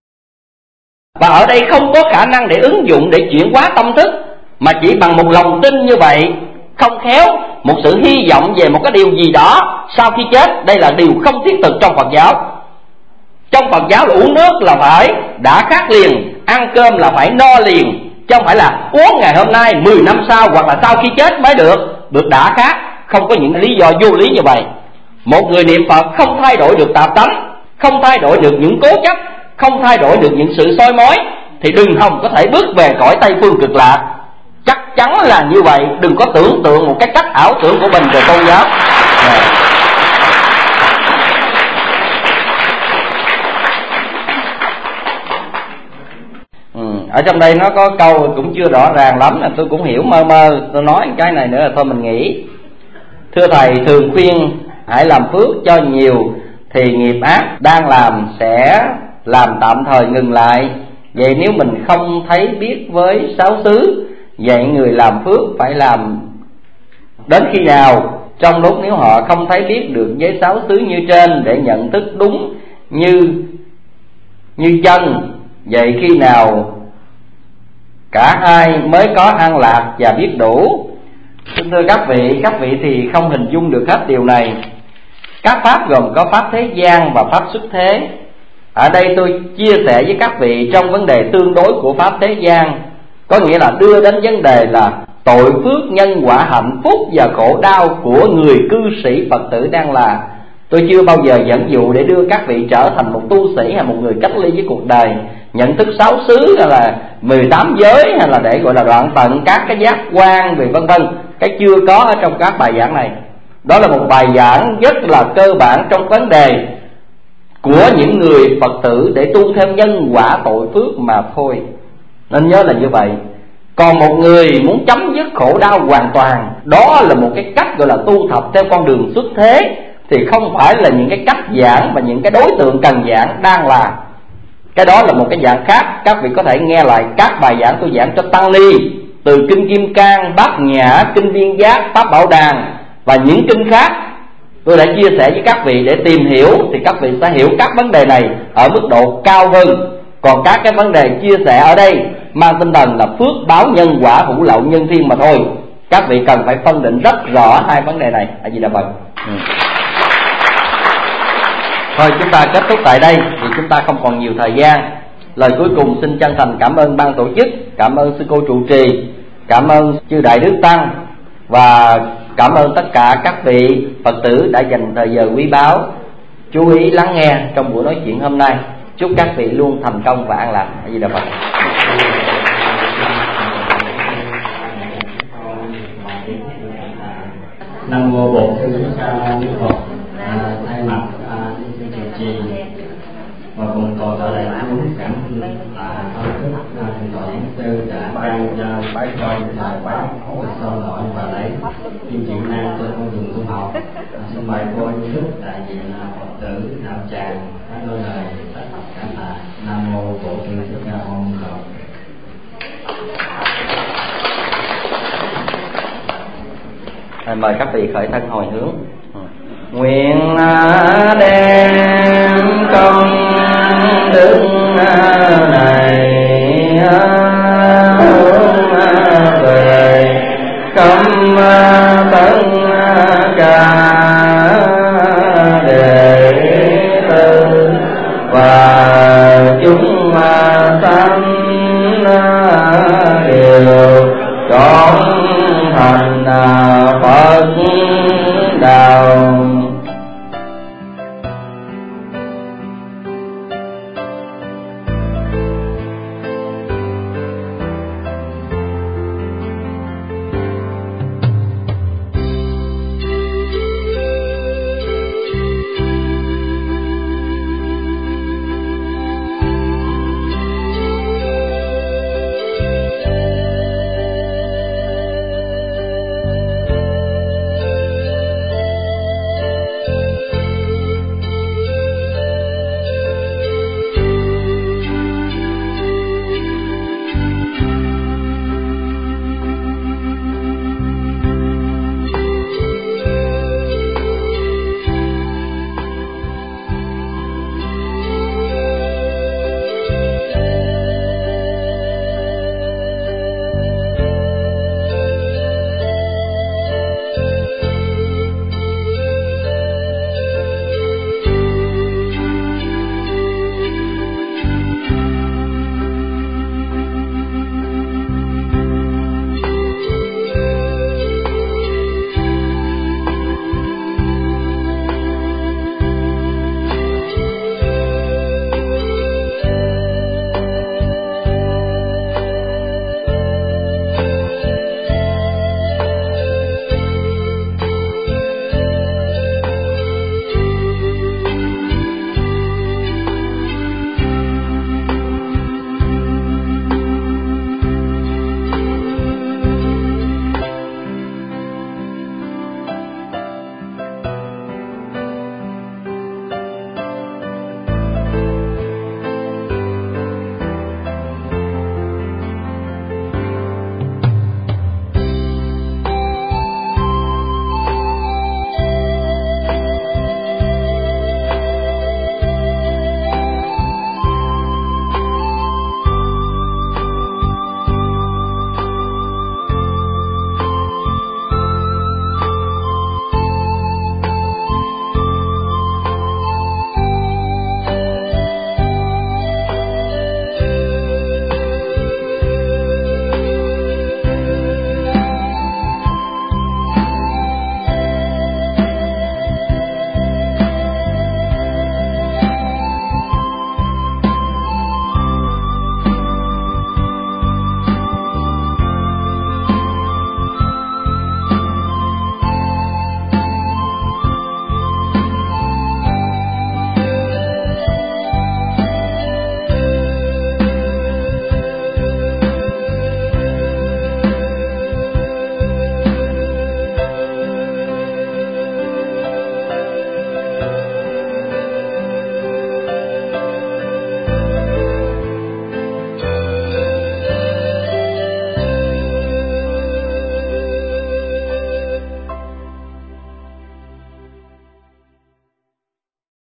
Speaker 3: Và ở đây không có khả năng để ứng dụng, để chuyển hóa tâm thức, mà chỉ bằng một lòng tin như vậy, không khéo một sự hy vọng về một cái điều gì đó sau khi chết. Đây là điều không thiết thực trong Phật giáo. Trong Phật giáo là uống nước là phải đã khát liền, ăn cơm là phải no liền, chứ không phải là uống ngày hôm nay mười năm sau hoặc là sau khi chết mới được được đã khát. không có những lý do vô lý như vậy. Một người niệm Phật không thay đổi được tạp tánh, không thay đổi được những cố chấp, không thay đổi được những sự soi mói, thì đừng hòng có thể bước về cõi Tây Phương Cực Lạc. Chắc chắn là như vậy. Đừng có tưởng tượng một cái cách ảo tưởng của mình về tôn giáo. ừ, Ở trong đây nó có câu cũng chưa rõ ràng lắm, là tôi cũng hiểu mơ mơ. Tôi nói cái này nữa là thôi mình nghĩ. Thưa Thầy, thường khuyên hãy làm phước cho nhiều, thì nghiệp ác đang làm sẽ làm tạm thời ngừng lại. Vậy nếu mình không thấy biết với sáu xứ, vậy người làm phước phải làm đến khi nào? Trong lúc nếu họ không thấy biết được với sáu xứ như trên để nhận thức đúng như như chân, vậy khi nào cả hai mới có an lạc và biết đủ? Thưa các vị, các vị thì không hình dung được hết điều này. Các pháp gồm có pháp thế gian và pháp xuất thế. Ở đây tôi chia sẻ với các vị trong vấn đề tương đối của pháp thế gian, có nghĩa là đưa đến vấn đề là tội phước, nhân quả, hạnh phúc và khổ đau của người cư sĩ Phật tử đang là. Tôi chưa bao giờ dẫn dụ để đưa các vị trở thành một tu sĩ hay một người cách ly với cuộc đời, nhận thức sáu xứ hay là mười tám giới, hay là để gọi là đoạn tận các cái giác quan về vân vân. Cái chưa có ở trong các bài giảng này. Đó là một bài giảng rất là cơ bản trong vấn đề của những người Phật tử để tu thêm nhân quả tội phước mà thôi. Nên nhớ là như vậy. Còn một người muốn chấm dứt khổ đau hoàn toàn, đó là một cái cách gọi là tu thập theo con đường xuất thế, thì không phải là những cái cách giảng và những cái đối tượng cần giảng đang là. Cái đó là một cái dạng khác. Các vị có thể nghe lại các bài giảng tôi giảng cho tăng ni, từ Kinh Kim Cang, Bát Nhã, Kinh Viên Giác, Pháp Bảo Đàn và những kinh khác. Tôi đã chia sẻ với các vị để tìm hiểu, thì các vị sẽ hiểu các vấn đề này ở mức độ cao hơn. Còn các cái vấn đề chia sẻ ở đây mang tinh thần là phước báo nhân quả, hữu lậu nhân thiên mà thôi. Các vị cần phải phân định rất rõ hai vấn đề này. A Di Đà Phật. ừ. Thôi chúng ta kết thúc tại đây vì chúng ta không còn nhiều thời gian. Lời cuối cùng xin chân thành cảm ơn ban tổ chức, cảm ơn sư cô trụ trì, cảm ơn chư đại đức tăng, và cảm ơn tất cả các vị Phật tử đã dành thời giờ quý báu chú ý lắng nghe trong buổi nói chuyện hôm nay. Chúc các vị luôn thành công và an lạc. A Di Đà Phật.
Speaker 4: Nam mô Bổn Sư Thích Ca Mâu Ni Phật. À, thay mặt à, trụ trì và cùng toàn thể đại chúng cảm ơn là công đức à, thượng tọa giảng sư đã ban cho bái con bài báo sâu lỗi và lấy kim chịu nan trên con đường tu học. À, xin mời cô Như Đức đại diện Phật tử đạo tràng nói đôi lời tất cả cảm tạ. Nam mô Bổn Sư Thích Ca Mâu Ni Phật.
Speaker 3: Mời các vị khởi thân hồi hướng. Nguyện đem công đức này hướng về khắp tất cả đệ tử và chúng sanh đều trọn thành Phật